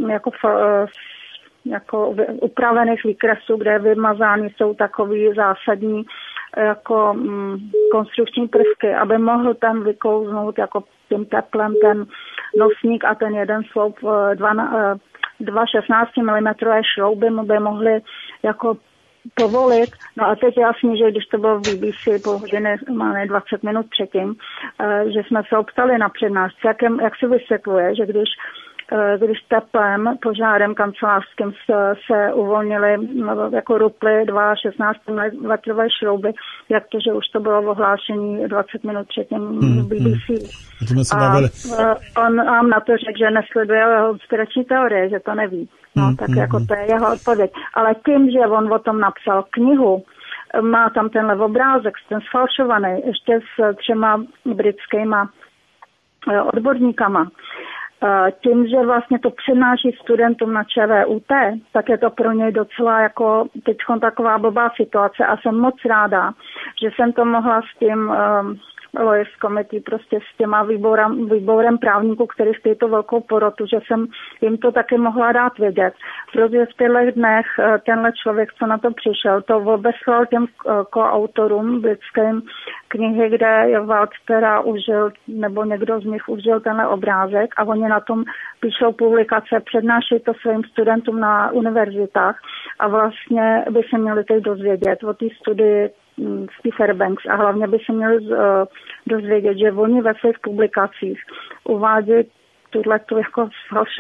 jako upravených výkresů, kde vymazány jsou takový zásadní jako konstrukční prvky, aby mohl tam vykouznout jako tím teplem ten nosník a ten jeden sloup 2 16 mm šrouby by mohly jako povolit. No a teď jasně, že když to bylo v BBC půl hodiny, máme 20 minut předtím, že jsme se optali na přednášce, jak se vysvětluje, že když teplem, požárem kancelářským se uvolnily jako ruply 2 16 mm šrouby, jak to, že už to bylo ohlášení 20 minut předtím BBC. On nám na to řekl, že nesleduje konspirační teorie, že to neví. No, tak jako to je jeho odpověď. Ale tím, že on o tom napsal knihu, má tam tenhle obrázek, ten sfalšovaný, ještě s 3 britskýma odborníkama, tím, že vlastně to přednáší studentům na ČVUT, tak je to pro něj docela jako teďkon taková blbá situace a jsem moc ráda, že jsem to mohla s tím Lawyers Committee, prostě s těma výborem právníků, který chtějí to velkou porotu, že jsem jim to taky mohla dát vědět. Protože v těchto dnech tenhle člověk, co na to přišel, to obeslal těm koautorům britským knihy, kde Wald teda užil, nebo někdo z nich užil tenhle obrázek a oni na tom píšou publikace, přednášejí to svým studentům na univerzitách a vlastně by se měli teď dozvědět o té studii z Fairbanks a hlavně by se měli dozvědět, že oni ve svých publikacích uvádějí tuhletu jako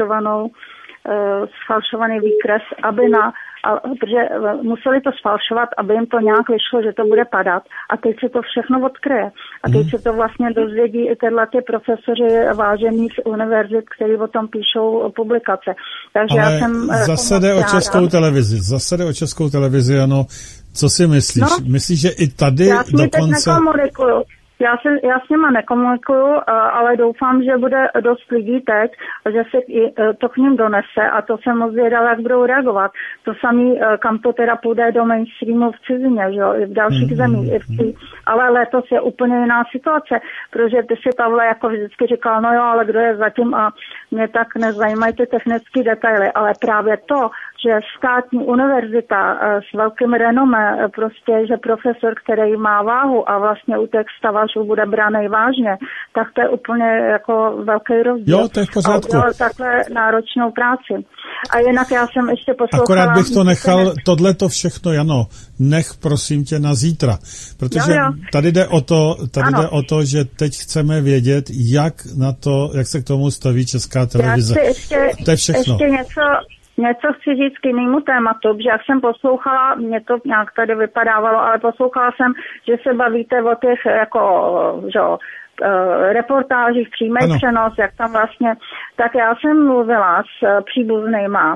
sfalšovaný výkres, protože museli to sfalšovat, aby jim to nějak vyšlo, že to bude padat. A teď se to všechno odkryje. A teď se to vlastně dozvědí i ty profesoři vážení z univerzit, kteří o tom píšou publikace. Takže ale já jsem zase jde o Českou televizi, ano. Co si myslíš? No, myslíš, že i tady dokonce... Já s nima nekomunikuju, ale doufám, že bude dost lidí teď, že se to k ním donese a to jsem moc vědala, jak budou reagovat. To samý, kam to teda půjde do mainstreamu v cizině, že jo, i v dalších zemích. Ale letos je úplně jiná situace, protože ty si Pavle jako vždycky říkal, no jo, ale kdo je zatím a mě tak nezajímají ty technické detaily, ale právě to, že státní univerzita s velkým renomé, prostě, že profesor, který má váhu a vlastně u těch stavařů bude branej vážně, tak to je úplně jako velký rozdíl. Jo, to je v pořádku. A takhle náročnou práci. A jinak já jsem ještě poslouchala... Akorát bych to nechal, tohleto všechno, Jano, nech prosím tě na zítra. Protože tady jde o to, že teď chceme vědět, jak se k tomu staví Česká televize. To je všechno. Ještě něco chci říct k jinému tématu, že jak jsem poslouchala, mě to nějak tady vypadávalo, ale poslouchala jsem, že se bavíte o těch jako, že reportážích, přímý přenos, jak tam vlastně, tak já jsem mluvila s příbuznýma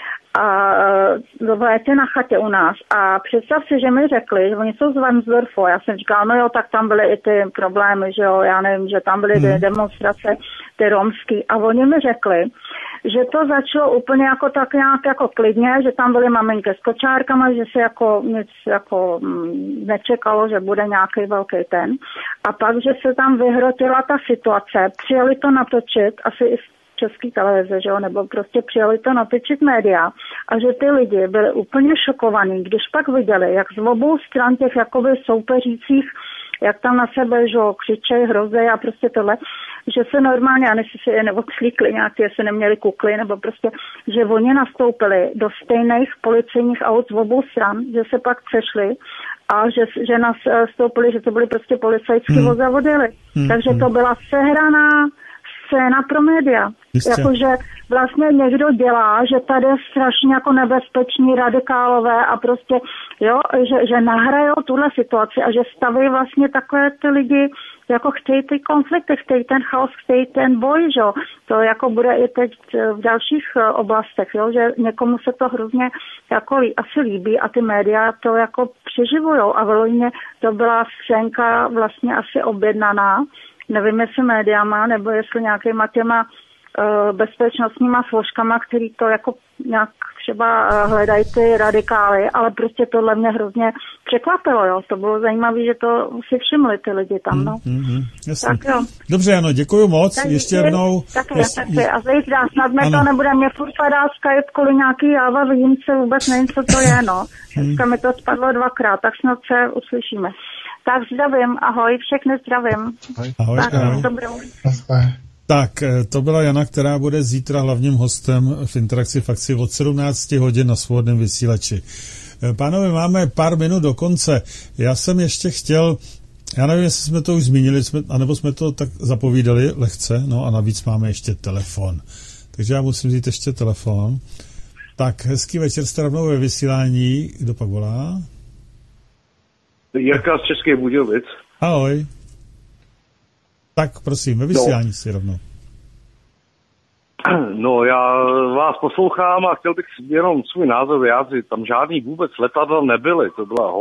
a v létě na chatě u nás a představ si, že mi řekli, že oni jsou z Varnsdorfu, já jsem říkala, no jo, tak tam byly i ty problémy, že jo, já nevím, že tam byly demonstrace, ty romský a oni mi řekli, že to začalo úplně jako tak nějak jako klidně, že tam byly maminky s kočárkama, že se jako nic jako nečekalo, že bude nějaký velký ten. A pak, že se tam vyhrotila ta situace, přijeli to natočit, asi i České televize, že jo, nebo prostě přijeli to natočit média a že ty lidi byli úplně šokovaní, když pak viděli, jak z obou stran těch jakoby soupeřících, jak tam na sebe, že jo, křičej, hrozej a prostě tohle, že se normálně, a než si je neodslíkli nějaký, jestli neměli kukly, nebo prostě, že oni nastoupili do stejných policejních aut z obou stran, že se pak přešli a že nastoupili, že to byly prostě policajský vozy a odjeli. Takže to byla sehraná scéna pro média. Jakože vlastně někdo dělá, že tady je strašně jako nebezpeční radikálové a prostě, jo, že nahrajou tuhle situaci a že staví vlastně takové ty lidi, jako chtějí ty konflikty, chtějí ten chaos, chtějí ten boj, že jo. To jako bude i teď v dalších oblastech, jo, že někomu se to hrozně jako asi líbí a ty média to jako přeživujou a vlastně to byla scénka vlastně asi objednaná, nevím, jestli médiama, nebo jestli nějakýma těma bezpečnostníma složkama, který to jako nějak třeba hledají ty radikály, ale prostě tohle mě hrozně překvapilo, jo. To bylo zajímavé, že to si všimli ty lidi tam, no. Tak jo. Dobře, ano, děkuju moc, tak ještě jednou. Taky. A zítra snad mě to nebude, mě furt padá Skype kvůli nějaký jáva, vidím se vůbec nevím, co to je, no. Dneska mi to spadlo 2krát, tak snad se uslyšíme. Tak zdravím, ahoj, všechny zdravím. Ahoj. Tak, dobrou. Tak, to byla Jana, která bude zítra hlavním hostem v Interakci v akci od 17 hodin na svobodném vysílači. Pánové, máme pár minut do konce. Já jsem ještě chtěl, já nevím, jestli jsme to už zmínili, anebo jsme to tak zapovídali lehce, no a navíc máme ještě telefon. Takže já musím vzít ještě telefon. Tak, hezký večer, jste rovnou ve vysílání. Kdo pak volá? Jirka z Českých Budějovic. Ahoj. Tak prosím, ve vysílání si rovnou. No, já vás poslouchám a chtěl bych jenom svůj názor vyjádřit. Tam žádný vůbec letadla nebyly, to byla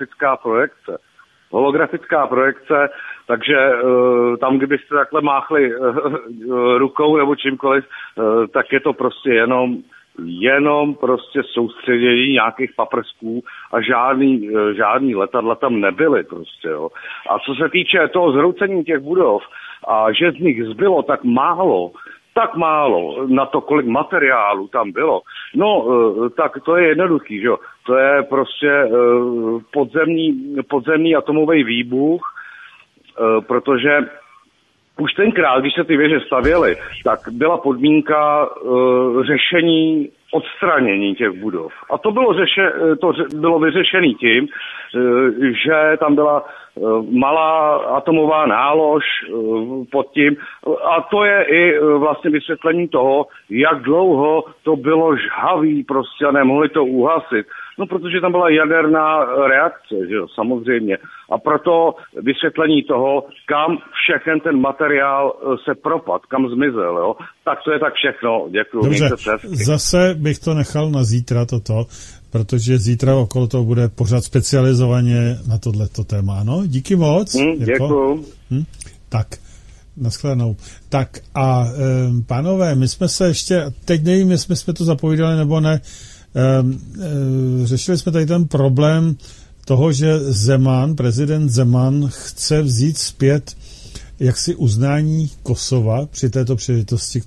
holografická projekce, takže tam, kdybyste takhle máchli rukou nebo čímkoliv, tak je to prostě jenom prostě soustředění nějakých paprsků a žádný letadla tam nebyly prostě, jo. A co se týče toho zhroucení těch budov a že z nich zbylo tak málo na to, kolik materiálu tam bylo, no, tak to je jednoduchý, že jo. To je prostě podzemní atomový výbuch, protože už tenkrát, když se ty věže stavěly, tak byla podmínka řešení odstranění těch budov. A to bylo vyřešené tím, že tam byla malá atomová nálož pod tím. A to je i vlastně vysvětlení toho, jak dlouho to bylo žhavý prostě a nemohli to uhasit. No, protože tam byla jaderná reakce, že jo, samozřejmě. A proto vysvětlení toho, kam všechen ten materiál se propad, kam zmizel, jo. Tak to je tak všechno. Děkuju. Dobře, zase bych to nechal na zítra toto, protože zítra okolo toho bude pořád specializovaně na tohleto téma. No, díky moc. Děkuju. Tak, nashledanou. Tak a pánové, my jsme se ještě, teď nevím, jestli jsme to zapovídali nebo ne, řešili jsme tady ten problém toho, že prezident Zeman chce vzít zpět jaksi uznání Kosova při této příležitosti,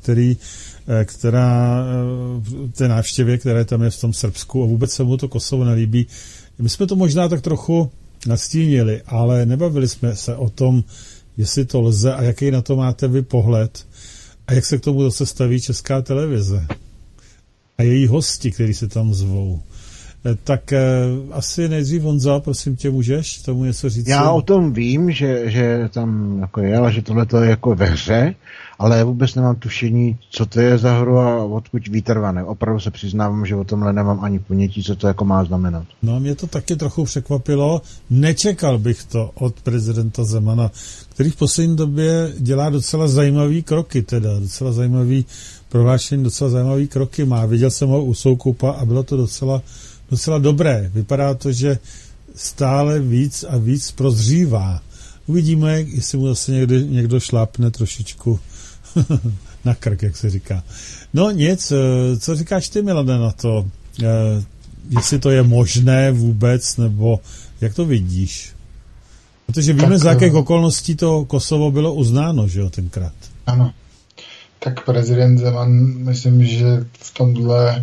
té návštěvě, které tam je v tom Srbsku a vůbec se mu to Kosovo nelíbí. My jsme to možná tak trochu nastínili, ale nebavili jsme se o tom, jestli to lze a jaký na to máte vy pohled a jak se k tomu zase staví Česká televize a její hosti, kteří se tam zvou. Tak asi nejdřív Honza, prosím tě, můžeš tomu něco říct? Já o tom vím, že tam jako je, ale že tohle to je jako ve hře, ale vůbec nemám tušení, co to je za hru a odkud výtrvané. Opravdu se přiznávám, že o tomhle nemám ani ponětí, co to jako má znamenat. No, mě to taky trochu překvapilo. Nečekal bych to od prezidenta Zemana, který v poslední době dělá docela zajímavý kroky, docela zajímavý prohlášení, docela zajímavý kroky má. Viděl jsem ho u Soukupa a bylo to docela dobré. Vypadá to, že stále víc a víc prozřívá. Uvidíme, jestli mu zase někdo šlápne trošičku na krk, jak se říká. No nic, co říkáš ty, Milane, na to? Jestli to je možné vůbec, nebo jak to vidíš? Protože víme, z jakých okolností to Kosovo bylo uznáno, že jo, tenkrát. Ano. Tak prezident Zeman, myslím, že v tomhle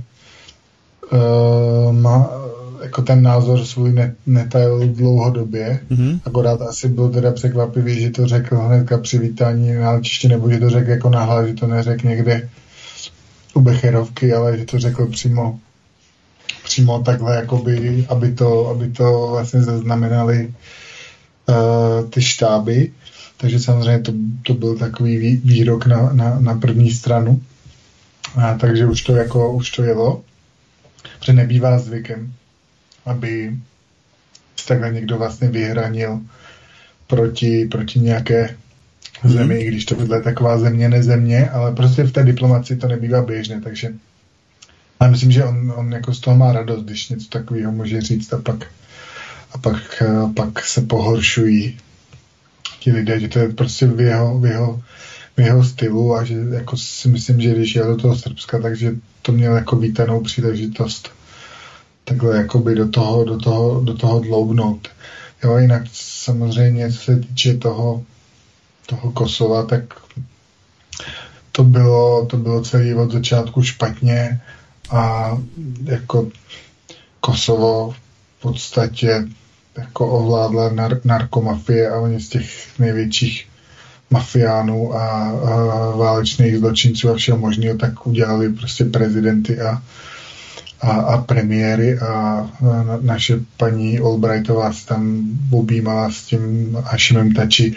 má jako ten názor svůj netajil dlouhodobě. Akorát asi byl teda překvapivý, že to řekl hnedka při vítání na letišti, nebo že to řekl jako nahlas, že to neřekl někde u Becherovky, ale že to řekl přímo takhle, jakoby, aby to vlastně zaznamenali ty štáby. Takže samozřejmě to byl takový výrok na první stranu. Takže už to jelo. Protože nebývá zvykem, aby takhle někdo vlastně vyhranil proti nějaké zemi, i když to byla taková země, nezemě, ale prostě v té diplomaci to nebývá běžné, takže já myslím, že on jako z toho má radost, když něco takového může říct a pak se pohoršují ti lidé, že to je prostě v jeho stylu a že jako si myslím, že když jel do toho Srbska, takže to měl jako vítanou příležitost takhle jakoby do toho dloubnout. Jo, jinak samozřejmě, co se týče toho Kosova, tak to bylo celý od začátku špatně a jako Kosovo v podstatě jako ovládla narkomafie a oni z těch největších mafiánů a válečných zločinců a všeho možného tak udělali prostě prezidenty a premiéry a naše paní Albrightová se tam objímala s tím Hašimem Tači,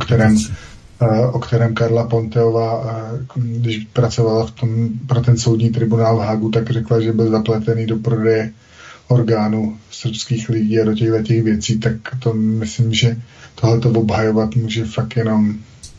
o kterém Karla Ponteová, když pracovala pro ten soudní tribunál v Hagu, tak řekla, že byl zapletený do prodeje orgánů srbských lidí a do těch věcí, tak to myslím, že tohleto obhajovat může fakt jenom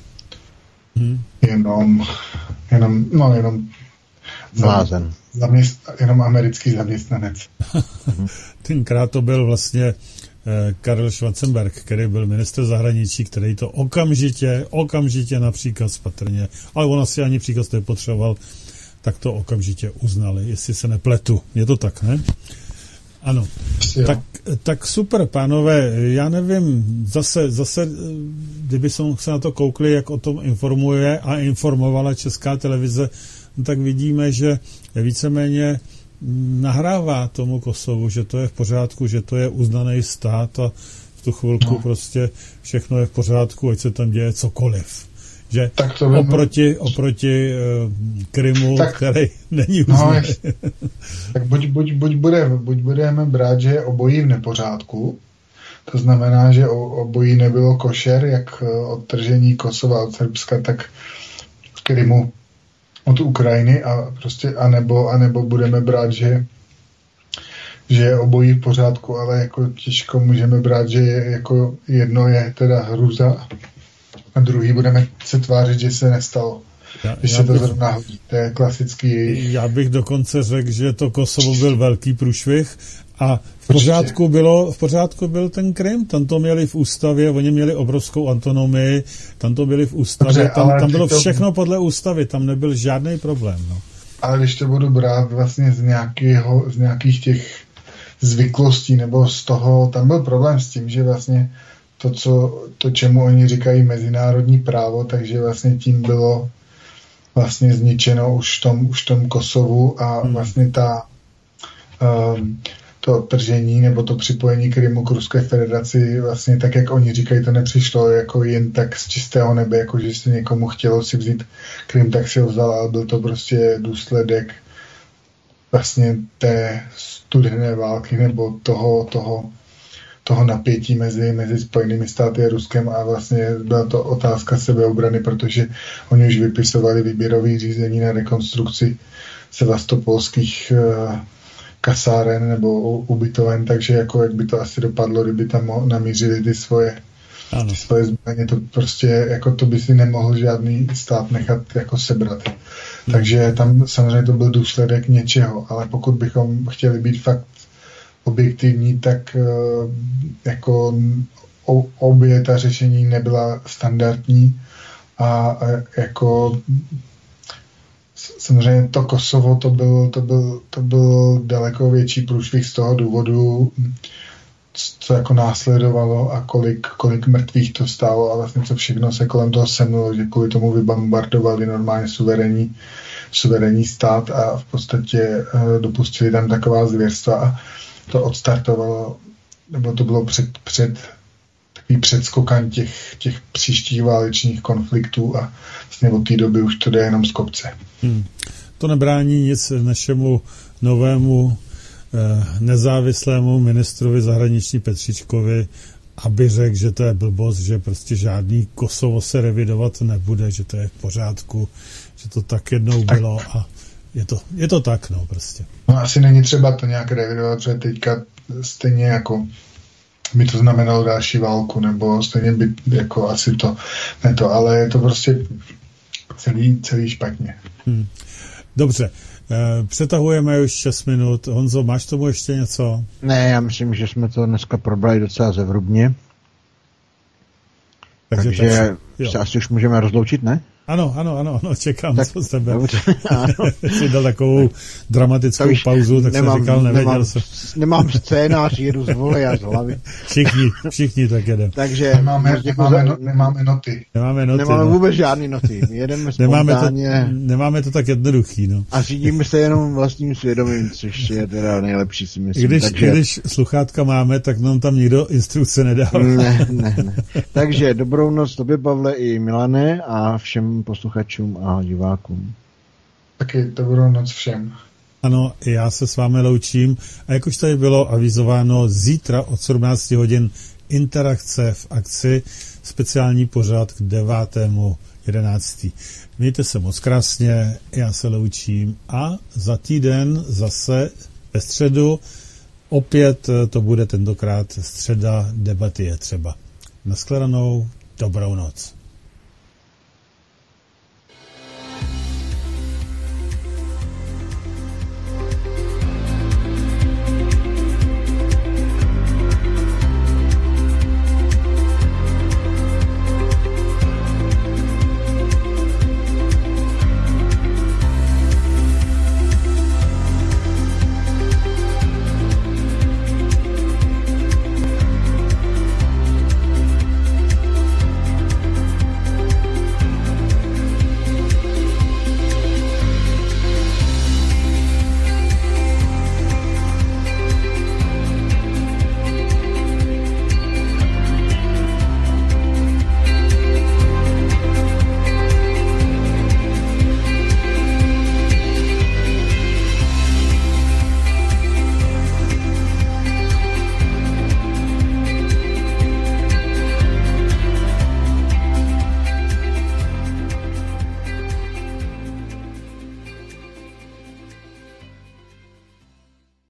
blázen. Jenom americký zaměstnanec. Tenkrát to byl vlastně Karel Schwarzenberg, který byl ministr zahraničí, který to okamžitě na příkaz patrně, ale on asi ani příkaz nepotřeboval, tak to okamžitě uznali, jestli se nepletu. Je to tak, ne? Ano. Tak super, pánové, já nevím, zase, kdyby se na to koukli, jak o tom informuje a informovala Česká televize, tak vidíme, že víceméně nahrává tomu Kosovu, že to je v pořádku, že to je uznaný stát a v tu chvilku prostě všechno je v pořádku, ať se tam děje cokoliv. Že oproti Krymu, který není uznaný. Tak buď budeme brát, že je obojí v nepořádku, to znamená, že obojí nebylo košer, jak odtržení Kosova od Srbska, tak v Krymu od Ukrajiny a prostě anebo budeme brát, že je obojí v pořádku, ale jako těžko můžeme brát, že je jako jedno je teda hruza a druhý budeme se tvářit, že se nestalo. Když se to zrovna hodí. To je klasický. Já bych dokonce řekl, že to Kosovo byl velký průšvih a v pořádku byl ten Krym, tam to měli v ústavě, oni měli obrovskou autonomii, tam to byli v ústavě, tam bylo všechno podle ústavy, tam nebyl žádný problém. No. Ale když to budu brát vlastně z nějakých těch zvyklostí, nebo z toho, tam byl problém s tím, že vlastně to, čemu oni říkají mezinárodní právo, takže vlastně tím bylo vlastně zničeno už v tom Kosovu a vlastně to odtržení nebo to připojení Krymu k Ruské federaci vlastně tak, jak oni říkají, to nepřišlo jako jen tak z čistého nebe, jako že se někomu chtělo si vzít Krym, tak si ho vzal, ale byl to prostě důsledek vlastně té studené války nebo toho napětí mezi Spojenými státy a Ruskem a vlastně byla to otázka sebeobrany, protože oni už vypisovali výběrové řízení na rekonstrukci sevastopolských kasáren nebo ubytoven, takže jako jak by to asi dopadlo, kdyby tam namířili ty svoje zbraně, to prostě jako to by si nemohl žádný stát nechat jako sebrat. Takže tam samozřejmě to byl důsledek něčeho, ale pokud bychom chtěli být fakt objektivní, tak jako obě ta řešení nebyla standardní a jako samozřejmě to Kosovo to byl daleko větší průšvih z toho důvodu, co jako následovalo a kolik mrtvých to stálo a vlastně co všechno se kolem toho semnulo, že kvůli tomu vybombardovali normálně suverénní stát a v podstatě dopustili tam taková zvěrstva a to odstartovalo, nebo to bylo takový předskokan těch příštích válečných konfliktů a vlastně od té doby už to jde jenom z kopce. To nebrání nic našemu novému nezávislému ministrovi zahraniční Petříčkovi, aby řekl, že to je blbost, že prostě žádný Kosovo se revidovat nebude, že to je v pořádku, že to tak jednou bylo a je to tak, no prostě. No asi není třeba to nějak revidovat, protože teďka stejně jako by to znamenalo další válku, nebo stejně by jako asi to, ne to, ale je to prostě celý špatně. Dobře, přetahujeme už 6 minut. Honzo, máš tomu ještě něco? Ne, já myslím, že jsme to dneska probrali docela zevrubně. Takže se asi už můžeme rozloučit, ne? Ano, čekám, tak, co z tebe. Jsi dal takovou dramatickou pauzu, tak jsem říkal, nevěděl jsem. Nemám scénář, jedu z vole a z hlavy. Všichni tak jedeme. Takže nemáme noty. Nemáme vůbec žádný noty. Jedeme spontánně. Nemáme to tak jednoduchý, no. A řídíme se jenom vlastním svědomím, což je teda nejlepší, si myslím. Když sluchátka máme, tak nám tam nikdo instrukce nedá. Ne. Takže dobrou noc tobě, Pavle, i Milane a všem posluchačům a divákům. Taky dobrou noc všem. Ano, já se s vámi loučím a jak už tady bylo avizováno, zítra od 17 hodin interakce v akci, speciální pořad k 9.11. Mějte se moc krásně, já se loučím a za týden zase ve středu opět to bude tentokrát středa, debaty je třeba. Nashledanou, dobrou noc.